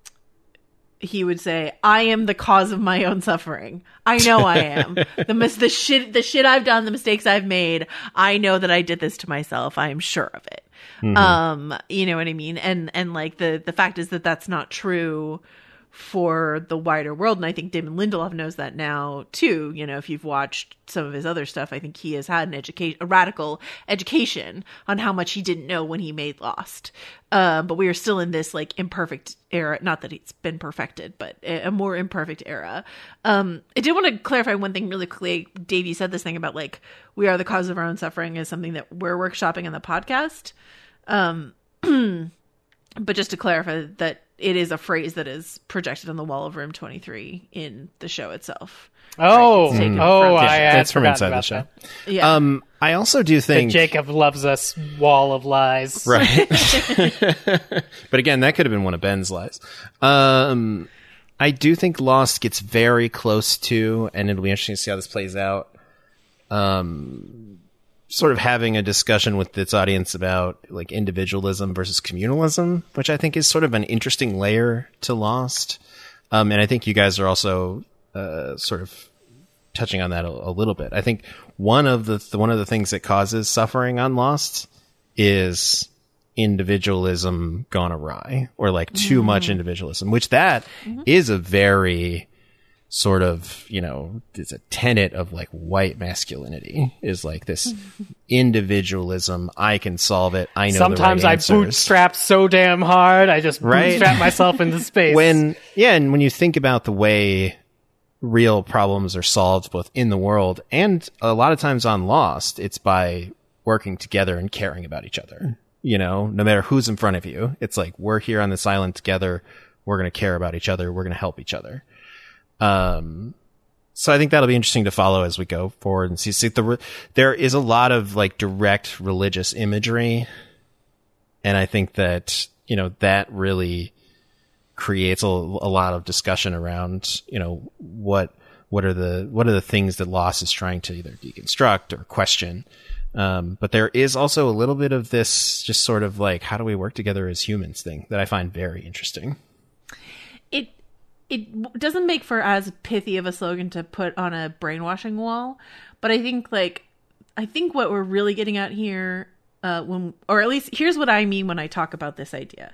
he would say, I am the cause of my own suffering. I know I am. the mis- the shit the shit I've done, the mistakes I've made, I know that I did this to myself. I am sure of it. Mm-hmm. Um, you know what I mean? And and like the the fact is that that's not true for the wider world. And I think Damon Lindelof knows that now too. You know, if you've watched some of his other stuff, I think he has had an education, a radical education on how much he didn't know when he made Lost. Uh, but we are still in this like imperfect era. Not that it's been perfected, but a, a more imperfect era. Um, I did want to clarify one thing really quickly. Dave, you said this thing about like, we are the cause of our own suffering is something that we're workshopping on the podcast. Um, but just to clarify that it is a phrase that is projected on the wall of room twenty-three in the show itself. Oh, right? mm. oh, from I that's from inside the show. That. Yeah. Um, I also do think that Jacob loves us. Wall of lies, right? But again, that could have been one of Ben's lies. Um, I do think Lost gets very close to, and it'll be interesting to see how this plays out. Um, sort of having a discussion with its audience about like individualism versus communalism, which I think is sort of an interesting layer to Lost. Um, and I think you guys are also uh, sort of touching on that a, a little bit. I think one of the, the one of the things that causes suffering on Lost is individualism gone awry, or like too mm-hmm. much individualism, which that mm-hmm. is a very sort of, you know, it's a tenet of like white masculinity, is like this individualism. I can solve it. I know. Sometimes the right I answers. bootstrap so damn hard, I just right? bootstrap myself into space. When yeah, and when you think about the way real problems are solved both in the world and a lot of times on Lost, it's by working together and caring about each other. You know, no matter who's in front of you, it's like, we're here on this island together. We're going to care about each other. We're going to help each other. Um, so I think that'll be interesting to follow as we go forward and see. see the, there is a lot of like direct religious imagery. And I think that, you know, that really creates a, a lot of discussion around, you know, what, what are the, what are the things that Lost is trying to either deconstruct or question. Um, but there is also a little bit of this just sort of like, how do we work together as humans thing that I find very interesting. It, It doesn't make for as pithy of a slogan to put on a brainwashing wall, but I think like I think what we're really getting at here, uh, when or at least here's what I mean when I talk about this idea: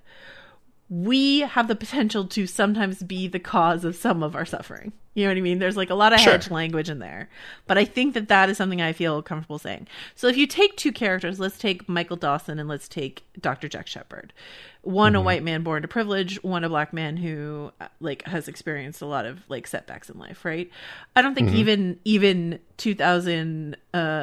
we have the potential to sometimes be the cause of some of our suffering. You know what I mean? There's like a lot of sure. hedge language in there, but I think that that is something I feel comfortable saying. So if you take two characters, let's take Michael Dawson and let's take Doctor Jack Shepherd. One, mm-hmm. a white man born to privilege, one, a black man who like has experienced a lot of like setbacks in life, right? I don't think mm-hmm. even, even two thousand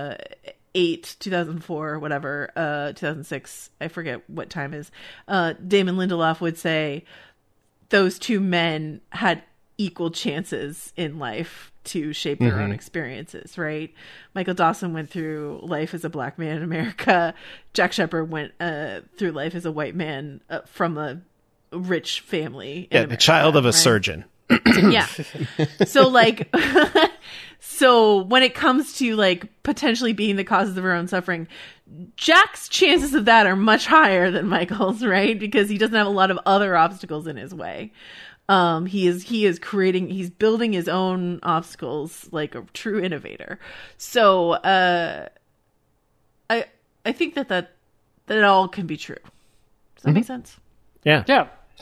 eight, two thousand four, whatever, uh, two thousand six, I forget what time is, uh, Damon Lindelof would say those two men had equal chances in life to shape their mm-hmm. own experiences, right? Michael Dawson went through life as a black man in America. Jack Shepherd went uh, through life as a white man uh, from a rich family. Yeah, America, the child of a right? surgeon. Yeah. So like, so when it comes to like potentially being the causes of our own suffering, Jack's chances of that are much higher than Michael's, right? Because he doesn't have a lot of other obstacles in his way. Um, he is, he is creating, he's building his own obstacles like a true innovator. So, uh, I, I think that that, that all can be true. Does that mm-hmm. make sense? Yeah. Yeah.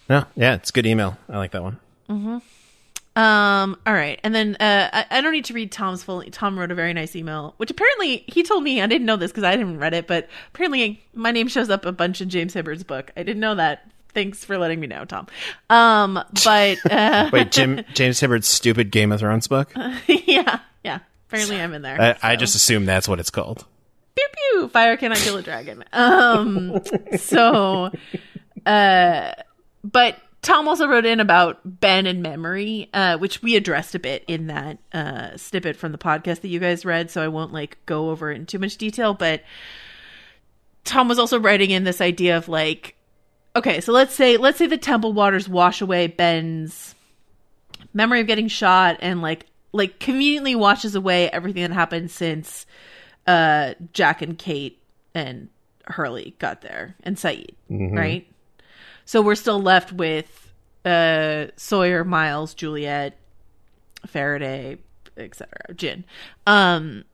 No, yeah, it's good email. I like that one. Mm-hmm. Um, all right. And then uh, I, I don't need to read Tom's full. Tom wrote a very nice email, which apparently he told me, I didn't know this because I didn't read it, but apparently my name shows up a bunch in James Hibbard's book. I didn't know that. Thanks for letting me know, Tom. Um, but uh, wait, Jim James Hibbard's stupid Game of Thrones book? yeah, yeah. Apparently I'm in there. I, so. I just assume that's what it's called. Pew pew! Fire cannot kill a dragon. Um, so, uh, but Tom also wrote in about Ben and memory, uh, which we addressed a bit in that uh, snippet from the podcast that you guys read. So I won't like go over it in too much detail. But Tom was also writing in this idea of like, okay, so let's say let's say the temple waters wash away Ben's memory of getting shot and like like conveniently washes away everything that happened since uh, Jack and Kate and Hurley got there and Saeed, mm-hmm. right? So we're still left with uh, Sawyer, Miles, Juliet, Faraday, et cetera. Jin. Um,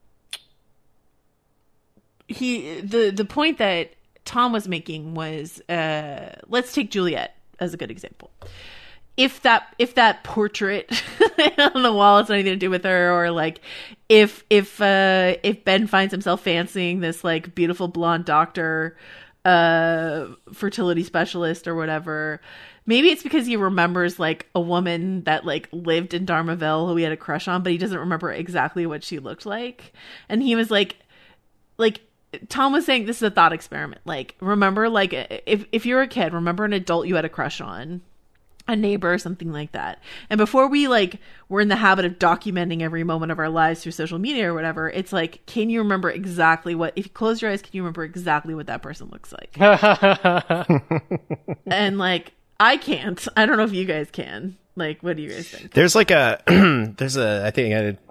he the the point that Tom was making was, uh, let's take Juliet as a good example. If that if that portrait on the wall has anything to do with her, or like if if uh, if Ben finds himself fancying this like beautiful blonde doctor, uh, fertility specialist or whatever, maybe it's because he remembers like a woman that like lived in Dharmaville who he had a crush on, but he doesn't remember exactly what she looked like, and he was like, like. Tom was saying this is a thought experiment. Like, remember, like, if if you're a kid, remember an adult you had a crush on, a neighbor or something like that. And before we, like, we're in the habit of documenting every moment of our lives through social media or whatever, it's like, can you remember exactly what, if you close your eyes, can you remember exactly what that person looks like? And, like, I can't. I don't know if you guys can. Like, what do you guys think? There's, like, a, there's a, I think I had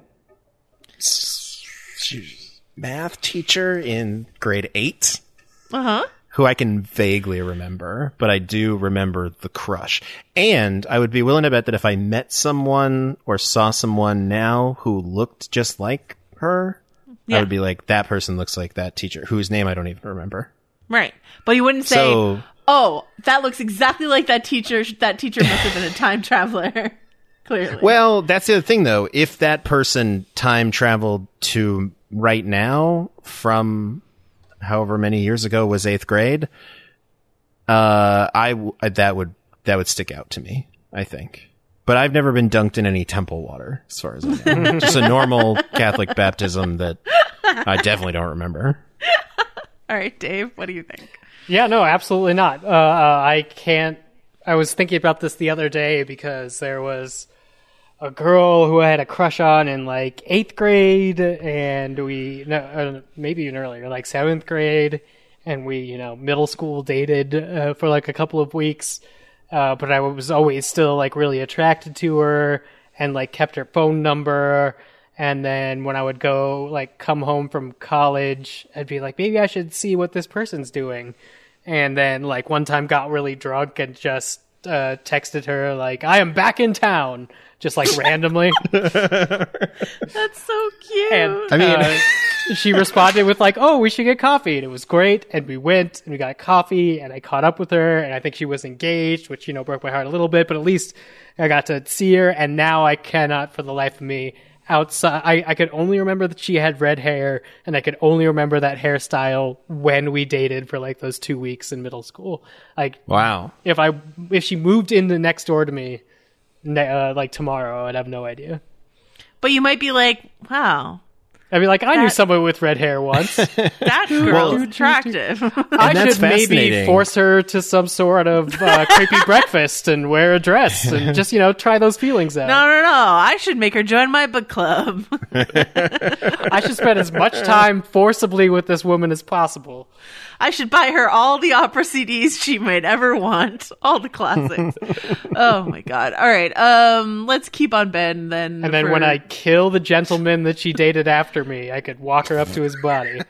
math teacher in grade eight uh-huh who I can vaguely remember, but I do remember the crush. And I would be willing to bet that if I met someone or saw someone now who looked just like her, yeah. I would be like, that person looks like that teacher whose name I don't even remember. Right. But you wouldn't say, so, oh, that looks exactly like that teacher. That teacher must have been a time traveler. Clearly. Well, that's the other thing though. If that person time traveled to right now from however many years ago was eighth grade, uh, I, w- that would, that would stick out to me, I think. But I've never been dunked in any temple water, as far as I know. Just a normal Catholic baptism that I definitely don't remember. All right, Dave, what do you think? Yeah, no, absolutely not. Uh, uh, I can't, I was thinking about this the other day because there was a girl who I had a crush on in like eighth grade, and we no, uh, maybe even earlier, like seventh grade, and we, you know, middle school dated uh, for like a couple of weeks. Uh, but I was always still like really attracted to her, and like kept her phone number. And then when I would go like come home from college, I'd be like, maybe I should see what this person's doing. And then like one time got really drunk and just uh, texted her like, I am back in town. Just like randomly. That's so cute. And I mean, uh, she responded with like, oh, we should get coffee. And it was great. And we went and we got coffee, and I caught up with her, and I think she was engaged, which, you know, broke my heart a little bit, but at least I got to see her. And now I cannot for the life of me outside. I, I could only remember that she had red hair, and I could only remember that hairstyle when we dated for like those two weeks in middle school. Like, wow. If I, if she moved in the next door to me, Uh, like tomorrow, I'd have no idea. But you might be like, wow. I'd be like, I that, knew someone with red hair once. That girl's attractive. I should maybe force her to some sort of uh, creepy breakfast and wear a dress and just, you know, try those feelings out. No, no, no. I should make her join my book club. I should spend as much time forcibly with this woman as possible. I should buy her all the opera C Ds she might ever want. All the classics. Oh my God. All right. Um, let's keep on Ben then. And then for... when I kill the gentleman that she dated after me, I could walk her up to his body.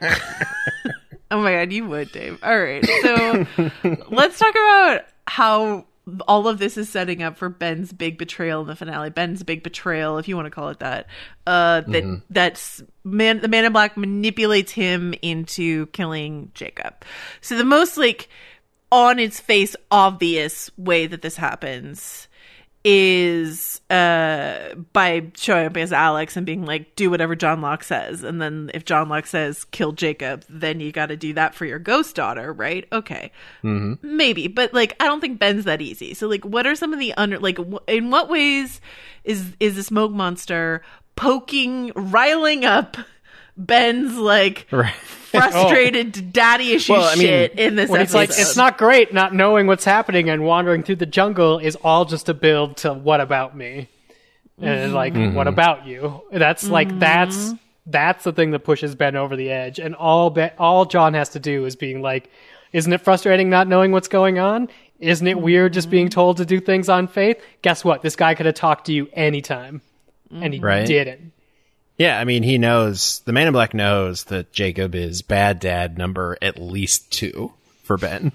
Oh my God, you would, Dave. All right. So let's talk about how all of this is setting up for Ben's big betrayal in the finale. Ben's big betrayal, if you want to call it that. Uh, that mm-hmm. that's man. The Man in Black manipulates him into killing Jacob. So the most like on its face obvious way that this happens is uh by showing up as Alex and being like, do whatever John Locke says, and then if John Locke says kill Jacob, then you got to do that for your ghost daughter, right? Okay. Mm-hmm. Maybe, but like I don't think Ben's that easy. So like what are some of the under like w- in what ways is is the smoke monster poking, riling up Ben's like Right. frustrated Oh. daddy issue Well, I mean, shit in this When it's like, episode? it's not great not knowing what's happening and wandering through the jungle is all just a build to what about me? And like, what about you? That's like, that's, that's the thing that pushes Ben over the edge. And all Ben, all John has to do is being like, isn't it frustrating not knowing what's going on? Isn't it weird just being told to do things on faith? Guess what? This guy could have talked to you anytime. And he Right. didn't. Yeah, I mean, he knows, the Man in Black knows that Jacob is bad dad number at least two for Ben.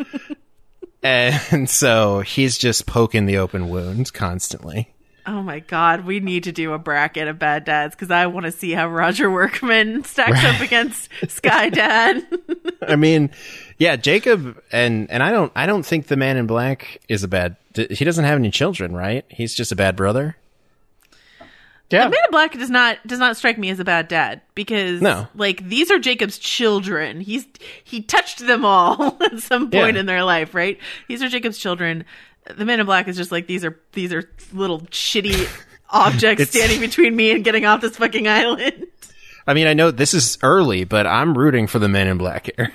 And so he's just poking the open wound constantly. Oh my god, we need to do a bracket of bad dads because I want to see how Roger Workman stacks up against Sky Dad. I mean, yeah, Jacob, and, and I don't, I don't think the Man in Black is a bad, he doesn't have any children, right? He's just a bad brother. Yeah. The Man in Black does not does not strike me as a bad dad because No. like these are Jacob's children. He's he touched them all at some point Yeah. in their life, right? These are Jacob's children. The Man in Black is just like these are these are little shitty objects It's- standing between me and getting off this fucking island. I mean, I know this is early, but I'm rooting for the Man in Black here.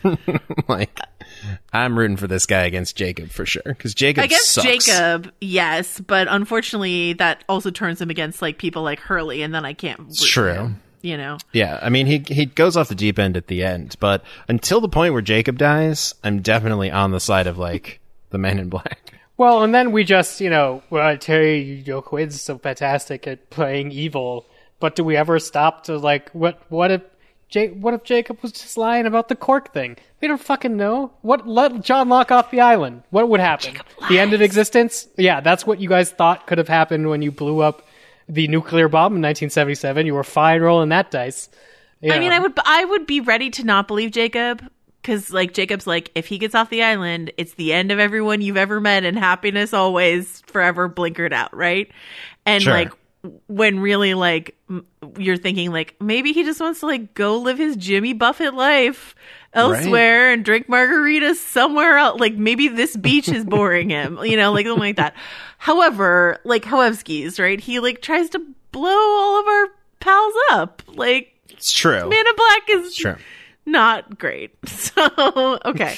Like, I'm rooting for this guy against Jacob for sure, because Jacob Against sucks. Jacob, yes, but unfortunately that also turns him against like people like Hurley, and then I can't root It's for true. him, you know. Yeah, I mean, he he goes off the deep end at the end, but until the point where Jacob dies, I'm definitely on the side of, like, the Man in Black. Well, and then we just, you know, well, Terry O'Quinn's so fantastic at playing evil, but do we ever stop to, like, what what if Ja- what if Jacob was just lying about the cork thing? We don't fucking know. What let John Locke off the island? What would happen? The end of existence? Yeah, that's what you guys thought could have happened when you blew up the nuclear bomb in nineteen seventy-seven. You were fine rolling that dice. You I mean, know. I would I would be ready to not believe Jacob because, like, Jacob's like, if he gets off the island, it's the end of everyone you've ever met, and happiness always forever blinkered out, right? And Sure. like, when really, like, m- you're thinking, like, maybe he just wants to like go live his Jimmy Buffett life elsewhere and drink margaritas somewhere else. Like, maybe this beach is boring him, you know, like something like that. However, like Hoevsky's, right? He like tries to blow all of our pals up, like. It's true. Man in Black is It's true. not great. So, okay.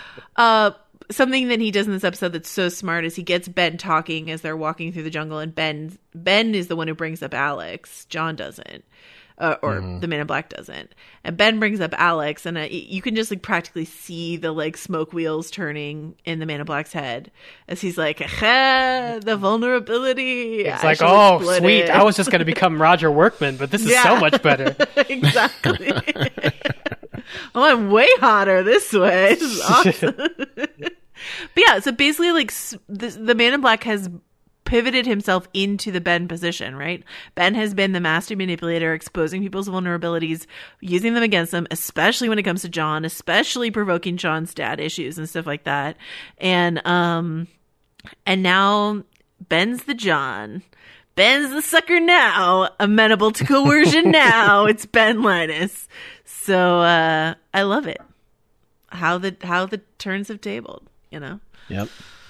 Uh, something that he does in this episode that's so smart is he gets Ben talking as they're walking through the jungle, and Ben Ben is the one who brings up Alex. John doesn't. Uh, or the Man in Black doesn't. And Ben brings up Alex, and uh, you can just like practically see the like smoke wheels turning in the Man in Black's head as he's like, "Aha, the vulnerability." It's I like, shall oh, exploit sweet. it." I was just going to become Roger Workman, but this is Yeah. so much better. Exactly. Oh, I'm way hotter this way. This is awesome. But yeah, so basically, like, s- the, the Man in Black has pivoted himself into the Ben position, right? Ben has been the master manipulator, exposing people's vulnerabilities, using them against them, especially when it comes to John, especially provoking John's dad issues and stuff like that. And um, and now Ben's the John. Ben's the sucker now, amenable to coercion now. It's Ben Linus. So uh, I love it. How the how the turns have tabled, you know. Yep.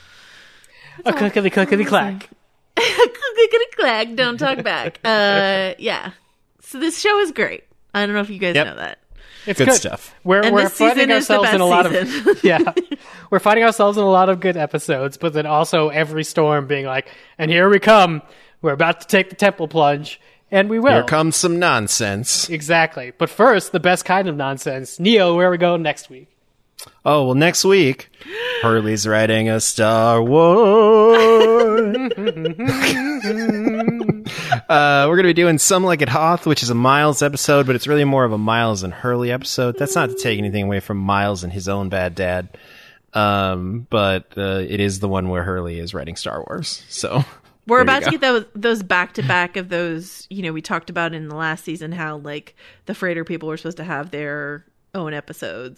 A clickety clickety clack. Clickety clack, don't talk back. Uh, yeah. So this show is great. I don't know if you guys Yep. know that. It's Good good, stuff. We're And we're this season finding is the ourselves in best a lot season. of yeah, we're finding ourselves in a lot of good episodes, but then also every storm being like, and here we come. We're about to take the temple plunge, and we will. Here comes some nonsense. Exactly. But first, the best kind of nonsense. Neo, where are we going next week? Oh, well, next week, Hurley's writing a Star Wars. uh, we're going to be doing Some Like It Hoth, which is a Miles episode, but it's really more of a Miles and Hurley episode. That's not to take anything away from Miles and his own bad dad. Um, but uh, it is the one where Hurley is writing Star Wars. So We're there you about to go. get those those back to back of those. You know, we talked about in the last season how like the freighter people were supposed to have their own episodes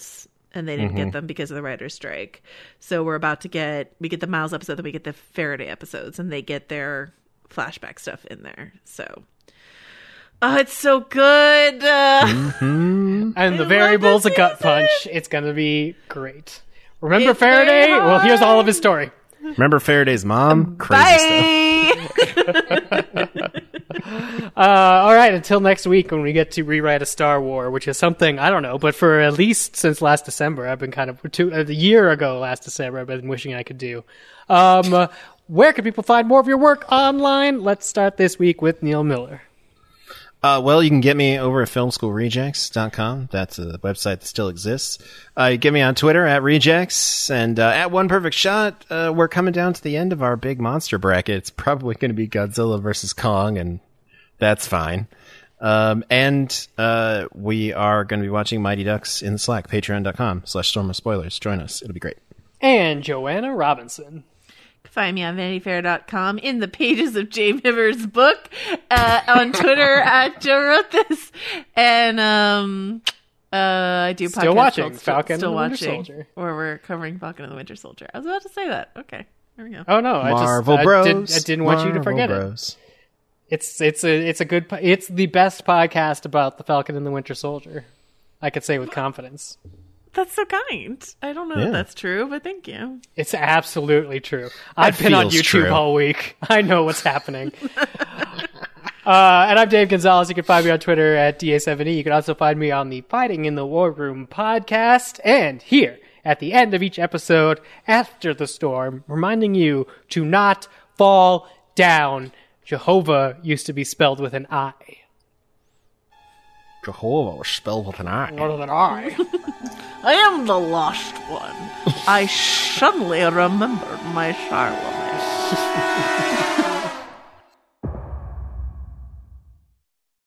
and they didn't Mm-hmm. get them because of the writer's strike. So we're about to get we get the Miles episode, then we get the Faraday episodes, and they get their flashback stuff in there. So, oh, it's so good. Uh, Mm-hmm. And the I variable's a love gut this punch. season. It's going to be great. Remember It's very Faraday? Well, here's all of his story. Remember Faraday's mom? Crazy stuff. Bye. Uh, all right, until next week when we get to rewrite a Star War, which is something, I don't know, but for at least since last December, I've been kind of, two, a year ago last December, I've been wishing I could do. Um, uh, where can people find more of your work online? Let's start this week with Neil Miller. Uh, well, you can get me over at film school rejects dot com. That's a website that still exists. Uh, you get me on Twitter at Rejects and uh, at One Perfect Shot. Uh, we're coming down to the end of our big monster bracket. It's probably going to be Godzilla versus Kong, and that's fine. Um, and uh, we are going to be watching Mighty Ducks in the Slack, patreon.com slash storm of spoilers. Join us. It'll be great. And Joanna Robinson. Find me on vanity fair dot com in the pages of Jay Miver's book, uh, on Twitter at Joe Wrote This, and um, uh, I do Still podcast watching called Falcon Still and the Winter watching, Soldier. where we're covering Falcon and the Winter Soldier. I was about to say that. Okay, there we go. Oh no, I Marvel just Bros. I, did, I didn't want you to Marvel forget it. Bros. It's it's a it's a good po- it's the best podcast about the Falcon and the Winter Soldier. I could say with confidence. That's so kind. I don't know Yeah. if that's true, but thank you. It's absolutely true. I've been on feels YouTube true. all week. I know what's happening. uh, and I'm Dave Gonzalez. You can find me on Twitter at D A seven E. You can also find me on the Fighting in the War Room podcast. And here, at the end of each episode, after the storm, reminding you to not fall down. Jehovah used to be spelled with an I. Jehovah was spelled with an I. What with an I? I am the lost one. I suddenly remembered my Charlemagne.